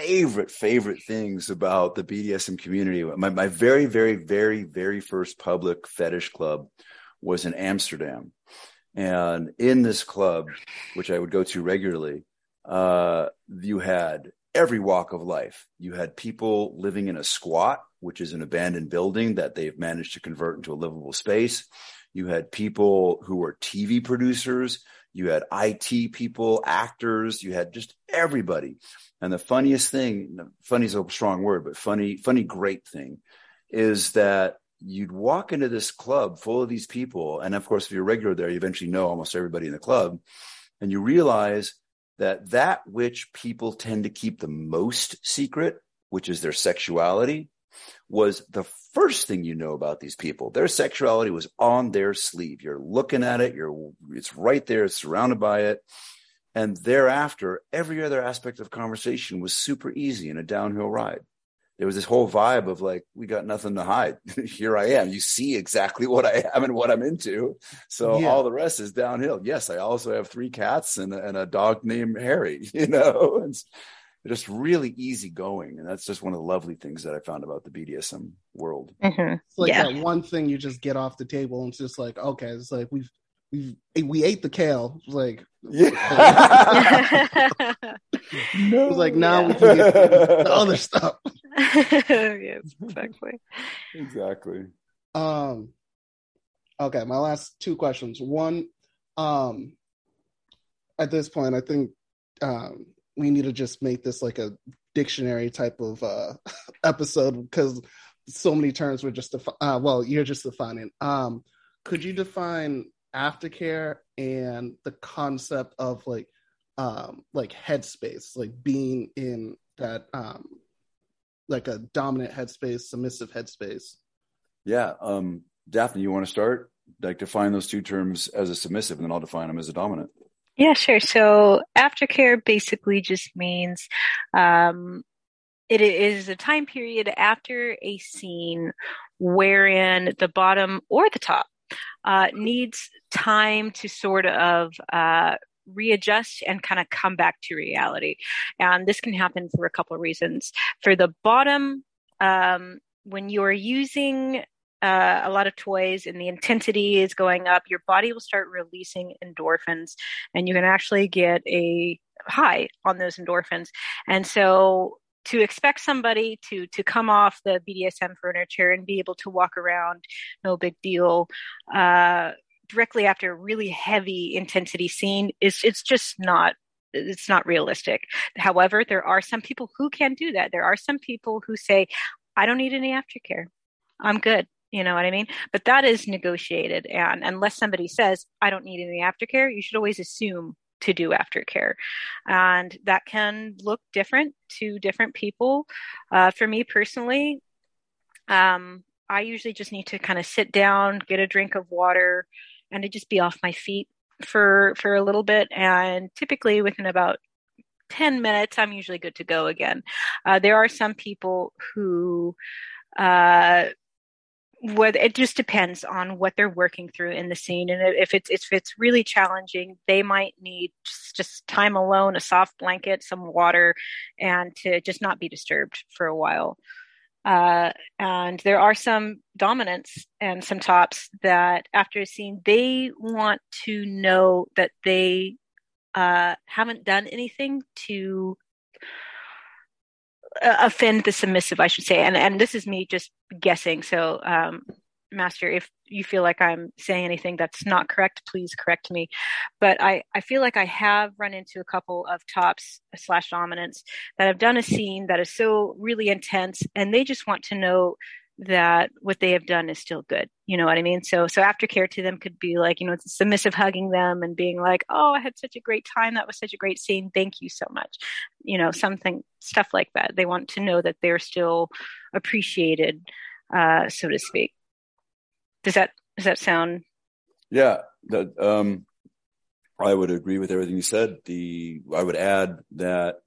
Speaker 2: things about the BDSM community, my very, very, very, very first public fetish club was in Amsterdam. And in this club, which I would go to regularly, you had every walk of life. You had people living in a squat, which is an abandoned building that they've managed to convert into a livable space. You had people who were TV producers. You had IT people, actors. You had just everybody. And the funniest thing, funny is a strong word, but funny, great thing is that you'd walk into this club full of these people. And of course, if you're regular there, you eventually know almost everybody in the club. And you realize that which people tend to keep the most secret, which is their sexuality, was the first thing you know about these people. Their sexuality was on their sleeve. You're looking at it. It's right there. It's surrounded by it. And thereafter, every other aspect of conversation was super easy and a downhill ride. There was this whole vibe of like, we got nothing to hide. Here I am. You see exactly what I am and what I'm into. So all the rest is downhill. Yes, I also have 3 cats and a dog named Harry, It's just really easy going. And that's just one of the lovely things that I found about the BDSM world.
Speaker 3: Mm-hmm.
Speaker 1: It's like that one thing you just get off the table and it's just like, okay, it's like we ate the kale. It's like, no. It's like now we can get the other stuff.
Speaker 3: Yes, exactly.
Speaker 2: Exactly.
Speaker 1: Okay, my last 2 questions. One, at this point, I think we need to just make this like a dictionary type of episode, because so many terms were just you're just defining. Could you define aftercare and the concept of like headspace, like being in that like a dominant headspace, submissive headspace?
Speaker 2: Yeah. Daphne, you want to start? Like define those 2 terms as a submissive, and then I'll define them as a dominant.
Speaker 3: Yeah, sure. So aftercare basically just means it is a time period after a scene wherein the bottom or the top needs time to sort of readjust and kind of come back to reality. And this can happen for a couple of reasons. For the bottom, when you're using a lot of toys and the intensity is going up, your body will start releasing endorphins, and you can actually get a high on those endorphins. And so to expect somebody to come off the BDSM furniture and be able to walk around, no big deal, directly after a really heavy intensity scene it's just not. It's not realistic. However, there are some people who can do that. There are some people who say, I don't need any aftercare. I'm good. You know what I mean? But that is negotiated. And unless somebody says, I don't need any aftercare, you should always assume to do aftercare. And that can look different to different people. For me personally, I usually just need to kind of sit down, get a drink of water, and to just be off my feet for a little bit. And typically within about 10 minutes, I'm usually good to go again. There are some people who, it just depends on what they're working through in the scene. And if it's really challenging, they might need just time alone, a soft blanket, some water, and to just not be disturbed for a while. And there are some dominants and some tops that after a scene, they want to know that they haven't done anything to offend the submissive, I should say. And this is me just guessing. So, Master, if you feel like I'm saying anything that's not correct, please correct me. But I feel like I have run into a couple of tops / dominants that have done a scene that is so really intense, and they just want to know that what they have done is still good. You know what I mean? So aftercare to them could be like, it's submissive hugging them and being like, oh, I had such a great time. That was such a great scene. Thank you so much. Stuff like that. They want to know that they're still appreciated, so to speak. Does that sound?
Speaker 2: Yeah, I would agree with everything you said. I would add that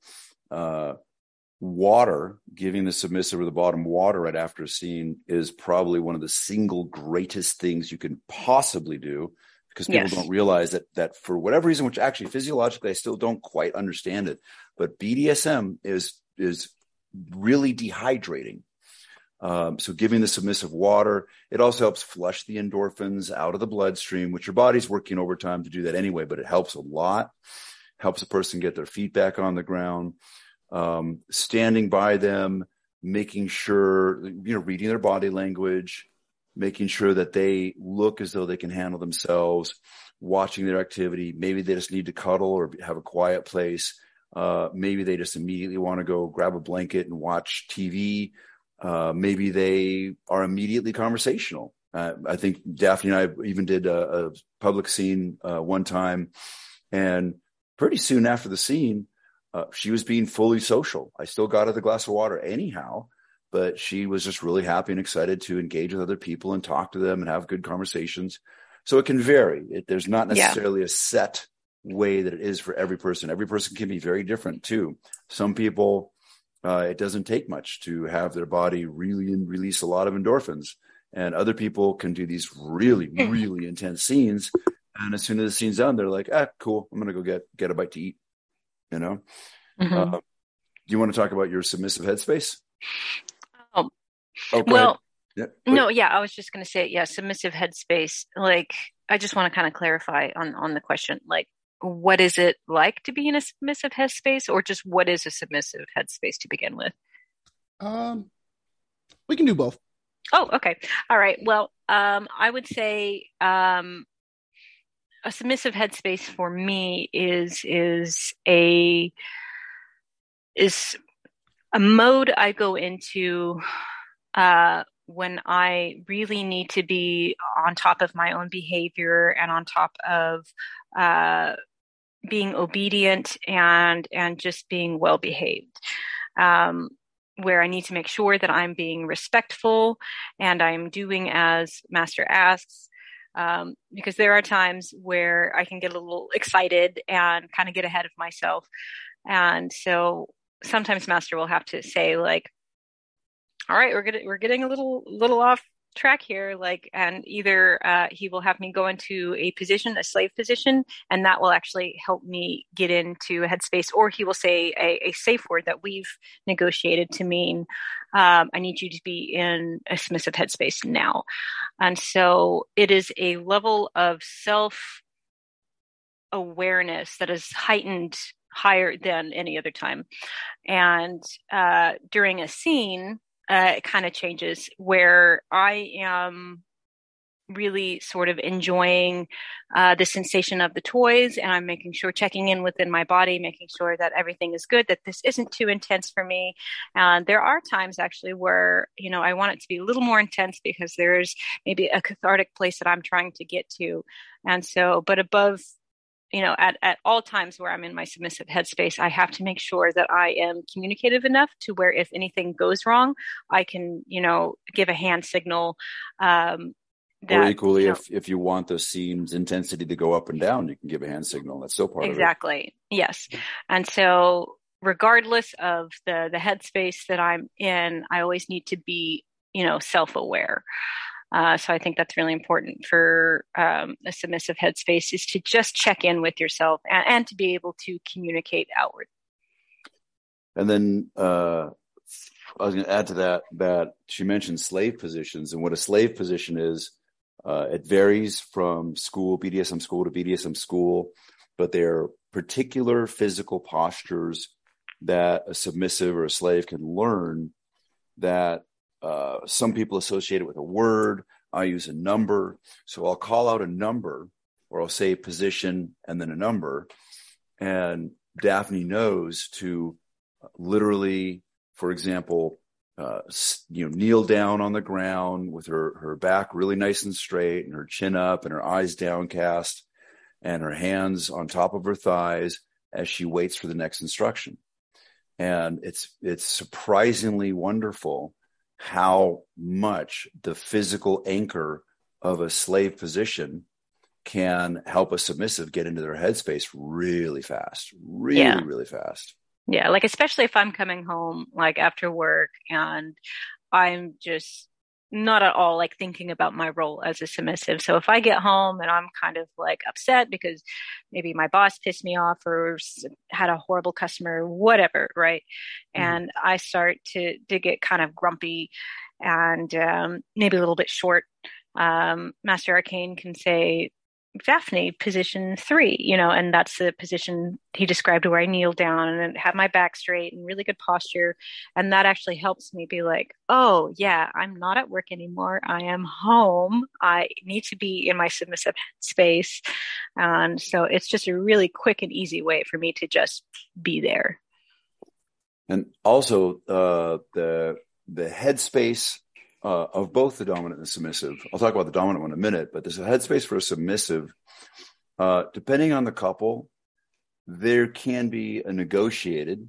Speaker 2: water, giving the submissive or the bottom water right after a scene is probably one of the single greatest things you can possibly do, because people don't realize that for whatever reason, which actually physiologically I still don't quite understand it, but BDSM is really dehydrating. So giving the submissive water, it also helps flush the endorphins out of the bloodstream, which your body's working overtime to do that anyway, but it helps a lot, helps a person get their feet back on the ground. Standing by them, making sure, reading their body language, making sure that they look as though they can handle themselves, watching their activity. Maybe they just need to cuddle or have a quiet place. Maybe they just immediately want to go grab a blanket and watch TV. Maybe they are immediately conversational. I think Daphne and I even did a public scene one time, and pretty soon after the scene, she was being fully social. I still got her the glass of water anyhow, but she was just really happy and excited to engage with other people and talk to them and have good conversations. So it can vary. There's not necessarily a set way that it is for every person. Every person can be very different too. Some people, it doesn't take much to have their body really release a lot of endorphins. And other people can do these really, really intense scenes. And as soon as the scene's done, they're like, cool, I'm going to go get a bite to eat.
Speaker 3: Mm-hmm.
Speaker 2: Do you want to talk about your submissive headspace?
Speaker 3: Well, I was just going to say, submissive headspace. Like, I just want to kind of clarify on the question, like, what is it like to be in a submissive headspace, or just what is a submissive headspace to begin with?
Speaker 1: We can do both.
Speaker 3: Oh, okay. All right. Well, I would say, a submissive headspace for me is a mode I go into when I really need to be on top of my own behavior and on top of being obedient and just being well behaved. Where I need to make sure that I'm being respectful and I'm doing as Master asks. Because there are times where I can get a little excited and kind of get ahead of myself. And so sometimes Master will have to say, like, all right, we're getting a little off track here. Like, and either he will have me go into a slave position, and that will actually help me get into a headspace, or he will say a safe word that we've negotiated to mean, I need you to be in a submissive headspace now. And so it is a level of self-awareness that is heightened higher than any other time. And during a scene, it kind of changes, where I am really sort of enjoying the sensation of the toys, and I'm checking in within my body, making sure that everything is good, that this isn't too intense for me. And there are times actually where, I want it to be a little more intense because there's maybe a cathartic place that I'm trying to get to. And so, but above, at all times where I'm in my submissive headspace, I have to make sure that I am communicative enough to where if anything goes wrong, I can, give a hand signal.
Speaker 2: Or equally, if you want the scene's intensity to go up and down, you can give a hand signal. That's still part of it.
Speaker 3: Exactly. Yes. And so regardless of the headspace that I'm in, I always need to be, self-aware. So I think that's really important for a submissive headspace, is to just check in with yourself and to be able to communicate outward.
Speaker 2: And then I was going to add to that she mentioned slave positions, and what a slave position is. It varies from BDSM school to BDSM school, but there are particular physical postures that a submissive or a slave can learn that some people associate it with a word. I use a number. So I'll call out a number, or I'll say position and then a number. And Daphne knows to literally, for example, kneel down on the ground with her back really nice and straight and her chin up and her eyes downcast and her hands on top of her thighs as she waits for the next instruction. And it's surprisingly wonderful how much the physical anchor of a slave position can help a submissive get into their headspace really fast, really fast.
Speaker 3: Yeah, like especially if I'm coming home like after work and I'm just not at all like thinking about my role as a submissive. So if I get home and I'm kind of like upset because maybe my boss pissed me off or had a horrible customer, whatever, right? Mm-hmm. And I start to get kind of grumpy and maybe a little bit short. Master Arcane can say, Daphne, position 3, and that's the position he described where I kneel down and have my back straight and really good posture. And that actually helps me be like, oh yeah, I'm not at work anymore. I am home. I need to be in my submissive space. And so it's just a really quick and easy way for me to just be there.
Speaker 2: And also the headspace of both the dominant and the submissive. I'll talk about the dominant one in a minute, but there's a headspace for a submissive. Depending on the couple, there can be a negotiated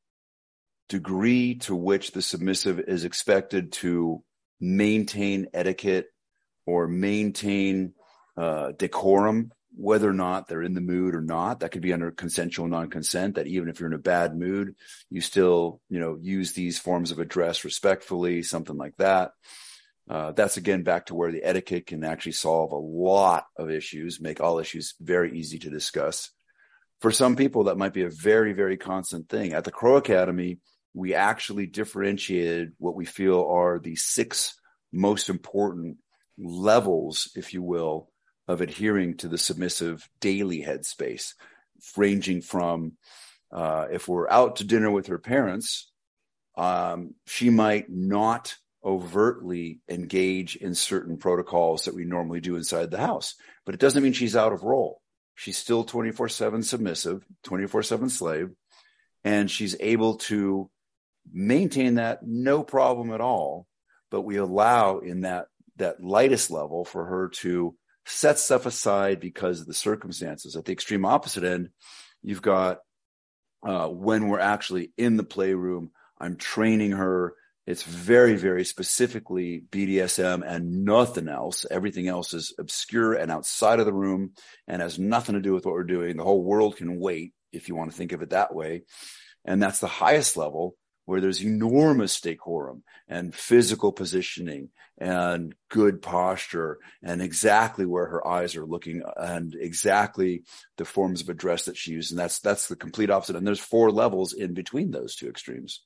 Speaker 2: degree to which the submissive is expected to maintain etiquette or maintain decorum, whether or not they're in the mood or not. That could be under consensual non-consent, that even if you're in a bad mood, you still, use these forms of address respectfully, something like that. That's again back to where the etiquette can actually solve a lot of issues, make all issues very easy to discuss. For some people, that might be a very, very constant thing. At the Crow Academy, we actually differentiated what we feel are the 6 most important levels, if you will, of adhering to the submissive daily headspace, ranging from if we're out to dinner with her parents, she might not overtly engage in certain protocols that we normally do inside the house, but it doesn't mean she's out of role. She's still 24/7 submissive, 24/7 slave, and she's able to maintain that no problem at all. But we allow in that lightest level for her to set stuff aside because of the circumstances. At the extreme opposite end, you've got when we're actually in the playroom, I'm training her. It's very, very specifically BDSM and nothing else. Everything else is obscure and outside of the room and has nothing to do with what we're doing. The whole world can wait, if you want to think of it that way. And that's the highest level, where there's enormous decorum and physical positioning and good posture and exactly where her eyes are looking and exactly the forms of address that she uses. And that's the complete opposite. And there's 4 levels in between those 2 extremes.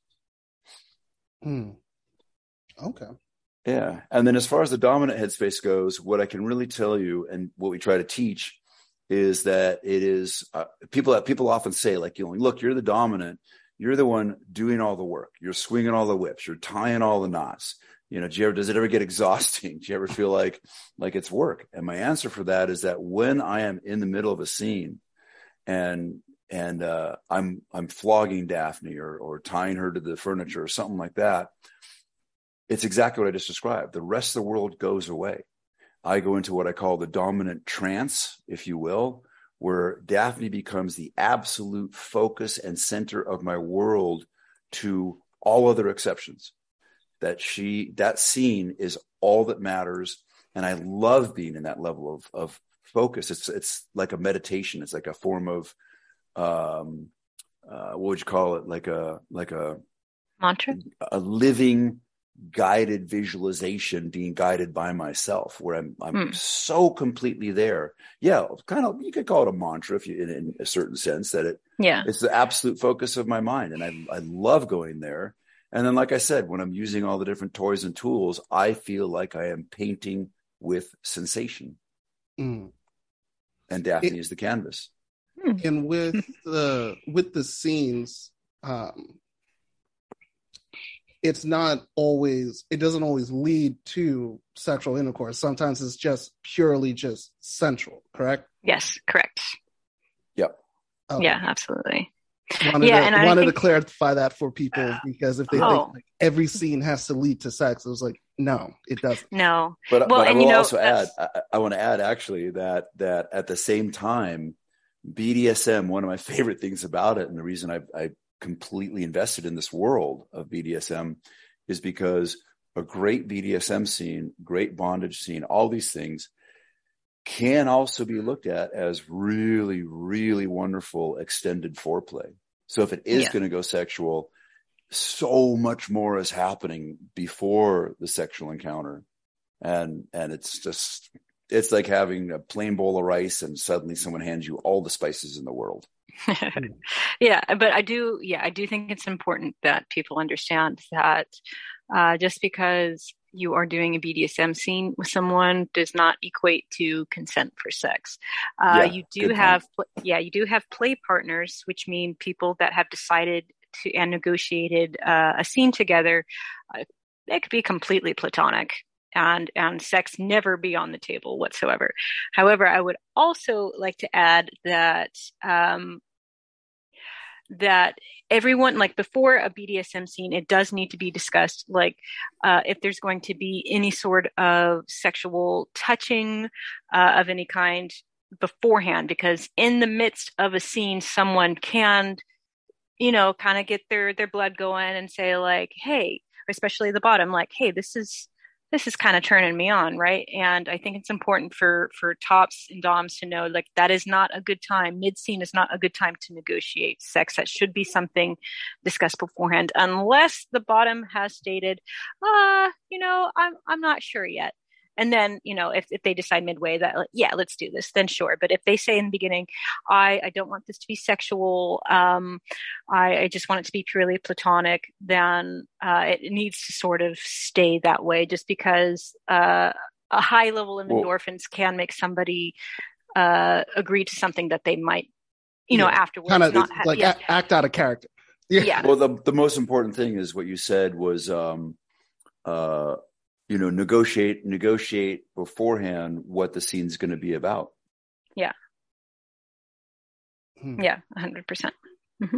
Speaker 1: Okay.
Speaker 2: Yeah. And then as far as the dominant headspace goes, what I can really tell you and what we try to teach is that it is people often say, like, look, you're the dominant. You're the one doing all the work. You're swinging all the whips. You're tying all the knots. Does it ever get exhausting? Do you ever feel like it's work? And my answer for that is that when I am in the middle of a scene and I'm flogging Daphne or tying her to the furniture or something like that, it's exactly what I just described. The rest of the world goes away. I go into what I call the dominant trance, if you will, where Daphne becomes the absolute focus and center of my world to all other exceptions. That scene is all that matters. And I love being in that level of focus. It's like a meditation. It's like a form of, what would you call it? Like a
Speaker 3: mantra,
Speaker 2: a living guided visualization, being guided by myself, where I'm so completely there. Yeah, kind of, you could call it a mantra if you, in a certain sense, that it's the absolute focus of my mind, and I love going there. And then, like I said, when I'm using all the different toys and tools, I feel like I am painting with sensation. And Daphne is the canvas.
Speaker 1: And with the scenes, it doesn't always lead to sexual intercourse. Sometimes it's just purely just sensual, correct?
Speaker 3: Yes, correct.
Speaker 2: Yep.
Speaker 3: Okay. Yeah, absolutely.
Speaker 1: wanted to clarify that for people, because if they think like every scene has to lead to sex, it was like, no, it doesn't.
Speaker 3: No.
Speaker 2: But I will also add, I want to add actually that at the same time, BDSM, one of my favorite things about it, and the reason I completely invested in this world of BDSM, is because a great BDSM scene, great bondage scene, all these things can also be looked at as really, really wonderful extended foreplay. So if it is going to go sexual, so much more is happening before the sexual encounter. And it's like having a plain bowl of rice and suddenly someone hands you all the spices in the world.
Speaker 3: But I do think it's important that people understand that just because you are doing a BDSM scene with someone does not equate to consent for sex. You do have play partners, which mean people that have decided to and negotiated a scene together. It could be completely platonic and sex never be on the table whatsoever. However, I would also like to add that that everyone, like before a BDSM scene, it does need to be discussed, like if there's going to be any sort of sexual touching of any kind beforehand, because in the midst of a scene, someone can, kind of get their blood going and say like, hey, especially the bottom, like, hey, this is kind of turning me on, right? And I think it's important for tops and doms to know, like, that is not a good time. Mid-scene is not a good time to negotiate sex. That should be something discussed beforehand, unless the bottom has stated, I'm not sure yet. And then, if they decide midway that, let's do this, then sure. But if they say in the beginning, I don't want this to be sexual, I just want it to be purely platonic, then it needs to sort of stay that way, just because a high level of endorphins can make somebody agree to something that they might, afterwards.
Speaker 1: Kind of act out of character.
Speaker 2: Yeah. Well, the most important thing is what you said was, negotiate beforehand what the scene's going to be about.
Speaker 3: Yeah. Yeah, 100%. Mm-hmm.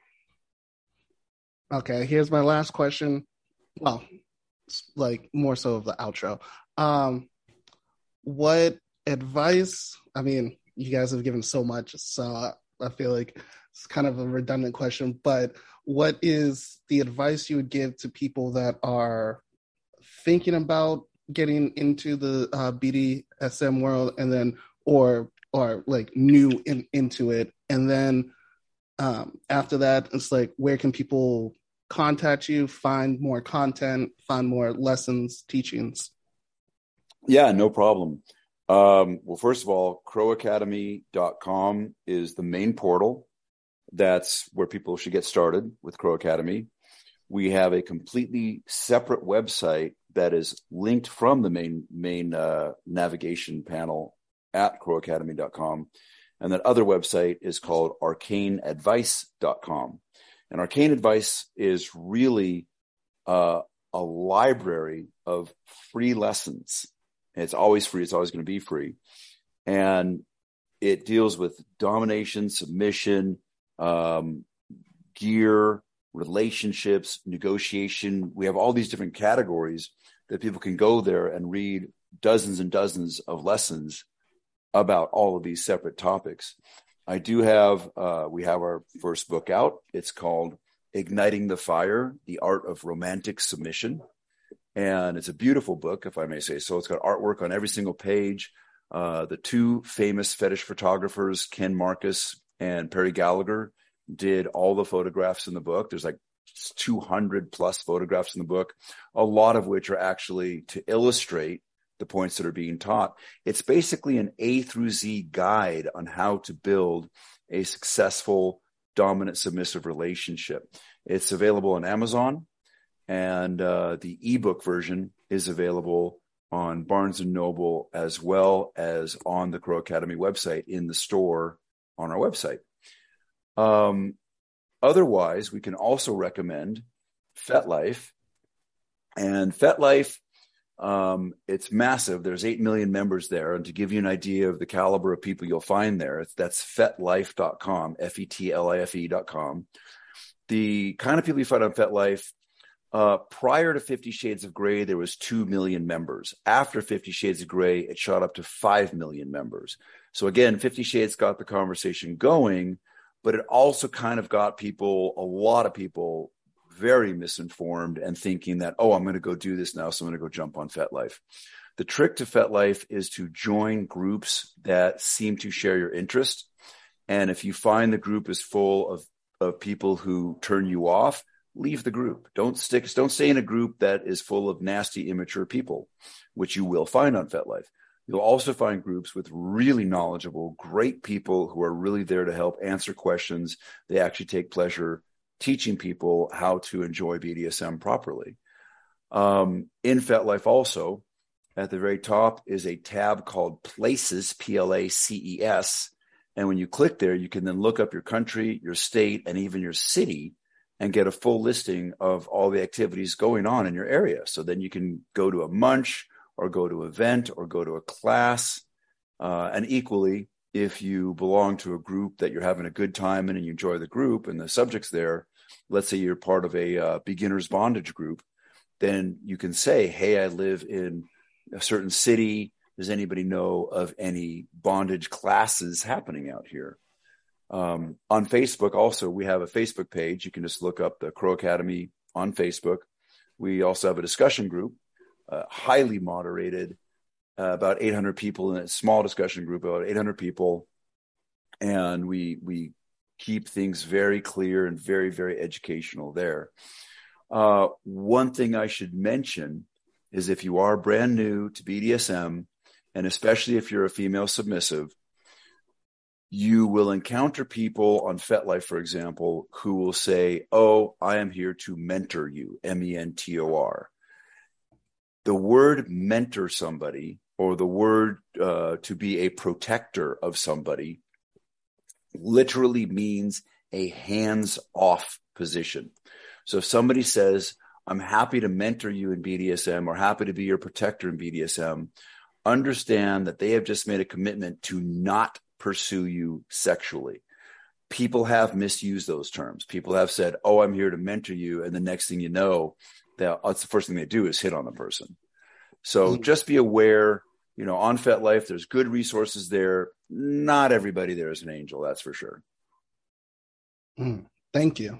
Speaker 1: Okay, here's my last question. Well, like more so of the outro. What advice? I mean, you guys have given so much, so I feel like it's kind of a redundant question, but what is the advice you would give to people that are thinking about getting into the BDSM world, and then or like new into it, and then after that, it's like, where can people contact you, find more content, find more lessons, teachings?
Speaker 2: Yeah, no problem. Well, first of all, crowacademy.com is the main portal. That's where people should get started with Crow Academy. We have a completely separate website that is linked from the main navigation panel at crowacademy.com. And that other website is called arcaneadvice.com. And Arcane Advice is really a library of free lessons. It's always free. It's always going to be free. And it deals with domination, submission, gear, relationships, negotiation. We have all these different categories that people can go there and read dozens and dozens of lessons about all of these separate topics. I do have, we have our first book out. It's called Igniting the Fire, The Art of Romantic Submission. And it's a beautiful book, if I may say so. It's got artwork on every single page. The two famous fetish photographers, Ken Marcus and Perry Gallagher, did all the photographs in the book. There's like 200 plus photographs in the book, a lot of which are actually to illustrate the points that are being taught. It's basically an A through Z guide on how to build a successful dominant submissive relationship. It's available on Amazon, and the ebook version is available on Barnes & Noble, as well as on the Crow Academy website in the store on our website. Otherwise, we can also recommend FetLife. And FetLife It's massive. There's 8 million members there. And to give you an idea of the caliber of people you'll find there, that's FetLife.com, FetLife.com. The kind of people you find on FetLife, prior to 50 Shades of Grey, there was 2 million members. After 50 Shades of Grey, it shot up to 5 million members. So again, 50 Shades got the conversation going, but it also kind of got people, a lot of people, very misinformed and thinking that, oh, I'm going to go do this now, so I'm going to go jump on FetLife. The trick to FetLife is to join groups that seem to share your interest. And if you find the group is full of people who turn you off, leave the group. Don't stay in a group that is full of nasty, immature people, which you will find on FetLife. You'll also find groups with really knowledgeable, great people who are really there to help answer questions. They actually take pleasure teaching people how to enjoy BDSM properly. In FetLife also, at the very top is a tab called Places, Places. And when you click there, you can then look up your country, your state, and even your city and get a full listing of all the activities going on in your area. So then you can go to a munch or go to an event or go to a class. And equally, if you belong to a group that you're having a good time in and you enjoy the group and the subjects there, let's say you're part of a beginner's bondage group, then you can say, hey, I live in a certain city. Does anybody know of any bondage classes happening out here? On Facebook also, we have a Facebook page. You can just look up the Crow Academy on Facebook. We also have a discussion group, highly moderated, about 800 people in a small discussion group, about 800 people. And we keep things very clear and very, very educational there. One thing I should mention is if you are brand new to BDSM, and especially if you're a female submissive, you will encounter people on FetLife, for example, who will say, oh, I am here to mentor you, mentor. The word mentor somebody, or the word to be a protector of somebody, literally means a hands-off position. So if somebody says, I'm happy to mentor you in BDSM or happy to be your protector in BDSM, understand that they have just made a commitment to not pursue you sexually. People have misused those terms. People have said, oh, I'm here to mentor you. And the next thing you know, that's the first thing they do is hit on the person. So just be aware, on FetLife, there's good resources there. Not everybody there is an angel, that's for sure.
Speaker 1: Thank you.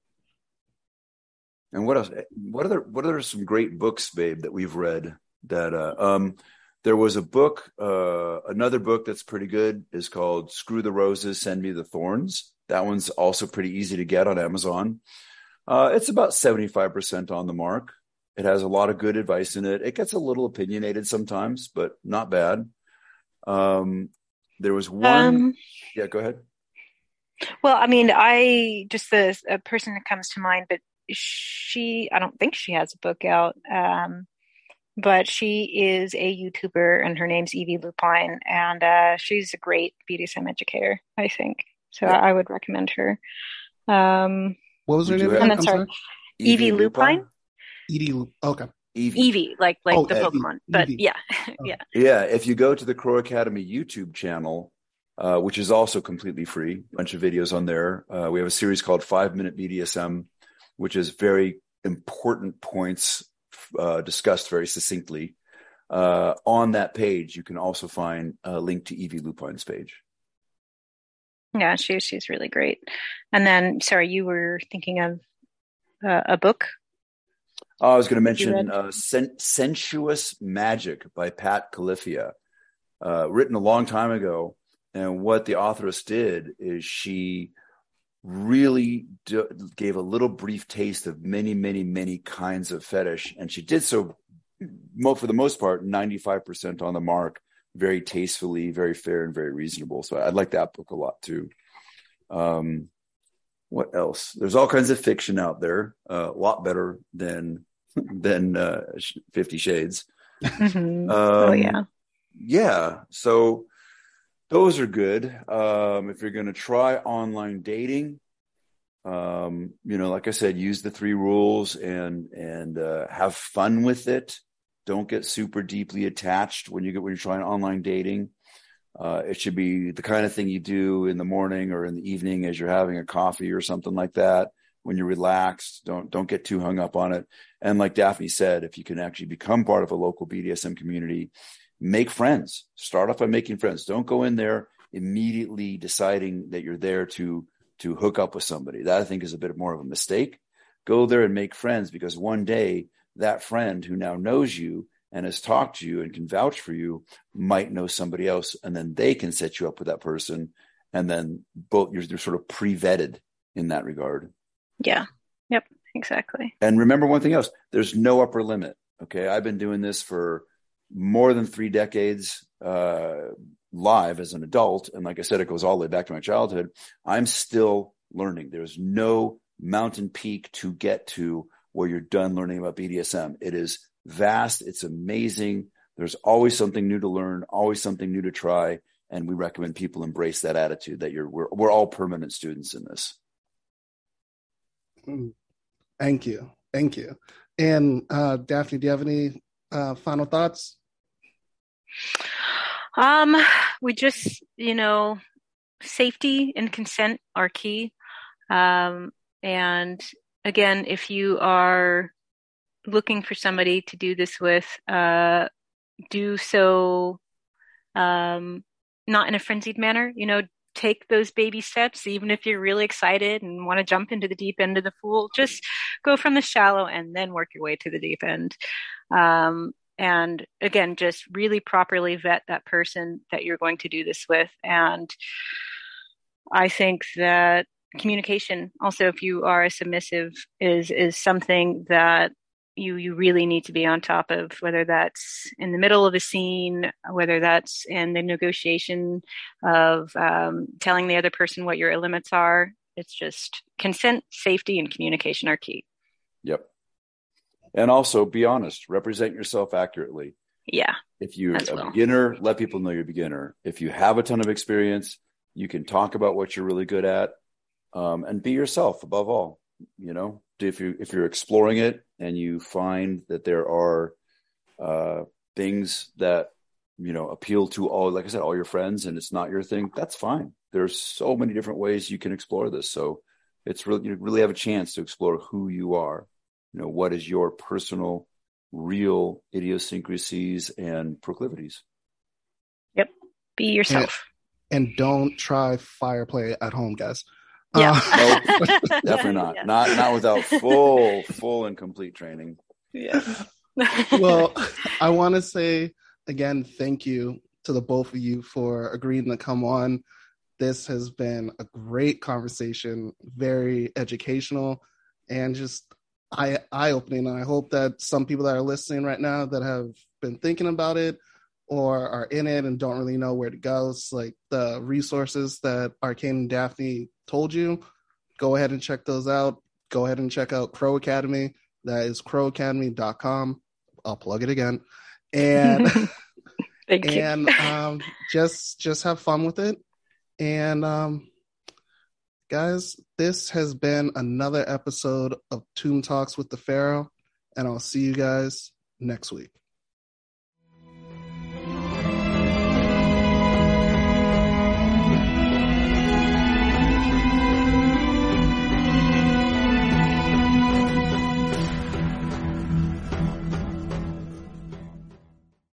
Speaker 2: And what else? What are some great books, babe, that we've read? That there was a book, another book that's pretty good is called Screw the Roses, Send Me the Thorns. That one's also pretty easy to get on Amazon. It's about 75% on the mark. It has a lot of good advice in it. It gets a little opinionated sometimes, but not bad. There was one. Yeah, go ahead.
Speaker 3: Well, I mean, a person that comes to mind, but I don't think she has a book out. But she is a YouTuber and her name's Evie Lupine, and she's a great BDSM educator, I think. So I would recommend her.
Speaker 1: What was her name again?
Speaker 3: I'm sorry. Evie Lupine?
Speaker 1: Okay.
Speaker 3: Evie, like the Pokemon. But
Speaker 1: Evie.
Speaker 3: Yeah.
Speaker 2: Yeah. Yeah. If you go to the Crow Academy YouTube channel, which is also completely free, a bunch of videos on there. We have a series called 5-Minute BDSM, which is very important points discussed very succinctly. On that page, you can also find a link to Evie Lupine's page.
Speaker 3: Yeah, she's really great. And then, sorry, you were thinking of a book?
Speaker 2: I was going to mention Sensuous Magic by Pat Califia, written a long time ago. And what the authoress did is she really gave a little brief taste of many, many, many kinds of fetish. And she did so, for the most part, 95% on the mark, very tastefully, very fair, and very reasonable. So I like that book a lot too. What else? There's all kinds of fiction out there, a lot better than 50 Shades.
Speaker 3: Mm-hmm.
Speaker 2: Yeah. So those are good. If you're going to try online dating, like I said, use the 3 rules and have fun with it. Don't get super deeply attached when you're trying online dating. It should be the kind of thing you do in the morning or in the evening as you're having a coffee or something like that. When you're relaxed, don't get too hung up on it. And like Daphne said, if you can actually become part of a local BDSM community, make friends. Start off by making friends. Don't go in there immediately deciding that you're there to hook up with somebody. That I think is a bit more of a mistake. Go there and make friends, because one day that friend who now knows you and has talked to you and can vouch for you might know somebody else, and then they can set you up with that person. And then both you're sort of pre-vetted in that regard.
Speaker 3: Yeah. Yep. Exactly.
Speaker 2: And remember one thing else, there's no upper limit. Okay. I've been doing this for more than 3 decades, live as an adult. And like I said, it goes all the way back to my childhood. I'm still learning. There's no mountain peak to get to where you're done learning about BDSM. It is vast. It's amazing. There's always something new to learn, always something new to try. And we recommend people embrace that attitude that we're all permanent students in this.
Speaker 1: Thank you. Thank you. And Daphne, do you have any final thoughts?
Speaker 3: We just, safety and consent are key. And again, if you are looking for somebody to do this with, do so not in a frenzied manner. Take those baby steps, even if you're really excited and want to jump into the deep end of the pool. Just go from the shallow and then work your way to the deep end. And again, just really properly vet that person that you're going to do this with. And I think that communication, also, if you are a submissive, is something that you really need to be on top of, whether that's in the middle of a scene, whether that's in the negotiation of telling the other person what your limits are. It's just consent, safety, and communication are key.
Speaker 2: Yep. And also be honest, represent yourself accurately.
Speaker 3: Yeah.
Speaker 2: If you're a beginner, let people know you're a beginner. If you have a ton of experience, you can talk about what you're really good at, and be yourself above all. If you're exploring it and you find that there are things that appeal to all, like I said, all your friends, and it's not your thing, that's fine. There's so many different ways you can explore this. So it's really, you really have a chance to explore who you are. What is your personal, real idiosyncrasies and proclivities. Yep.
Speaker 3: Be yourself.
Speaker 1: And don't try fire play at home, guys.
Speaker 3: Yeah.
Speaker 2: Nope, definitely not. Yeah. Not without full and complete training.
Speaker 3: Yeah.
Speaker 1: Well, I want to say again, thank you to the both of you for agreeing to come on. This has been a great conversation, very educational, and just eye-opening. And I hope that some people that are listening right now that have been thinking about it or are in it and don't really know where to go, it's like the resources that Arcane and Daphne told you, go ahead and check those out. Go ahead and check out Crow Academy. That is crowacademy.com. I'll plug it again. And
Speaker 3: Thank you.
Speaker 1: And just have fun with it. And guys, this has been another episode of Toon Talks with the Pharaoh, and I'll see you guys next week.